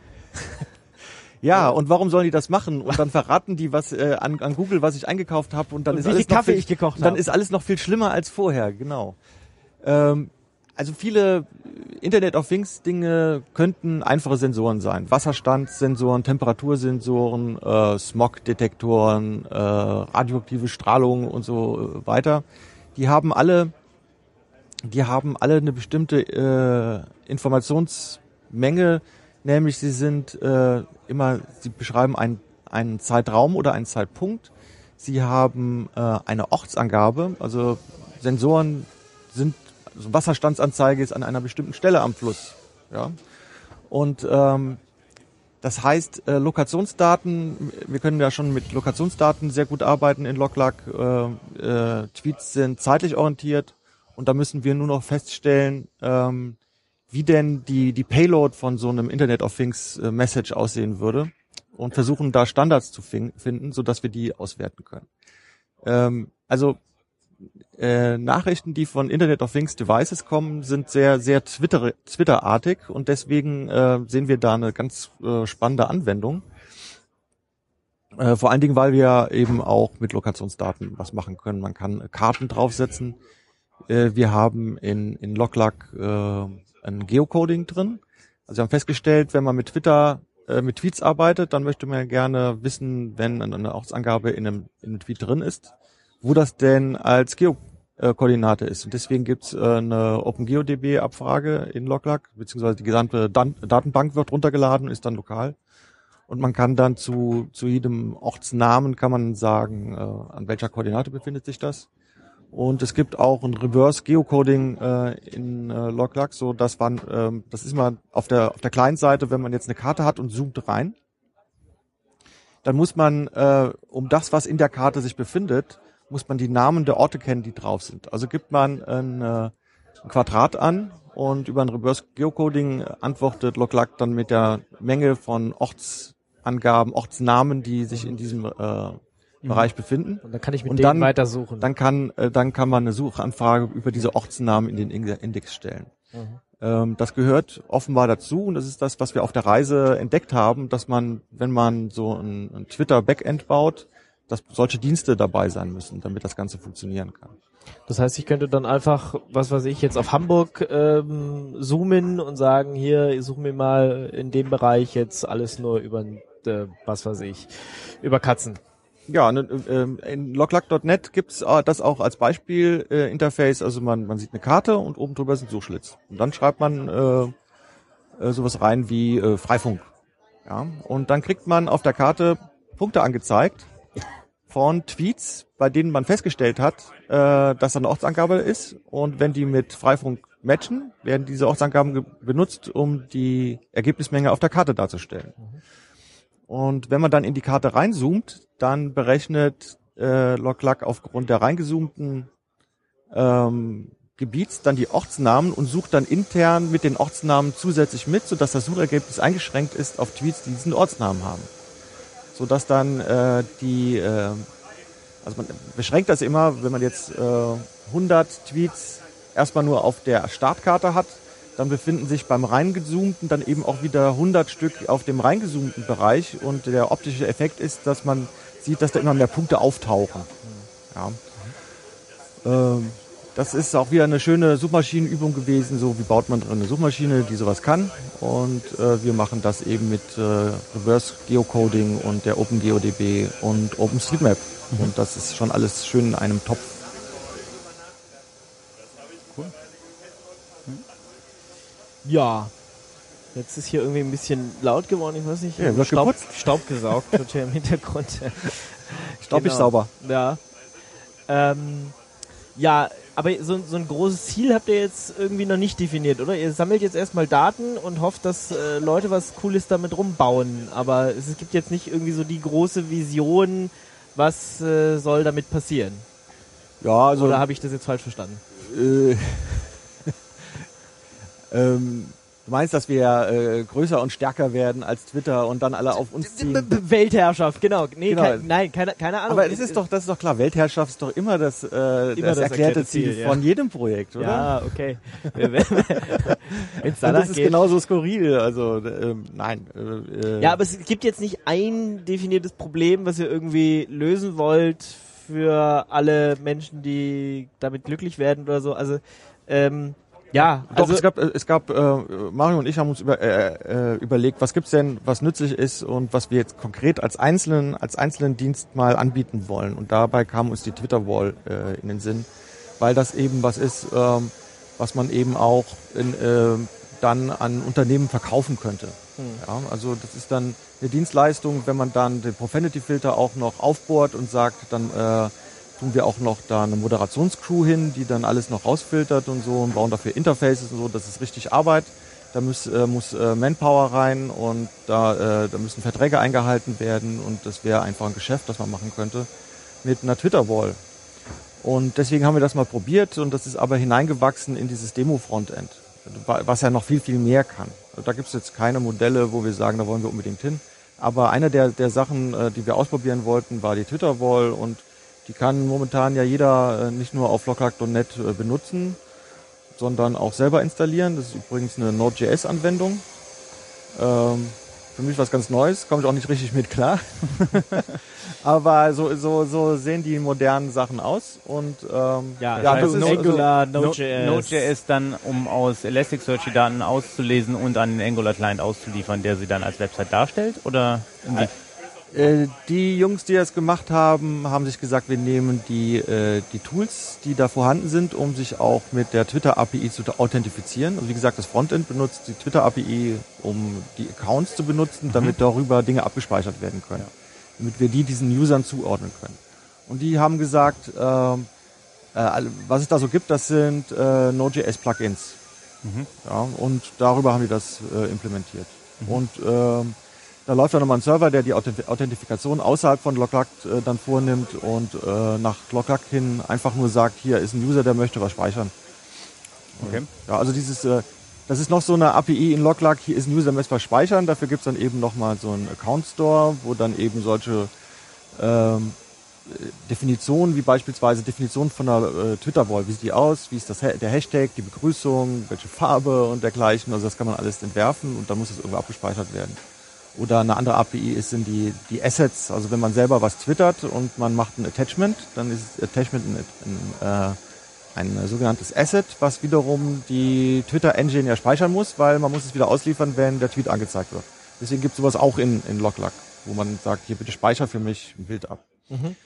S6: Ja, und warum sollen die das machen? Und dann verraten die was äh, an, an Google, was ich eingekauft habe, und dann
S5: Und
S6: ist
S5: wie viel
S6: alles noch
S5: Kaffee
S6: viel,
S5: ich gekocht
S6: dann
S5: habe.
S6: ist alles noch viel schlimmer als vorher, genau. Ähm, also viele Internet of Things Dinge könnten einfache Sensoren sein. Wasserstandssensoren, Temperatursensoren, äh, Smogdetektoren, äh, radioaktive Strahlung und so weiter. Die haben alle, die haben alle eine bestimmte äh, Informationsmenge, nämlich sie sind äh, immer, sie beschreiben einen, einen Zeitraum oder einen Zeitpunkt. Sie haben äh, eine Ortsangabe, also Sensoren sind, also Wasserstandsanzeige ist an einer bestimmten Stelle am Fluss. Ja? Und ähm, das heißt, äh, Lokationsdaten, wir können ja schon mit Lokationsdaten sehr gut arbeiten in Logluck. Äh, äh, Tweets sind zeitlich orientiert und da müssen wir nur noch feststellen, ähm, wie denn die die Payload von so einem Internet of Things äh, Message aussehen würde und versuchen da Standards zu fin- finden, sodass wir die auswerten können. Ähm, also äh, Nachrichten, die von Internet of Things Devices kommen, sind sehr sehr Twitter Twitter-artig und deswegen äh, sehen wir da eine ganz äh, spannende Anwendung. Äh, vor allen Dingen, weil wir eben auch mit Lokationsdaten was machen können. Man kann Karten draufsetzen. Äh, wir haben in in Logluck äh, ein Geocoding drin. Also wir haben festgestellt, wenn man mit Twitter, äh, mit Tweets arbeitet, dann möchte man gerne wissen, wenn eine Ortsangabe in einem, in einem Tweet drin ist, wo das denn als Geokoordinate ist. Und deswegen gibt's äh, eine OpenGeoDB-Abfrage in Logluck, beziehungsweise die gesamte Dan- Datenbank wird runtergeladen, ist dann lokal. Und man kann dann zu, zu jedem Ortsnamen kann man sagen, äh, an welcher Koordinate befindet sich das. Und es gibt auch ein Reverse Geocoding äh, in äh, Logluck, so dass man, ähm, das ist mal auf der auf der Client-Seite, wenn man jetzt eine Karte hat und zoomt rein, dann muss man, äh, um das, was in der Karte sich befindet, muss man die Namen der Orte kennen, die drauf sind. Also gibt man ein, äh, ein Quadrat an und über ein Reverse Geocoding antwortet Logluck dann mit der Menge von Ortsangaben, Ortsnamen, die sich in diesem äh, Bereich befinden.
S5: Und dann kann ich mit
S6: und
S5: denen
S6: dann,
S5: weitersuchen.
S6: Dann kann, äh, dann kann man eine Suchanfrage über diese Ortsnamen in den Index stellen. Mhm. Ähm, das gehört offenbar dazu und das ist das, was wir auf der Reise entdeckt haben, dass man, wenn man so ein, ein Twitter-Backend baut, dass solche Dienste dabei sein müssen, damit das Ganze funktionieren kann.
S5: Das heißt, ich könnte dann einfach, was weiß ich, jetzt auf Hamburg ähm, zoomen und sagen, hier, such mir mal in dem Bereich jetzt alles nur über, äh, was weiß ich, über Katzen.
S6: Ja, in Logluck Punkt net gibt's das auch als Beispiel-Interface. Also man, man sieht eine Karte und oben drüber ist ein Suchschlitz. Und dann schreibt man äh, sowas rein wie äh, Freifunk. Ja, und dann kriegt man auf der Karte Punkte angezeigt von Tweets, bei denen man festgestellt hat, äh, dass da eine Ortsangabe ist. Und wenn die mit Freifunk matchen, werden diese Ortsangaben ge- benutzt, um die Ergebnismenge auf der Karte darzustellen. Mhm. Und wenn man dann in die Karte reinzoomt, dann berechnet äh, Logluck aufgrund der reingezoomten ähm, Gebiets dann die Ortsnamen und sucht dann intern mit den Ortsnamen zusätzlich mit, sodass das Suchergebnis eingeschränkt ist auf Tweets, die diesen Ortsnamen haben. Sodass dann äh, die, äh, also man beschränkt das immer, wenn man jetzt äh, hundert Tweets erstmal nur auf der Startkarte hat, dann befinden sich beim reingezoomten dann eben auch wieder hundert Stück auf dem reingezoomten Bereich und der optische Effekt ist, dass man sieht, dass da immer mehr Punkte auftauchen. Ja. Ähm, das ist auch wieder eine schöne Suchmaschinenübung gewesen, so wie baut man drin eine Suchmaschine, die sowas kann und äh, wir machen das eben mit äh, Reverse Geocoding und der OpenGeoDB und OpenStreetMap mhm. und das ist schon alles schön in einem Topf.
S5: Ja, jetzt ist hier irgendwie ein bisschen laut geworden, ich weiß nicht.
S6: Ja, wird
S5: Staub,
S6: geputzt.
S5: Staub gesaugt wird hier im Hintergrund.
S6: Staubig
S5: genau.
S6: sauber.
S5: Ja. Ähm, ja, aber so, so ein großes Ziel habt ihr jetzt irgendwie noch nicht definiert, oder? Ihr sammelt jetzt erstmal Daten und hofft, dass äh, Leute was Cooles damit rumbauen. Aber es, es gibt jetzt nicht irgendwie so die große Vision, was äh, soll damit passieren.
S6: Ja, also.
S5: Oder habe ich das jetzt falsch verstanden?
S6: Äh, Ähm, du meinst, dass wir äh, größer und stärker werden als Twitter und dann alle auf uns ziehen?
S5: Weltherrschaft, genau. Nee,
S6: Genau.
S5: Kein, nein, keine, keine Ahnung.
S6: Aber das ist doch, das ist doch klar. Weltherrschaft ist doch immer das, äh,
S5: Immer
S6: das,
S5: das
S6: erklärte
S5: erklärte
S6: Ziel,
S5: Ziel, ja.
S6: von jedem Projekt, oder?
S5: Ja, okay. Wenn's
S6: Und
S5: danach
S6: das ist
S5: geht.
S6: genauso skurril. Also ähm, nein. Äh,
S5: Ja, aber es gibt jetzt nicht ein definiertes Problem, was ihr irgendwie lösen wollt für alle Menschen, die damit glücklich werden oder so. Also, ähm, ja,
S6: Doch,
S5: also
S6: es gab, es gab äh, Mario und ich haben uns über, äh, äh, überlegt, was gibt's denn, was nützlich ist und was wir jetzt konkret als einzelnen, als einzelnen Dienst mal anbieten wollen. Und dabei kam uns die Twitter-Wall äh, in den Sinn, weil das eben was ist, ähm, was man eben auch in, äh, dann an Unternehmen verkaufen könnte. Hm. Ja, also das ist dann eine Dienstleistung, wenn man dann den Profanity-Filter auch noch aufbohrt und sagt, dann äh, tun wir auch noch da eine Moderationscrew hin, die dann alles noch rausfiltert und so und bauen dafür Interfaces und so, das ist richtig Arbeit. Da muss, äh, muss äh, Manpower rein und da, äh, da müssen Verträge eingehalten werden und das wäre einfach ein Geschäft, das man machen könnte mit einer Twitter-Wall. Und deswegen haben wir das mal probiert und das ist aber hineingewachsen in dieses Demo-Frontend, was ja noch viel, viel mehr kann. Da gibt es jetzt keine Modelle, wo wir sagen, da wollen wir unbedingt hin. Aber eine der, der Sachen, die wir ausprobieren wollten, war die Twitter-Wall und die kann momentan ja jeder nicht nur auf locklack punkt net benutzen, sondern auch selber installieren. Das ist übrigens eine Node.js-Anwendung. Ähm, für mich was ganz Neues, komme ich auch nicht richtig mit klar. Aber so, so, so sehen die modernen Sachen aus. Und ähm,
S5: ja,
S7: ja,
S5: das
S7: das
S5: heißt
S7: ist
S5: Angular,
S7: No-
S5: Node.js.
S7: Node.js dann, um aus Elasticsearch die Daten auszulesen und an den Angular-Client auszuliefern, der sie dann als Website darstellt? Oder
S6: äh, äh, die Jungs, die das gemacht haben, haben sich gesagt, wir nehmen die, äh, die Tools, die da vorhanden sind, um sich auch mit der Twitter-A P I zu authentifizieren. Also wie gesagt, das Frontend benutzt die Twitter-A P I, um die Accounts zu benutzen, damit mhm. darüber Dinge abgespeichert werden können. Ja. Damit wir die diesen Usern zuordnen können. Und die haben gesagt, äh, äh, was es da so gibt, das sind äh, Node.js-Plugins. Mhm. Ja, und darüber haben die das äh, implementiert. Mhm. Und äh, da läuft dann nochmal ein Server, der die Authentifikation außerhalb von locklack äh, dann vornimmt und äh, nach locklack hin einfach nur sagt, hier ist ein User, der möchte was speichern. Okay. Ja, also dieses, äh, das ist noch so eine A P I in locklack, hier ist ein User, der möchte was speichern, dafür gibt's dann eben nochmal so einen Account Store, wo dann eben solche ähm, Definitionen, wie beispielsweise Definition von einer äh, Twitter-Wall, wie sieht die aus, wie ist das der Hashtag, die Begrüßung, welche Farbe und dergleichen, also das kann man alles entwerfen und dann muss es irgendwo abgespeichert werden. Oder eine andere A P I ist sind die, die Assets, also wenn man selber was twittert und man macht ein Attachment, dann ist Attachment ein, ein, äh, ein sogenanntes Asset, was wiederum die Twitter-Engine ja speichern muss, weil man muss es wieder ausliefern, wenn der Tweet angezeigt wird. Deswegen gibt es sowas auch in, in locklack, wo man sagt, hier bitte speicher für mich ein Bild ab. Mhm.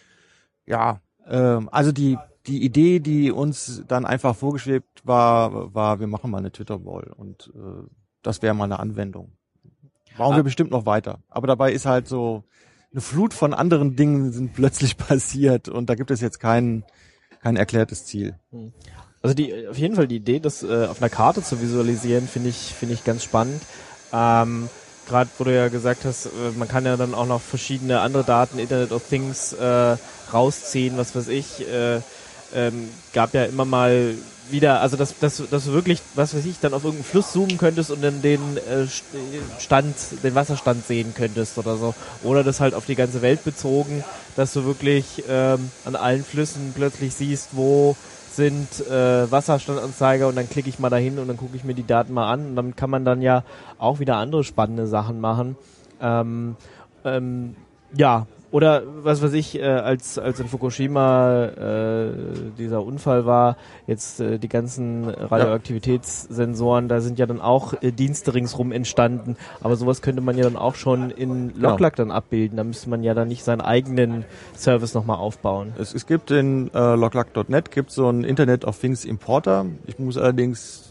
S6: Ja, ähm, also die, die Idee, die uns dann einfach vorgeschwebt war, war, wir machen mal eine Twitter-Wall und äh, das wäre mal eine Anwendung. Bauen wir bestimmt noch weiter. Aber dabei ist halt so eine Flut von anderen Dingen sind plötzlich passiert und da gibt es jetzt kein, kein erklärtes Ziel.
S5: Also die, auf jeden Fall die Idee, das äh, auf einer Karte zu visualisieren, finde ich, finde ich ganz spannend. Ähm, Gerade wo du ja gesagt hast, äh, man kann ja dann auch noch verschiedene andere Daten, Internet of Things, äh, rausziehen, was weiß ich. Äh, ähm, gab ja immer mal wieder, also dass, dass, dass du wirklich, was weiß ich, dann auf irgendeinen Fluss zoomen könntest und dann den äh, Stand, den Wasserstand sehen könntest oder so. Oder das halt auf die ganze Welt bezogen, dass du wirklich ähm, an allen Flüssen plötzlich siehst, wo sind äh, Wasserstandanzeiger und dann klicke ich mal dahin und dann gucke ich mir die Daten mal an und damit kann man dann ja auch wieder andere spannende Sachen machen. Ähm, ähm, ja, oder was weiß ich, äh, als als in Fukushima äh, dieser Unfall war, jetzt äh, die ganzen Radioaktivitätssensoren, da sind ja dann auch äh, Dienste ringsrum entstanden, aber sowas könnte man ja dann auch schon in locklack dann abbilden, da müsste man ja dann nicht seinen eigenen Service nochmal aufbauen.
S6: Es, es gibt in äh, locklack punkt net gibt so einen Internet of Things Importer, ich muss allerdings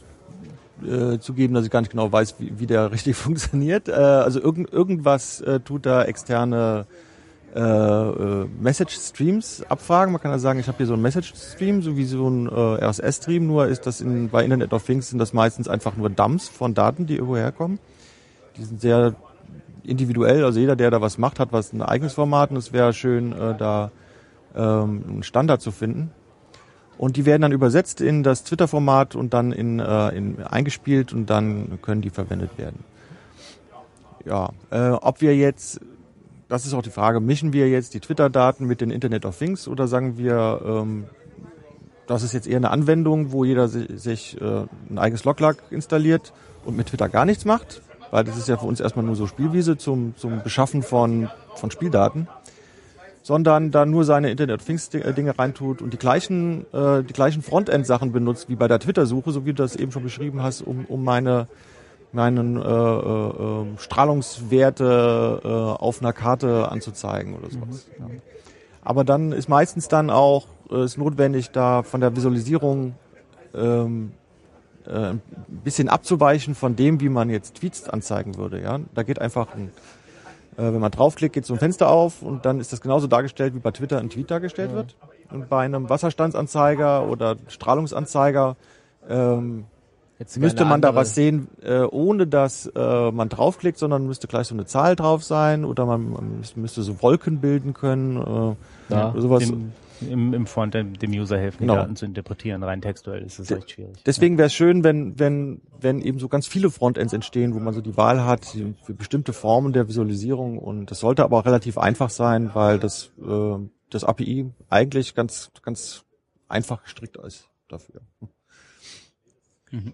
S6: äh, zugeben, dass ich gar nicht genau weiß, wie, wie der richtig funktioniert, äh, also irgend, irgendwas äh, tut da externe Äh, äh, Message-Streams abfragen. Man kann ja sagen, ich habe hier so einen Message-Stream, so wie so ein äh, R S S-Stream, nur ist das in, bei Internet of Things sind das meistens einfach nur Dumps von Daten, die irgendwo herkommen. Die sind sehr individuell, also jeder, der da was macht, hat was ein eigenes Format und es wäre schön, äh, da ähm, einen Standard zu finden. Und die werden dann übersetzt in das Twitter-Format und dann in, äh, in eingespielt und dann können die verwendet werden. Ja, äh, ob wir jetzt, das ist auch die Frage, mischen wir jetzt die Twitter-Daten mit den Internet of Things oder sagen wir, ähm, das ist jetzt eher eine Anwendung, wo jeder sich, sich äh, ein eigenes Loglag installiert und mit Twitter gar nichts macht, weil das ist ja für uns erstmal nur so Spielwiese zum, zum Beschaffen von, von Spieldaten, sondern da nur seine Internet of Things Dinge reintut und die gleichen, äh, die gleichen Frontend-Sachen benutzt wie bei der Twitter-Suche, so wie du das eben schon beschrieben hast, um, um meine, meinen äh, äh, Strahlungswerte äh, auf einer Karte anzuzeigen oder sowas. Mhm. Ja. Aber dann ist meistens dann auch äh, ist notwendig, da von der Visualisierung ähm, äh, ein bisschen abzuweichen von dem, wie man jetzt Tweets anzeigen würde. Ja, da geht einfach ein Äh, wenn man draufklickt, geht so ein Fenster auf und dann ist das genauso dargestellt, wie bei Twitter ein Tweet dargestellt ja. wird. Und bei einem Wasserstandsanzeiger oder Strahlungsanzeiger ähm, müsste man da was sehen, äh, ohne dass äh, man draufklickt, sondern müsste gleich so eine Zahl drauf sein oder man, man müsste so Wolken bilden können. Äh,
S7: ja,
S6: oder sowas.
S7: Dem, im, im Frontend dem User helfen,
S6: genau.
S7: die Daten zu interpretieren. Rein textuell ist das
S6: De-
S7: recht schwierig.
S6: Deswegen
S7: ja.
S6: wäre es schön, wenn, wenn, wenn eben so ganz viele Frontends entstehen, wo man so die Wahl hat für bestimmte Formen der Visualisierung. Und das sollte aber auch relativ einfach sein, weil das, äh, das A P I eigentlich ganz, ganz einfach gestrickt ist dafür.
S5: Mhm.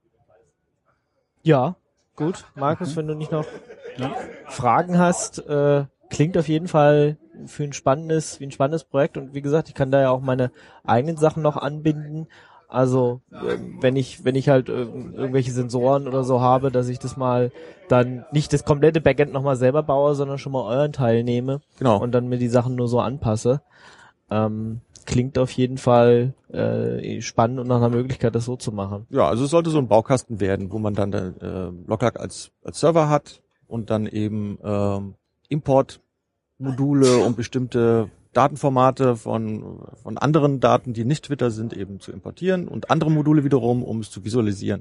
S5: Ja, gut. Markus, mhm. wenn du nicht noch ja. Fragen hast, äh, klingt auf jeden Fall für ein spannendes, wie ein spannendes Projekt. Und wie gesagt, ich kann da ja auch meine eigenen Sachen noch anbinden. Also, äh, wenn ich, wenn ich halt äh, irgendwelche Sensoren oder so habe, dass ich das mal dann nicht das komplette Backend nochmal selber baue, sondern schon mal euren Teil nehme.
S6: Genau.
S5: Und dann mir die Sachen nur so anpasse. Ähm, klingt auf jeden Fall äh, spannend und nach einer Möglichkeit, das so zu machen.
S6: Ja, also es sollte so ein Baukasten werden, wo man dann der äh, Loglag als, als Server hat und dann eben ähm, Importmodule und bestimmte Datenformate von von anderen Daten, die nicht Twitter sind, eben zu importieren und andere Module wiederum, um es zu visualisieren.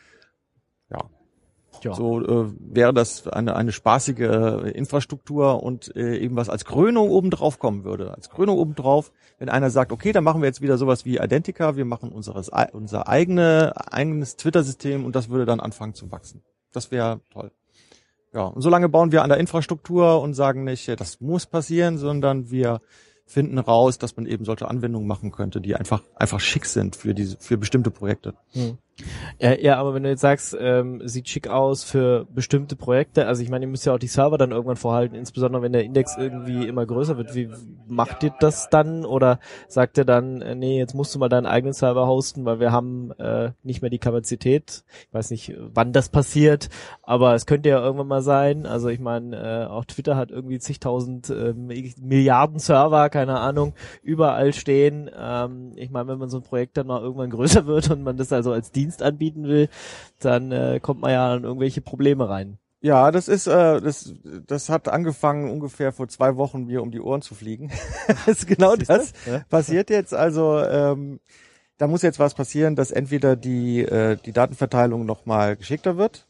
S6: Ja. Ja. So äh, wäre das eine eine spaßige äh, Infrastruktur und äh, eben was als Krönung obendrauf kommen würde. Als Krönung obendrauf, wenn einer sagt, okay, dann machen wir jetzt wieder sowas wie Identica, wir machen unseres unser eigene eigenes Twitter-System und das würde dann anfangen zu wachsen. Das wäre toll. Ja, und solange bauen wir an der Infrastruktur und sagen nicht, das muss passieren, sondern wir finden raus, dass man eben solche Anwendungen machen könnte, die einfach einfach schick sind für diese für bestimmte Projekte.
S5: Hm. Ja, ja, aber wenn du jetzt sagst, ähm, sieht schick aus für bestimmte Projekte, also ich meine, ihr müsst ja auch die Server dann irgendwann vorhalten, insbesondere wenn der Index irgendwie immer größer wird. Wie macht ihr das dann? Oder sagt ihr dann, äh, nee, jetzt musst du mal deinen eigenen Server hosten, weil wir haben äh, nicht mehr die Kapazität. Ich weiß nicht, wann das passiert, aber es könnte ja irgendwann mal sein. Also ich meine, äh, auch Twitter hat irgendwie zigtausend äh, Milliarden Server, keine Ahnung, überall stehen. Ähm, ich meine, wenn man so ein Projekt dann mal irgendwann größer wird und man das also als Dienst anbieten will, dann äh, kommt man ja an irgendwelche Probleme rein.
S6: Ja, das ist äh, das das hat angefangen ungefähr vor zwei Wochen mir um die Ohren zu fliegen. Das ist genau das ja. passiert jetzt. Also ähm, da muss jetzt was passieren, dass entweder die äh, die Datenverteilung nochmal geschickter wird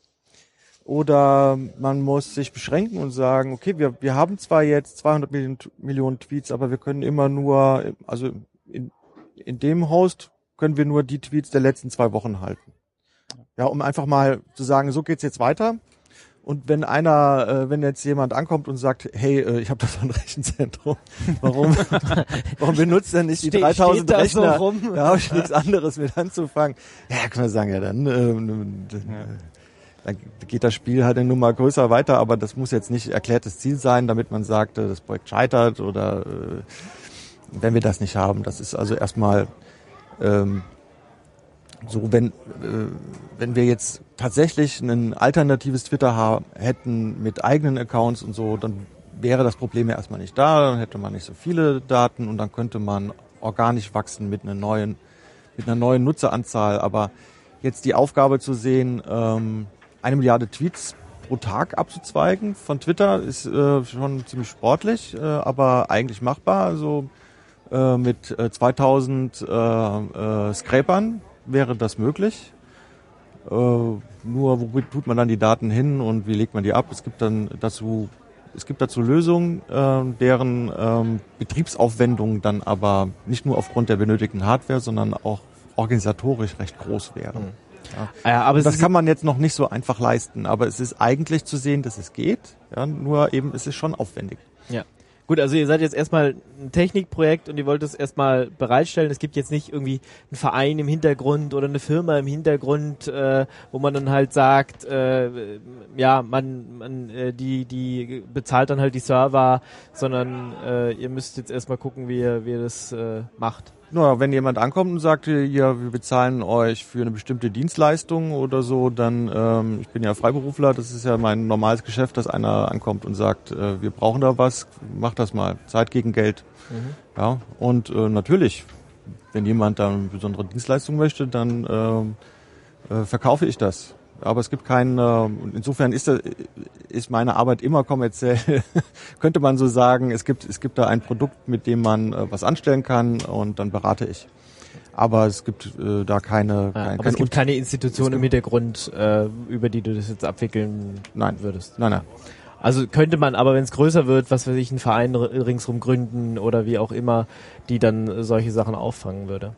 S6: oder man muss sich beschränken und sagen, okay, wir wir haben zwar jetzt zweihundert Millionen, Millionen Tweets, aber wir können immer nur, also in in dem Host können wir nur die Tweets der letzten zwei Wochen halten. Ja, um einfach mal zu sagen, so geht's jetzt weiter. Und wenn einer, äh, wenn jetzt jemand ankommt und sagt, hey, äh, ich habe da so ein Rechenzentrum, warum, warum benutzt er nicht die Ste- dreitausend Rechner? So rum? Da habe ich nichts anderes mit anzufangen. Ja, kann man sagen, ja, dann, äh, dann geht das Spiel halt eine Nummer größer weiter, aber das muss jetzt nicht erklärtes Ziel sein, damit man sagt, das Projekt scheitert oder äh, wenn wir das nicht haben. Das ist also erstmal Ähm, so, wenn äh, wenn wir jetzt tatsächlich ein alternatives Twitter haben, hätten mit eigenen Accounts und so, dann wäre das Problem ja erstmal nicht da, dann hätte man nicht so viele Daten und dann könnte man organisch wachsen mit einer neuen mit einer neuen Nutzeranzahl. Aber jetzt die Aufgabe zu sehen, ähm, eine Milliarde Tweets pro Tag abzuzweigen von Twitter, ist äh, schon ziemlich sportlich, äh, aber eigentlich machbar. Also Äh, mit äh, zweitausend äh, äh, Scrapern wäre das möglich. Äh, nur wo tut man dann die Daten hin und wie legt man die ab? Es gibt dann dazu es gibt dazu Lösungen, äh, deren ähm, Betriebsaufwendungen dann aber nicht nur aufgrund der benötigten Hardware, sondern auch organisatorisch recht groß wären.
S5: Mhm.
S6: Ja.
S5: Ja, aber
S6: das kann man jetzt noch nicht so einfach leisten, aber es ist eigentlich zu sehen, dass es geht, ja, nur eben es ist schon aufwendig.
S5: Ja. Gut, also ihr seid jetzt erstmal ein Technikprojekt und ihr wollt es erstmal bereitstellen. Es gibt jetzt nicht irgendwie einen Verein im Hintergrund oder eine Firma im Hintergrund, äh, wo man dann halt sagt, äh, ja, man, man äh, die, die bezahlt dann halt die Server, sondern äh, ihr müsst jetzt erstmal gucken, wie ihr, wie ihr das äh, macht.
S6: Na, wenn jemand ankommt und sagt, ja, wir bezahlen euch für eine bestimmte Dienstleistung oder so, dann, ähm, ich bin ja Freiberufler, das ist ja mein normales Geschäft, dass einer ankommt und sagt, äh, wir brauchen da was, mach das mal, Zeit gegen Geld. Mhm. Ja, und äh, natürlich, wenn jemand da eine besondere Dienstleistung möchte, dann äh, äh, verkaufe ich das. Aber es gibt keinen, äh, insofern ist, das, ist meine Arbeit immer kommerziell, könnte man so sagen. Es gibt, es gibt da ein Produkt, mit dem man äh, was anstellen kann und dann berate ich. Aber es gibt äh, da keine...
S5: Ja,
S6: kein,
S5: aber
S6: kein
S5: es gibt keine Institution im Hintergrund, äh, über die du das jetzt abwickeln
S6: nein.
S5: würdest.
S6: Nein, nein.
S5: Also könnte man aber, wenn es größer wird, was weiß ich, einen Verein r- ringsrum gründen oder wie auch immer, die dann solche Sachen auffangen würde.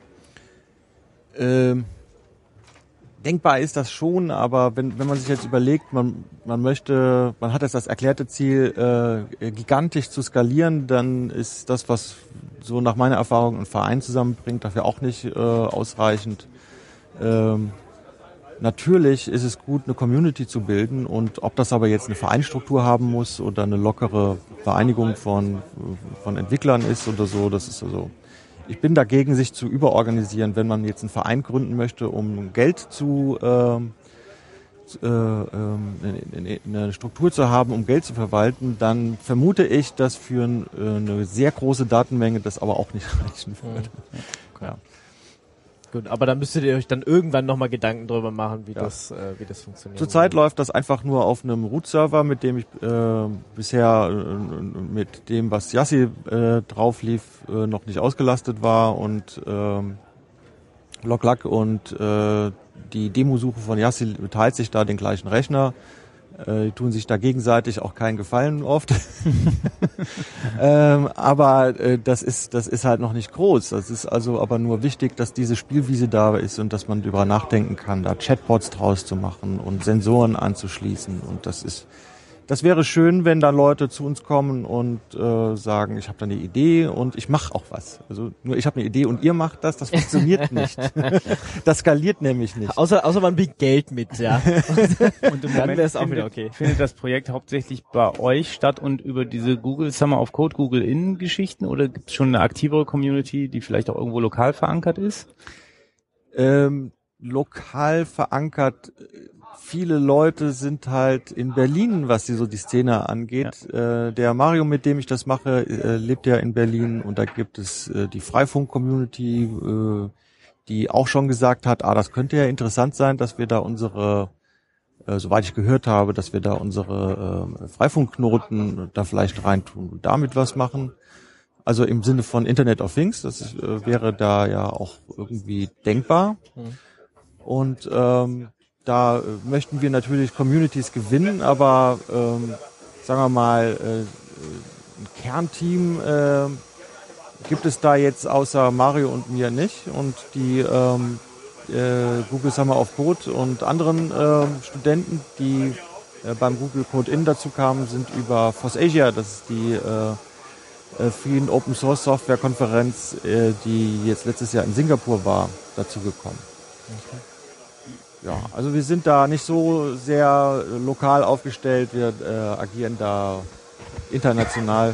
S6: Ähm... Denkbar ist das schon, aber wenn, wenn man sich jetzt überlegt, man, man möchte, man hat jetzt das erklärte Ziel, äh, gigantisch zu skalieren, dann ist das, was so nach meiner Erfahrung ein Verein zusammenbringt, dafür auch nicht äh, ausreichend. Ähm, natürlich ist es gut, eine Community zu bilden, und ob das aber jetzt eine Vereinsstruktur haben muss oder eine lockere Vereinigung von, von Entwicklern ist oder so, das ist also... Ich bin dagegen, sich zu überorganisieren. Wenn man jetzt einen Verein gründen möchte, um Geld zu, ähm, äh, ähm, eine, eine Struktur zu haben, um Geld zu verwalten, dann vermute ich, dass für ein, äh, eine sehr große Datenmenge das aber auch nicht reichen würde.
S5: Mhm. Okay.
S6: Ja.
S5: Gut, aber da müsstet ihr euch dann irgendwann nochmal Gedanken drüber machen, wie
S6: Ja.
S5: das, äh, wie das funktioniert.
S6: Zurzeit läuft das einfach nur auf einem Root-Server, mit dem ich äh, bisher äh, mit dem, was Yassi äh, drauf lief, äh, noch nicht ausgelastet war, und ähm, Loglack und äh, die Demosuche von Yassi teilt sich da den gleichen Rechner. Äh, die tun sich da gegenseitig auch keinen Gefallen oft. ähm, aber äh, das ist das ist halt noch nicht groß. Das ist also aber nur wichtig, dass diese Spielwiese da ist und dass man darüber nachdenken kann, da Chatbots draus zu machen und Sensoren anzuschließen. Und das ist das wäre schön, wenn da Leute zu uns kommen und äh, sagen, ich habe da eine Idee und ich mache auch was. Also nur ich habe eine Idee und ihr macht das, das funktioniert nicht. Das skaliert nämlich nicht.
S5: Außer, außer man bringt Geld mit, ja.
S7: Und im
S5: Dann
S7: Moment
S5: wäre es auch
S7: findet,
S5: wieder okay.
S7: findet das Projekt hauptsächlich bei euch statt und über diese Google Summer of Code, Google In Geschichten, oder gibt es schon eine aktivere Community, die vielleicht auch irgendwo lokal verankert ist?
S6: Ähm, lokal verankert. Viele Leute sind halt in Berlin, was die, so die Szene angeht. Ja. Äh, der Mario, mit dem ich das mache, äh, lebt ja in Berlin, und da gibt es äh, die Freifunk-Community, äh, die auch schon gesagt hat, ah, das könnte ja interessant sein, dass wir da unsere, äh, soweit ich gehört habe, dass wir da unsere äh, Freifunkknoten da vielleicht reintun und damit was machen. Also im Sinne von Internet of Things, das ist, äh, wäre da ja auch irgendwie denkbar. Mhm. Und ähm, da äh, möchten wir natürlich Communities gewinnen, aber ähm, sagen wir mal, äh, ein Kernteam äh, gibt es da jetzt außer Mario und mir nicht. Und die ähm, äh, Google Summer of Code und anderen äh, Studenten, die äh, beim Google Code In dazu kamen, sind über FOSSASIA, das ist die äh, äh, Free and Open Source Software Konferenz, äh, die jetzt letztes Jahr in Singapur war, dazu gekommen. Okay. Ja, also wir sind da nicht so sehr lokal aufgestellt, wir äh, agieren da international.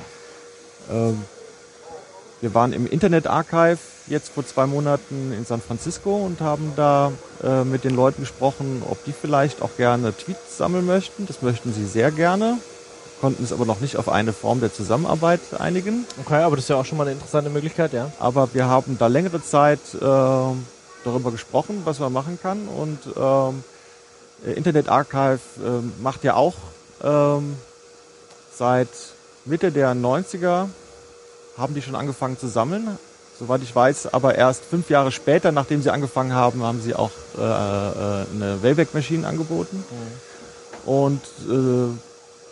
S6: Ähm, wir waren im Internet Archive jetzt vor zwei Monaten in San Francisco und haben da äh, mit den Leuten gesprochen, ob die vielleicht auch gerne Tweets sammeln möchten. Das möchten sie sehr gerne, konnten es aber noch nicht auf eine Form der Zusammenarbeit einigen.
S5: Okay, aber das ist ja auch schon mal eine interessante Möglichkeit, ja.
S6: Aber wir haben da längere Zeit äh, darüber gesprochen, was man machen kann, und ähm, Internet Archive äh, macht ja auch ähm, seit Mitte der neunziger haben die schon angefangen zu sammeln, soweit ich weiß, aber erst fünf Jahre später, nachdem sie angefangen haben, haben sie auch äh, eine Wayback Machine angeboten. Mhm. Und äh,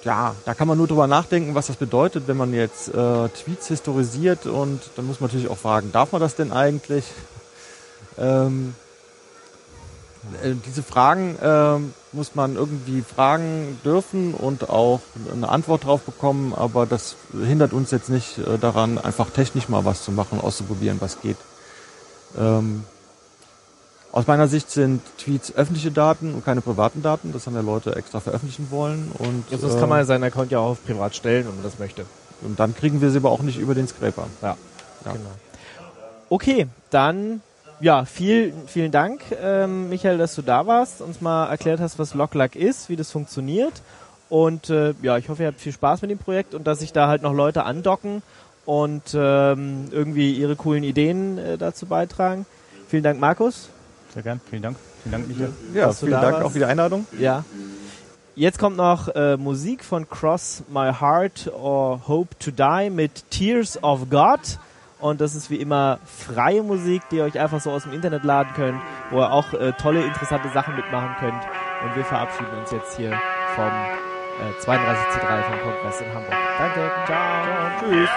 S6: ja, da kann man nur drüber nachdenken, was das bedeutet, wenn man jetzt äh, Tweets historisiert, und dann muss man natürlich auch fragen, darf man das denn eigentlich? Ähm, äh, diese Fragen äh, muss man irgendwie fragen dürfen und auch eine Antwort drauf bekommen, aber das hindert uns jetzt nicht äh, daran, einfach technisch mal was zu machen, auszuprobieren, was geht. Ähm, Aus meiner Sicht sind Tweets öffentliche Daten und keine privaten Daten. Das haben ja Leute extra veröffentlichen wollen. Und
S5: Ja, sonst äh, kann man seinen Account ja auch auf privat stellen, wenn man das möchte.
S6: Und dann kriegen wir sie aber auch nicht über den Scraper.
S5: Ja, ja. Genau. Okay, dann ja, viel, vielen Dank, ähm, Michael, dass du da warst, uns mal erklärt hast, was Logluck ist, wie das funktioniert. Und äh, ja, ich hoffe, ihr habt viel Spaß mit dem Projekt und dass sich da halt noch Leute andocken und ähm, irgendwie ihre coolen Ideen äh, dazu beitragen. Vielen Dank, Markus.
S7: Sehr gern, vielen Dank. Vielen Dank, Michael.
S6: Ja, vielen Dank warst. Auch für die Einladung.
S5: Ja. Jetzt kommt noch äh, Musik von Cross My Heart or Hope to Die mit Tears of God. Und das ist wie immer freie Musik, die ihr euch einfach so aus dem Internet laden könnt, wo ihr auch äh, tolle, interessante Sachen mitmachen könnt. Und wir verabschieden uns jetzt hier vom äh, zweiunddreißig C drei vom Kongress in Hamburg. Danke, ciao, ciao, tschüss.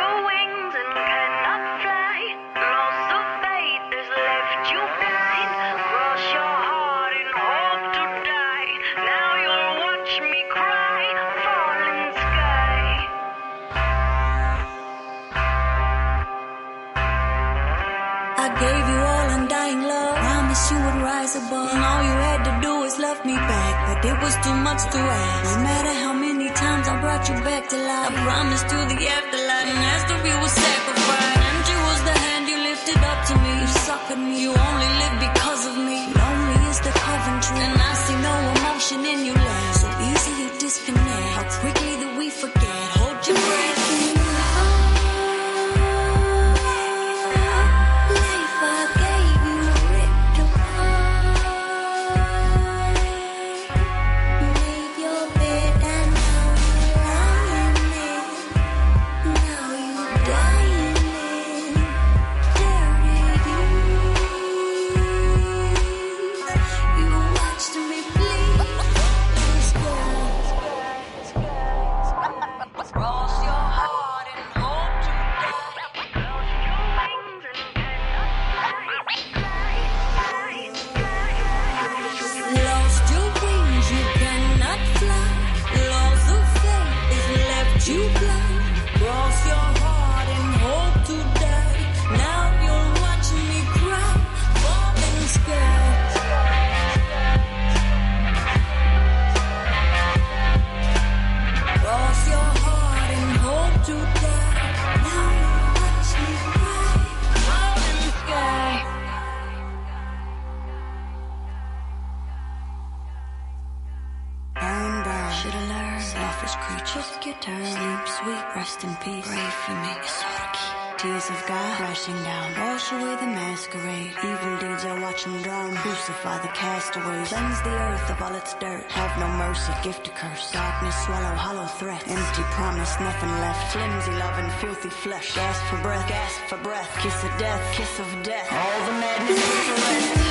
S8: You would rise above, and all you had to do is love me back, but it was too much to ask. No matter how many times I brought you back to life, I promised you the afterlife, and asked if you would sacrifice. And you was the hand you lifted up to me. You suckered me, you only live because of me. Lonely is the Coventry, and I see no emotion in you left. So easy you disconnect, how quickly that we forget. Hold your breath. Tears of God crashing down. Wash away the masquerade. Evil deeds are watching drown. Crucify the castaways. Cleanse the earth of all its dirt. Have no mercy, gift a curse. Darkness swallow hollow threat. Empty promise, nothing left. Flimsy love and filthy flesh. Gasp for breath, gasp for breath. Kiss of death, kiss of death. All the madness is the rest.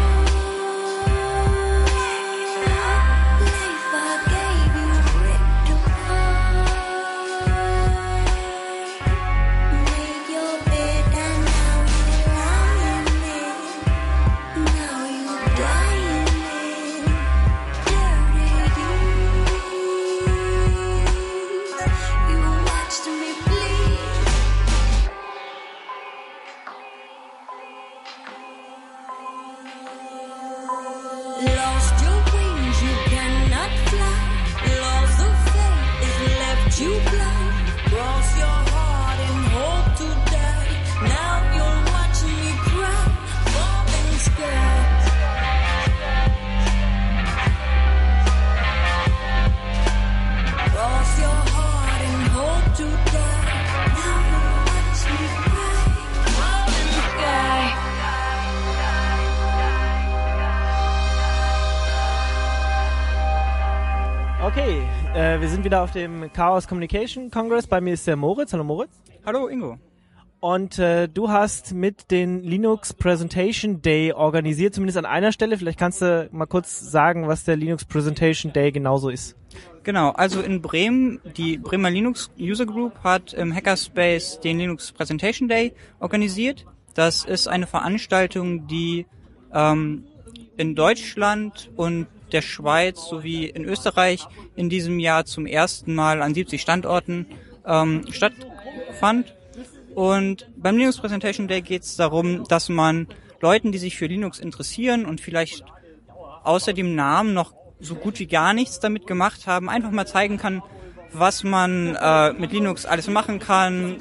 S5: Okay, äh, wir sind wieder auf dem Chaos Communication Congress. Bei mir ist der Moritz. Hallo Moritz.
S9: Hallo Ingo.
S5: Und äh, du hast mit den Linux Presentation Day organisiert, zumindest an einer Stelle. Vielleicht kannst du mal kurz sagen, was der Linux Presentation Day genauso ist.
S9: Genau, also in Bremen, die Bremer Linux User Group hat im Hackerspace den Linux Presentation Day organisiert. Das ist eine Veranstaltung, die ähm, in Deutschland und der Schweiz sowie in Österreich in diesem Jahr zum ersten Mal an siebzig Standorten ähm, stattfand. Und beim Linux Presentation Day geht es darum, dass man Leuten, die sich für Linux interessieren und vielleicht außer dem Namen noch so gut wie gar nichts damit gemacht haben, einfach mal zeigen kann, was man äh, mit Linux alles machen kann,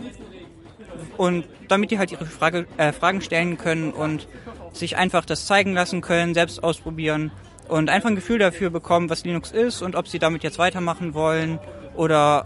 S9: und damit die halt ihre Frage, äh, Fragen stellen können und sich einfach das zeigen lassen können, selbst ausprobieren und einfach ein Gefühl dafür bekommen, was Linux ist und ob sie damit jetzt weitermachen wollen oder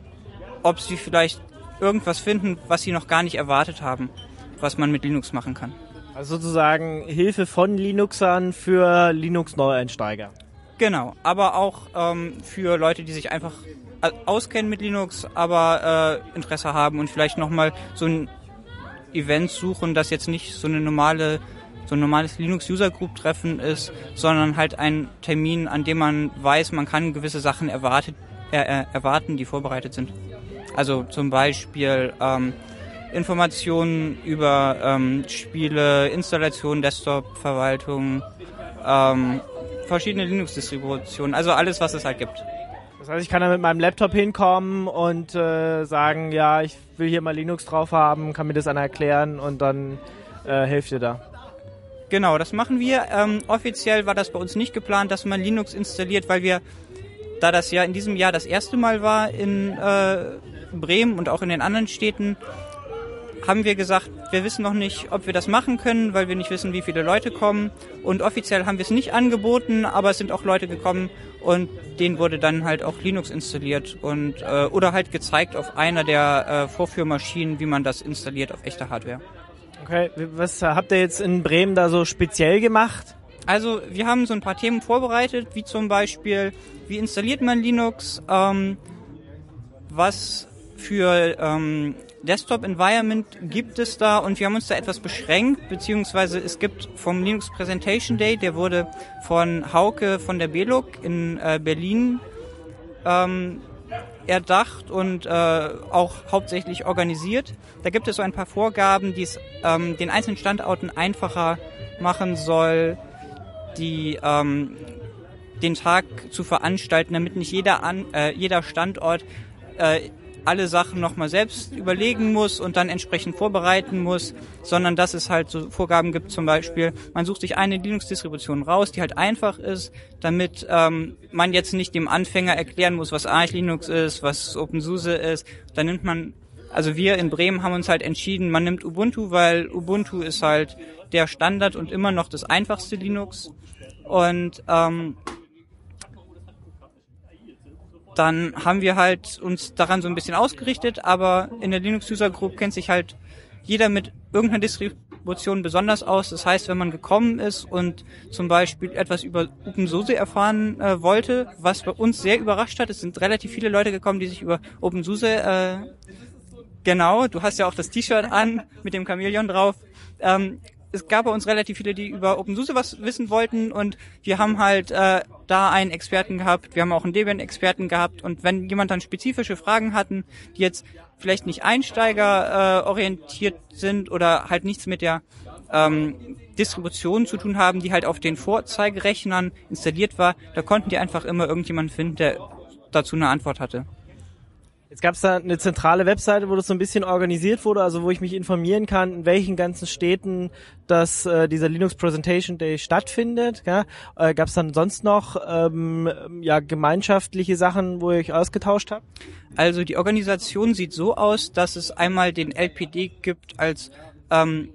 S9: ob sie vielleicht irgendwas finden, was sie noch gar nicht erwartet haben, was man mit Linux machen kann.
S5: Also sozusagen Hilfe von Linuxern für Linux-Neueinsteiger.
S9: Genau, aber auch ähm, für Leute, die sich einfach auskennen mit Linux, aber äh, Interesse haben und vielleicht nochmal so ein Event suchen, das jetzt nicht so eine normale, so ein normales Linux-User-Group-Treffen ist, sondern halt ein Termin, an dem man weiß, man kann gewisse Sachen erwartet, äh, erwarten, die vorbereitet sind. Also zum Beispiel ähm, Informationen über ähm, Spiele, Installation, Desktop-Verwaltung, ähm, verschiedene Linux-Distributionen, also alles, was es halt gibt.
S5: Das heißt, ich kann da mit meinem Laptop hinkommen und äh, sagen, ja, ich will hier mal Linux drauf haben, kann mir das einer erklären und dann äh, helft ihr da.
S9: Genau, das machen wir. Ähm, offiziell war das bei uns nicht geplant, dass man Linux installiert, weil wir, da das ja in diesem Jahr das erste Mal war in äh, Bremen und auch in den anderen Städten, haben wir gesagt, wir wissen noch nicht, ob wir das machen können, weil wir nicht wissen, wie viele Leute kommen. Und offiziell haben wir es nicht angeboten, aber es sind auch Leute gekommen und denen wurde dann halt auch Linux installiert und äh, oder halt gezeigt auf einer der äh, Vorführmaschinen, wie man das installiert auf echter Hardware.
S5: Okay, was habt ihr jetzt in Bremen da so speziell gemacht?
S9: Also wir haben so ein paar Themen vorbereitet, wie zum Beispiel, wie installiert man Linux, ähm, was für ähm, Desktop-Environment gibt es da, und wir haben uns da etwas beschränkt, beziehungsweise es gibt vom Linux Presentation Day, der wurde von Hauke von der B L U G in äh, Berlin ähm, erdacht und äh, auch hauptsächlich organisiert. Da gibt es so ein paar Vorgaben, die es ähm, den einzelnen Standorten einfacher machen soll, die ähm, den Tag zu veranstalten, damit nicht jeder an äh, jeder Standort äh, alle Sachen nochmal selbst überlegen muss und dann entsprechend vorbereiten muss, sondern dass es halt so Vorgaben gibt, zum Beispiel, man sucht sich eine Linux-Distribution raus, die halt einfach ist, damit ähm, man jetzt nicht dem Anfänger erklären muss, was Arch Linux ist, was OpenSUSE ist. Dann nimmt man, also wir in Bremen haben uns halt entschieden, man nimmt Ubuntu, weil Ubuntu ist halt der Standard und immer noch das einfachste Linux. Und ähm, dann haben wir halt uns daran so ein bisschen ausgerichtet, aber in der Linux User Group kennt sich halt jeder mit irgendeiner Distribution besonders aus. Das heißt, wenn man gekommen ist und zum Beispiel etwas über OpenSUSE erfahren äh, wollte, was bei uns sehr überrascht hat, es sind relativ viele Leute gekommen, die sich über OpenSUSE, äh, genau, du hast ja auch das T-Shirt an mit dem Chamäleon drauf, ähm, es gab bei uns relativ viele, die über OpenSUSE was wissen wollten, und wir haben halt äh, da einen Experten gehabt, wir haben auch einen Debian-Experten gehabt, und wenn jemand dann spezifische Fragen hatten, die jetzt vielleicht nicht Einsteiger äh, orientiert sind oder halt nichts mit der ähm, Distribution zu tun haben, die halt auf den Vorzeigerechnern installiert war, da konnten die einfach immer irgendjemanden finden, der dazu eine Antwort hatte.
S5: Jetzt gab es da eine zentrale Webseite, wo das so ein bisschen organisiert wurde, also wo ich mich informieren kann, in welchen ganzen Städten dass äh, dieser Linux Presentation Day stattfindet. Ja? Äh, gab es dann sonst noch ähm, ja gemeinschaftliche Sachen, wo ihr euch ausgetauscht habt?
S9: Also die Organisation sieht so aus, dass es einmal den L P D gibt als ähm,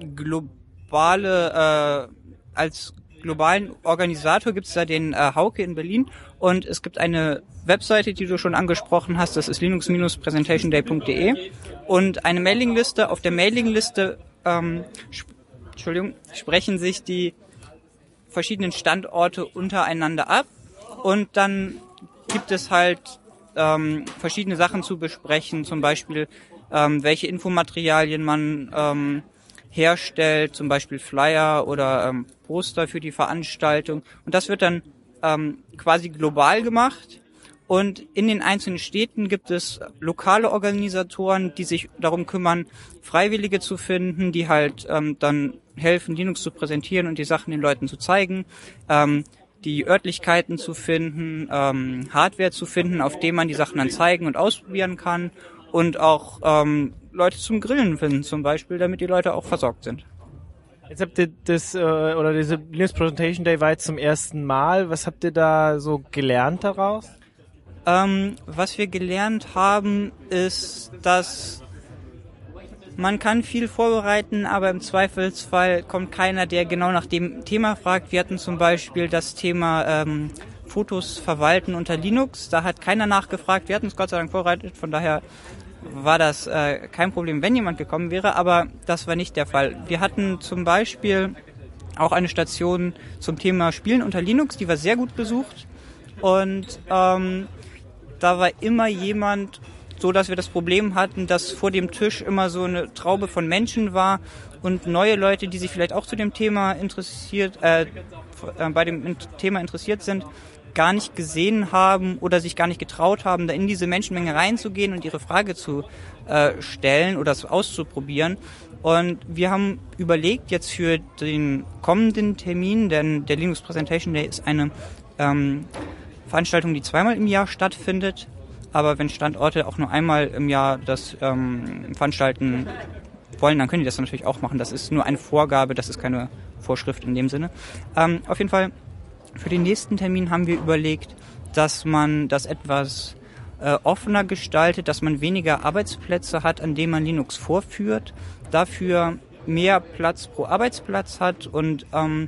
S9: globale, äh, als globalen Organisator, gibt es da den äh, Hauke in Berlin, und es gibt eine Webseite, die du schon angesprochen hast, das ist linux Bindestrich presentation day punkt de, und eine Mailingliste. Auf der Mailingliste ähm, sp- Entschuldigung, sprechen sich die verschiedenen Standorte untereinander ab, und dann gibt es halt ähm, verschiedene Sachen zu besprechen, zum Beispiel ähm, welche Infomaterialien man ähm, herstellt, zum Beispiel Flyer oder ähm, Poster für die Veranstaltung, und das wird dann ähm, quasi global gemacht, Und in den einzelnen Städten gibt es lokale Organisatoren, die sich darum kümmern, Freiwillige zu finden, die halt ähm, dann helfen, Linux zu präsentieren und die Sachen den Leuten zu zeigen, ähm, die Örtlichkeiten zu finden, ähm, Hardware zu finden, auf dem man die Sachen dann zeigen und ausprobieren kann und auch ähm, Leute zum Grillen finden zum Beispiel, damit die Leute auch versorgt sind.
S5: Jetzt habt ihr das, äh, oder diese Linux Presentation Day war jetzt zum ersten Mal. Was habt ihr da so gelernt daraus?
S9: Ähm, was wir gelernt haben, ist, dass man kann viel vorbereiten, aber im Zweifelsfall kommt keiner, der genau nach dem Thema fragt. Wir hatten zum Beispiel das Thema ähm, Fotos verwalten unter Linux. Da hat keiner nachgefragt. Wir hatten es Gott sei Dank vorbereitet, von daher war das äh, kein Problem, wenn jemand gekommen wäre, aber das war nicht der Fall. Wir hatten zum Beispiel auch eine Station zum Thema Spielen unter Linux, die war sehr gut besucht und ähm, da war immer jemand, so dass wir das Problem hatten, dass vor dem Tisch immer so eine Traube von Menschen war und neue Leute, die sich vielleicht auch zu dem Thema interessiert, äh, bei dem Thema interessiert sind, gar nicht gesehen haben oder sich gar nicht getraut haben, da in diese Menschenmenge reinzugehen und ihre Frage zu äh, stellen oder es auszuprobieren. Und wir haben überlegt jetzt für den kommenden Termin, denn der Linux Presentation Day ist eine ähm, Veranstaltung, die zweimal im Jahr stattfindet. Aber wenn Standorte auch nur einmal im Jahr das ähm, veranstalten wollen, dann können die das natürlich auch machen. Das ist nur eine Vorgabe, das ist keine Vorschrift in dem Sinne. Ähm, auf jeden Fall, für den nächsten Termin haben wir überlegt, dass man das etwas äh, offener gestaltet, dass man weniger Arbeitsplätze hat, an denen man Linux vorführt, dafür mehr Platz pro Arbeitsplatz hat und ähm,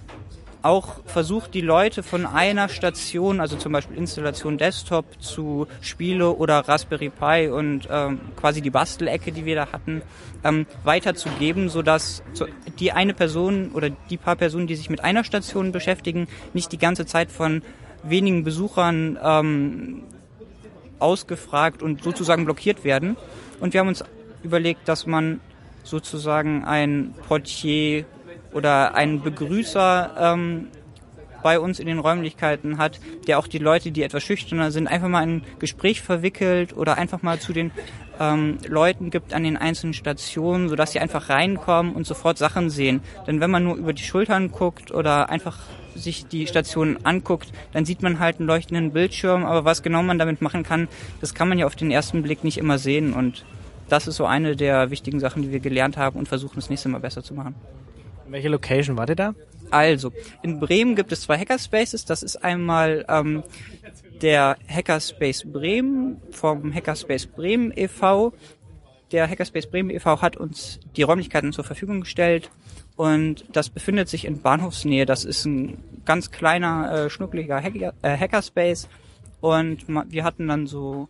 S9: auch versucht, die Leute von einer Station, also zum Beispiel Installation Desktop zu Spiele oder Raspberry Pi und ähm, quasi die Bastelecke, die wir da hatten, ähm, weiterzugeben, sodass die eine Person oder die paar Personen, die sich mit einer Station beschäftigen, nicht die ganze Zeit von wenigen Besuchern ähm, ausgefragt und sozusagen blockiert werden. Und wir haben uns überlegt, dass man sozusagen ein Portier oder einen Begrüßer ähm, bei uns in den Räumlichkeiten hat, der auch die Leute, die etwas schüchterner sind, einfach mal in ein Gespräch verwickelt oder einfach mal zu den ähm, Leuten gibt an den einzelnen Stationen, sodass sie einfach reinkommen und sofort Sachen sehen. Denn wenn man nur über die Schultern guckt oder einfach sich die Stationen anguckt, dann sieht man halt einen leuchtenden Bildschirm, aber was genau man damit machen kann, das kann man ja auf den ersten Blick nicht immer sehen und das ist so eine der wichtigen Sachen, die wir gelernt haben und versuchen, das nächste Mal besser zu machen.
S5: In welcher Location wart ihr da?
S9: Also, in Bremen gibt es zwei Hackerspaces. Das ist einmal ähm, der Hackerspace Bremen vom Hackerspace Bremen e V. Der Hackerspace Bremen e V hat uns die Räumlichkeiten zur Verfügung gestellt und das befindet sich in Bahnhofsnähe. Das ist ein ganz kleiner, äh, schnuckliger Hacker, äh, Hackerspace und wir hatten dann so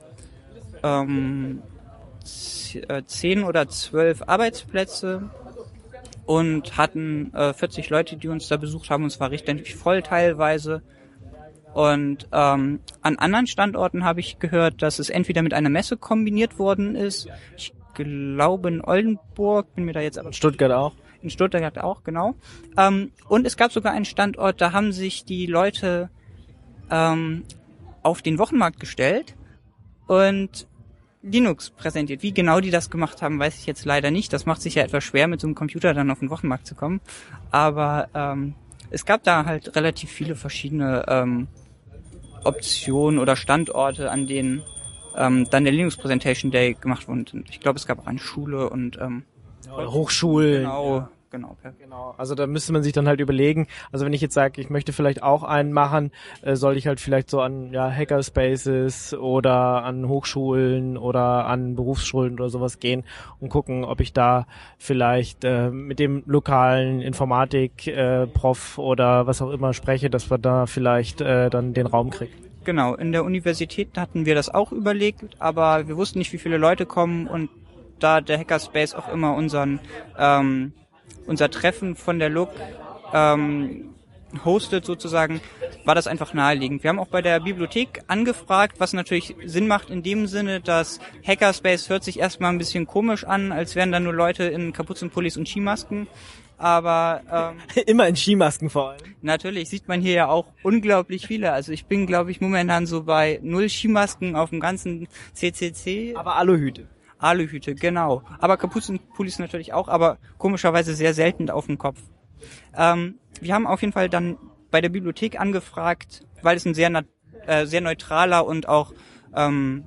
S9: ähm, zehn oder zwölf Arbeitsplätze und hatten äh, vierzig Leute, die uns da besucht haben. Und es war richtig voll teilweise. Und ähm, an anderen Standorten habe ich gehört, dass es entweder mit einer Messe kombiniert worden ist. Ich glaube in Oldenburg, bin mir da jetzt aber...
S5: In Stuttgart auch.
S9: In Stuttgart auch, genau. Ähm, und es gab sogar einen Standort, da haben sich die Leute ähm, auf den Wochenmarkt gestellt und Linux präsentiert. Wie genau die das gemacht haben, weiß ich jetzt leider nicht. Das macht sich ja etwas schwer, mit so einem Computer dann auf den Wochenmarkt zu kommen. Aber ähm, es gab da halt relativ viele verschiedene ähm, Optionen oder Standorte, an denen ähm, dann der Linux Presentation Day gemacht wurde. Und ich glaube, es gab auch eine Schule und ähm,
S5: oder Hochschulen.
S9: Genau. Genau,
S5: genau. Also da müsste man sich dann halt überlegen, also wenn ich jetzt sage, ich möchte vielleicht auch einen machen, äh, soll ich halt vielleicht so an ja, Hackerspaces oder an Hochschulen oder an Berufsschulen oder sowas gehen und gucken, ob ich da vielleicht äh, mit dem lokalen Informatik-Prof äh, oder was auch immer spreche, dass wir da vielleicht äh, dann den Raum kriegen.
S9: Genau, in der Universität hatten wir das auch überlegt, aber wir wussten nicht, wie viele Leute kommen und da der Hackerspace auch immer unseren ähm, unser Treffen von der L U C ähm, hostet sozusagen, war das einfach naheliegend. Wir haben auch bei der Bibliothek angefragt, was natürlich Sinn macht in dem Sinne, dass Hackerspace hört sich erstmal ein bisschen komisch an, als wären da nur Leute in Kapuzenpullis und Skimasken. Aber ähm,
S5: immer in Skimasken vor allem.
S9: Natürlich sieht man hier ja auch unglaublich viele. Also ich bin, glaube ich, momentan so bei null Skimasken auf dem ganzen C C C.
S5: Aber Aluhüte.
S9: Aluhüte, genau. Aber Kapuzenpullis natürlich auch, aber komischerweise sehr selten auf dem Kopf. Ähm, wir haben auf jeden Fall dann bei der Bibliothek angefragt, weil es ein sehr, äh, sehr neutraler und auch ähm,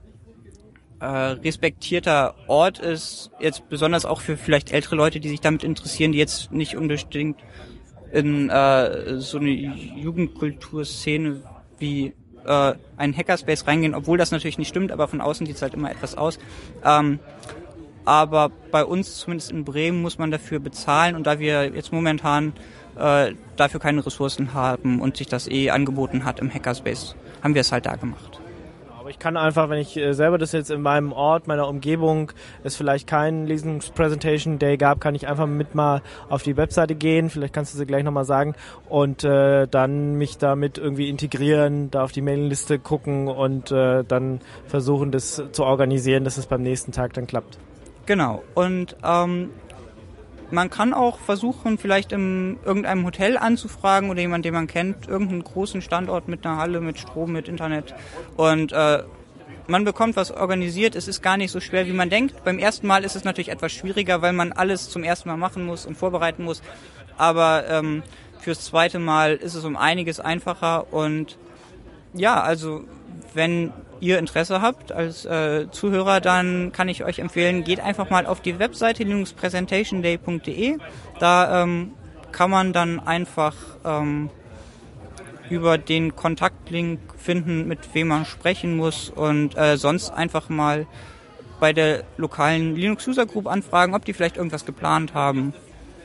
S9: Äh, respektierter Ort ist, jetzt besonders auch für vielleicht ältere Leute, die sich damit interessieren, die jetzt nicht unbedingt in äh, so eine Jugendkulturszene wie äh, ein Hackerspace reingehen, obwohl das natürlich nicht stimmt, aber von außen sieht es halt immer etwas aus. Ähm, aber bei uns, zumindest in Bremen, muss man dafür bezahlen, und da wir jetzt momentan äh, dafür keine Ressourcen haben und sich das eh angeboten hat im Hackerspace, haben wir es halt da gemacht.
S5: Aber ich kann einfach, wenn ich äh, selber das jetzt in meinem Ort, meiner Umgebung, es vielleicht keinen Lesungs-Presentation Day gab, kann ich einfach mit mal auf die Webseite gehen, vielleicht kannst du sie gleich nochmal sagen, und äh, dann mich damit irgendwie integrieren, da auf die Mailingliste gucken und äh, dann versuchen, das zu organisieren, dass es beim nächsten Tag dann klappt.
S9: Genau, und ähm, man kann auch versuchen, vielleicht in irgendeinem Hotel anzufragen oder jemand, den man kennt, irgendeinen großen Standort mit einer Halle, mit Strom, mit Internet, und äh, man bekommt was organisiert. Es ist gar nicht so schwer, wie man denkt. Beim ersten Mal ist es natürlich etwas schwieriger, weil man alles zum ersten Mal machen muss und vorbereiten muss, aber ähm, fürs zweite Mal ist es um einiges einfacher. Und ja, also wenn ihr Interesse habt als äh, Zuhörer, dann kann ich euch empfehlen, geht einfach mal auf die Webseite linux präsentation day punkt de. Da ähm, kann man dann einfach ähm, über den Kontaktlink finden, mit wem man sprechen muss, und äh, sonst einfach mal bei der lokalen Linux User Group anfragen, ob die vielleicht irgendwas geplant haben,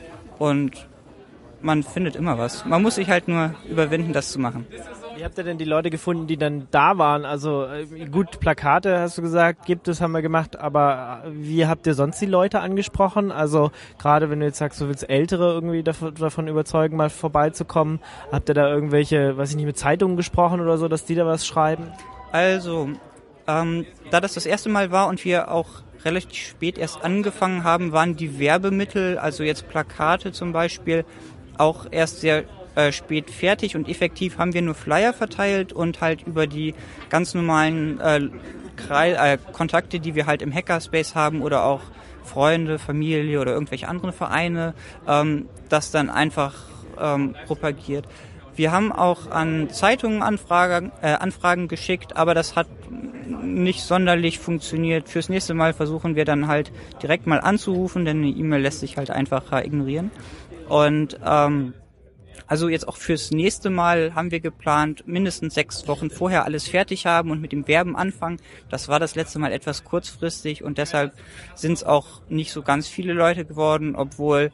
S9: und man findet immer was. Man muss sich halt nur überwinden, das zu machen.
S5: Wie habt ihr denn die Leute gefunden, die dann da waren? Also gut, Plakate hast du gesagt, gibt es, haben wir gemacht, aber wie habt ihr sonst die Leute angesprochen? Also gerade wenn du jetzt sagst, du willst Ältere irgendwie davon überzeugen, mal vorbeizukommen, habt ihr da irgendwelche, weiß ich nicht, mit Zeitungen gesprochen oder so, dass die da was schreiben?
S9: Also, ähm, da das das erste Mal war und wir auch relativ spät erst angefangen haben, waren die Werbemittel, also jetzt Plakate zum Beispiel, auch erst sehr äh, spät fertig, und effektiv haben wir nur Flyer verteilt und halt über die ganz normalen äh, Krei- äh, Kontakte, die wir halt im Hackerspace haben, oder auch Freunde, Familie oder irgendwelche anderen Vereine, ähm, das dann einfach ähm, propagiert. Wir haben auch an Zeitungen Anfragen, äh, Anfragen geschickt, aber das hat nicht sonderlich funktioniert. Fürs nächste Mal versuchen wir dann halt direkt mal anzurufen, denn eine E-Mail lässt sich halt einfacher ignorieren. Und ähm, also jetzt auch fürs nächste Mal haben wir geplant, mindestens sechs Wochen vorher alles fertig haben und mit dem Werben anfangen. Das war das letzte Mal etwas kurzfristig, und deshalb sind es auch nicht so ganz viele Leute geworden, obwohl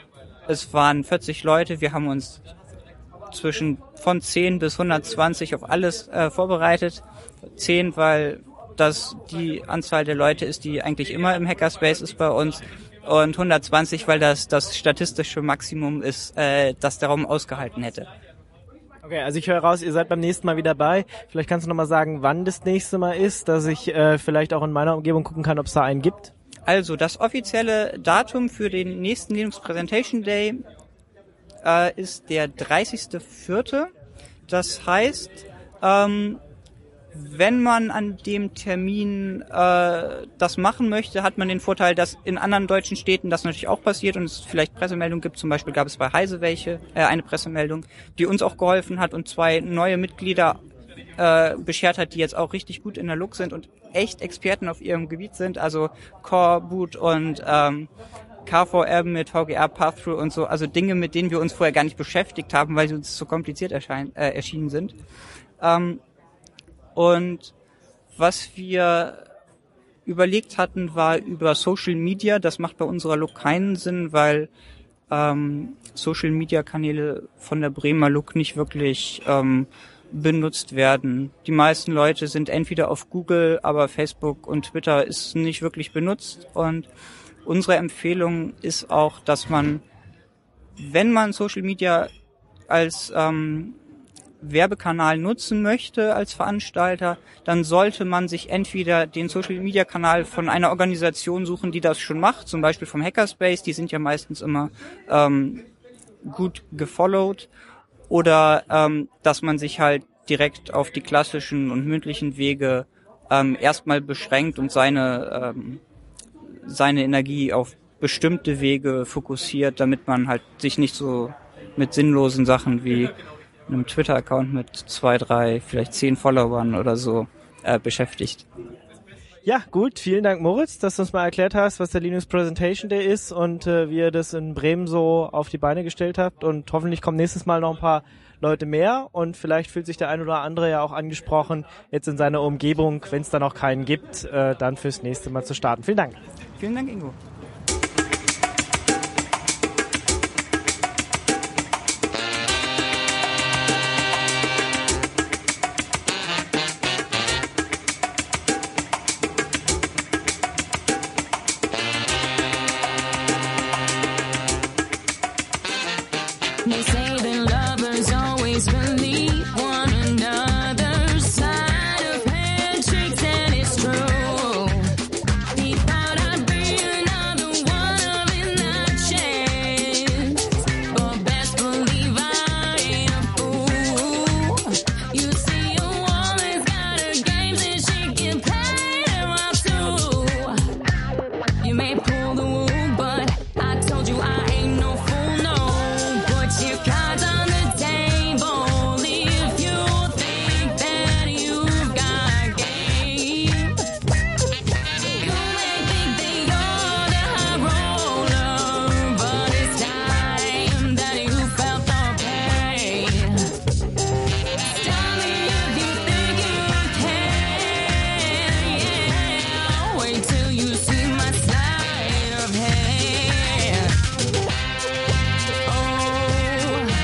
S9: es waren vierzig Leute. Wir haben uns zwischen von zehn bis hundertzwanzig auf alles äh, vorbereitet. zehn, weil das die Anzahl der Leute ist, die eigentlich immer im Hackerspace ist bei uns. Und hundertzwanzig, weil das das statistische Maximum ist, äh, das der Raum ausgehalten hätte.
S5: Okay, also ich höre raus, ihr seid beim nächsten Mal wieder dabei. Vielleicht kannst du nochmal sagen, wann das nächste Mal ist, dass ich äh, vielleicht auch in meiner Umgebung gucken kann, ob es da einen gibt.
S9: Also das offizielle Datum für den nächsten Linux Presentation Day äh, ist der dreißigster vierte Das heißt, ähm, wenn man an dem Termin äh, das machen möchte, hat man den Vorteil, dass in anderen deutschen Städten das natürlich auch passiert und es vielleicht Pressemeldungen gibt. Zum Beispiel gab es bei Heise welche, äh, eine Pressemeldung, die uns auch geholfen hat und zwei neue Mitglieder äh, beschert hat, die jetzt auch richtig gut in der Lux sind und echt Experten auf ihrem Gebiet sind. Also Core, Boot und ähm, K V M mit V G R, Path-Through und so. Also Dinge, mit denen wir uns vorher gar nicht beschäftigt haben, weil sie uns so kompliziert erschein, äh, erschienen sind. Ähm, Und was wir überlegt hatten, war über Social Media. Das macht bei unserer L U K keinen Sinn, weil ähm, Social Media Kanäle von der Bremer L U K nicht wirklich ähm, benutzt werden. Die meisten Leute sind entweder auf Google, aber Facebook und Twitter ist nicht wirklich benutzt. Und unsere Empfehlung ist auch, dass man, wenn man Social Media als ähm, Werbekanal nutzen möchte als Veranstalter, dann sollte man sich entweder den Social-Media-Kanal von einer Organisation suchen, die das schon macht, zum Beispiel vom Hackerspace, die sind ja meistens immer ähm, gut gefollowt, oder ähm, dass man sich halt direkt auf die klassischen und mündlichen Wege ähm, erstmal beschränkt und seine ähm, seine Energie auf bestimmte Wege fokussiert, damit man halt sich nicht so mit sinnlosen Sachen wie einem Twitter-Account mit zwei, drei, vielleicht zehn Followern oder so äh, beschäftigt.
S5: Ja, gut. Vielen Dank, Moritz, dass du uns mal erklärt hast, was der Linux Presentation Day ist und äh, wie ihr das in Bremen so auf die Beine gestellt habt. Und hoffentlich kommen nächstes Mal noch ein paar Leute mehr und vielleicht fühlt sich der ein oder andere ja auch angesprochen, jetzt in seiner Umgebung, wenn es da noch keinen gibt, äh, dann fürs nächste Mal zu starten. Vielen Dank.
S9: Vielen Dank, Ingo.
S8: They say that lovers always believe one another's side of handshakes, and it's true. He thought I'd be another one of his nightshades, but best believe I ain't a fool. You see, a woman's got her games and she can play them out too. You may pull the wool, but I told you I ain't no fool, no. Put your cards on the table if you think that you've got game. You may think that you're the high roller, but it's time that you felt the pain. Tell me if you think you can, yeah. Wait till you see my sleight of hand. Oh, oh, oh.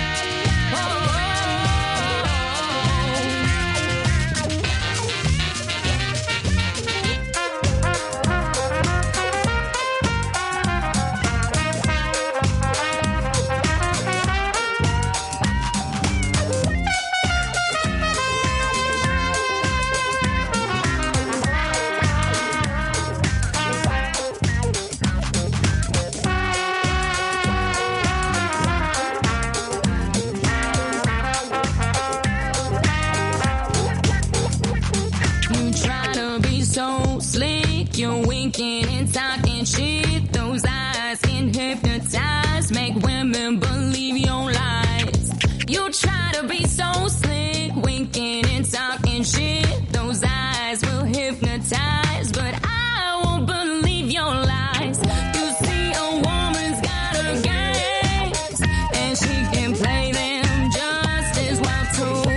S8: You try to be so slick, you're winking and talking shit. Those eyes can hypnotize, make women believe your lies. You try to be so slick, winking and talking shit. Those eyes will hypnotize, but I won't believe your lies. You see, a woman's got her games, and she can play them just as well too.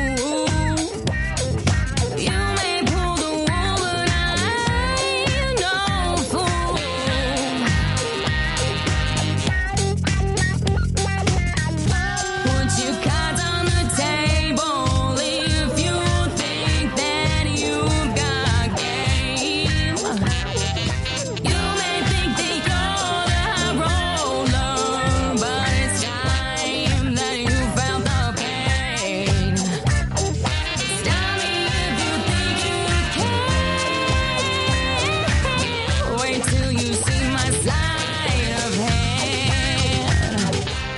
S8: You may pull the wool, but I ain't no fool. Put your cards on the table if you think that you've got game. You may think that you're the high roller, but it's time that you felt the pain. Stop me if you think you can. Wait till you see my sleight of hand.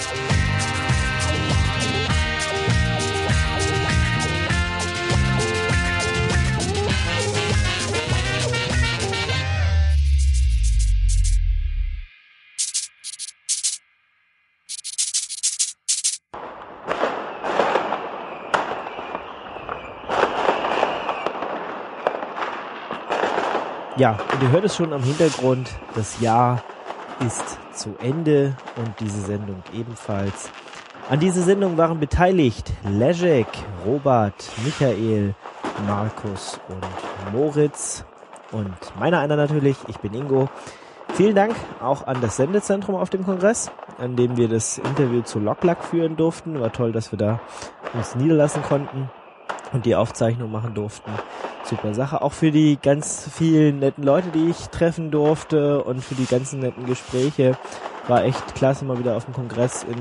S5: Ja, und ihr hört es schon am Hintergrund, das Jahr ist zu Ende und diese Sendung ebenfalls. An dieser Sendung waren beteiligt Leszek, Robert, Michael, Markus und Moritz und meiner einer natürlich, ich bin Ingo. Vielen Dank auch an das Sendezentrum auf dem Kongress, an dem wir das Interview zu Loglack führen durften. War toll, dass wir da uns niederlassen konnten und die Aufzeichnung machen durften. Super Sache. Auch für die ganz vielen netten Leute, die ich treffen durfte und für die ganzen netten Gespräche. War echt klasse, mal wieder auf dem Kongress in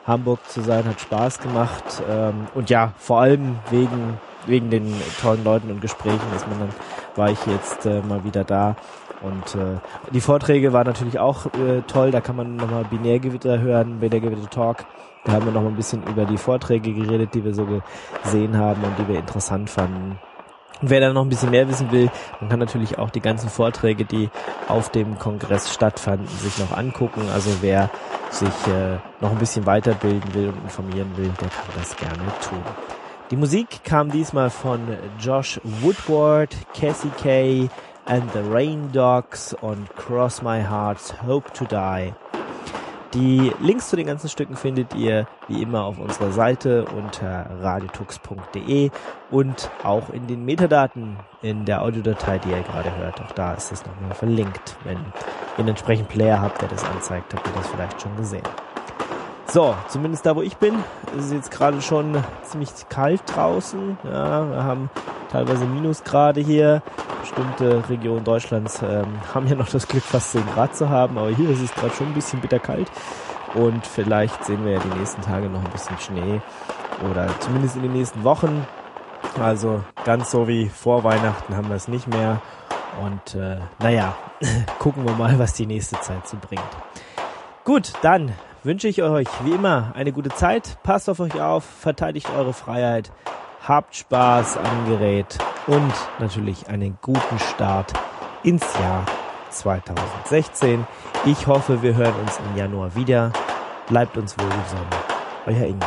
S5: Hamburg zu sein, hat Spaß gemacht. Ähm, und ja, vor allem wegen, wegen den tollen Leuten und Gesprächen ist man dann, war ich jetzt äh, mal wieder da. Und äh, die Vorträge waren natürlich auch äh, toll. Da kann man nochmal Binärgewitter hören, Binärgewitter Talk. Da haben wir noch mal ein bisschen über die Vorträge geredet, die wir so gesehen haben und die wir interessant fanden. Und wer da noch ein bisschen mehr wissen will, man kann natürlich auch die ganzen Vorträge, die auf dem Kongress stattfanden, sich noch angucken. Also wer sich äh, noch ein bisschen weiterbilden will und informieren will, der kann das gerne tun. Die Musik kam diesmal von Josh Woodward, Cassie Kay and the Rain Dogs und Cross My Heart's Hope to Die. Die Links zu den ganzen Stücken findet ihr wie immer auf unserer Seite unter radiotux punkt de und auch in den Metadaten in der Audiodatei, die ihr gerade hört. Auch da ist es nochmal verlinkt. Wenn ihr einen entsprechenden Player habt, der das anzeigt, habt ihr das vielleicht schon gesehen. So, zumindest da, wo ich bin, ist es jetzt gerade schon ziemlich kalt draußen. Ja, wir haben teilweise Minusgrade hier. Bestimmte Regionen Deutschlands ähm, haben ja noch das Glück, fast zehn Grad zu haben, aber hier ist es gerade schon ein bisschen bitterkalt. Und vielleicht sehen wir ja die nächsten Tage noch ein bisschen Schnee oder zumindest in den nächsten Wochen. Also ganz so wie vor Weihnachten haben wir es nicht mehr. Und äh, naja, gucken wir mal, was die nächste Zeit so bringt. Gut, dann wünsche ich euch wie immer eine gute Zeit. Passt auf euch auf, verteidigt eure Freiheit, habt Spaß am Gerät und natürlich einen guten Start ins Jahr zwanzig sechzehn. Ich hoffe, wir hören uns im Januar wieder. Bleibt uns wohlgesonnen. Euer Ingo.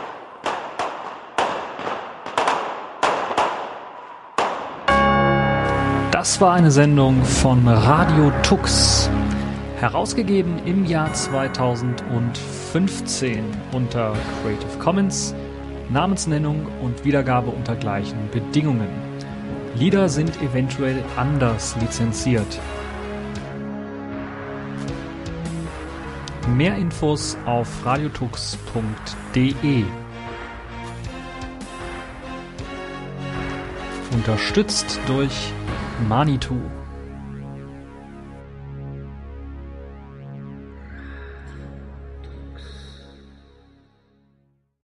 S2: Das war eine Sendung von Radio Tux. Herausgegeben im Jahr zweitausendfünfzehn unter Creative Commons, Namensnennung und Wiedergabe unter gleichen Bedingungen. Lieder sind eventuell anders lizenziert. Mehr Infos auf radiotux punkt de. Unterstützt durch Manitou.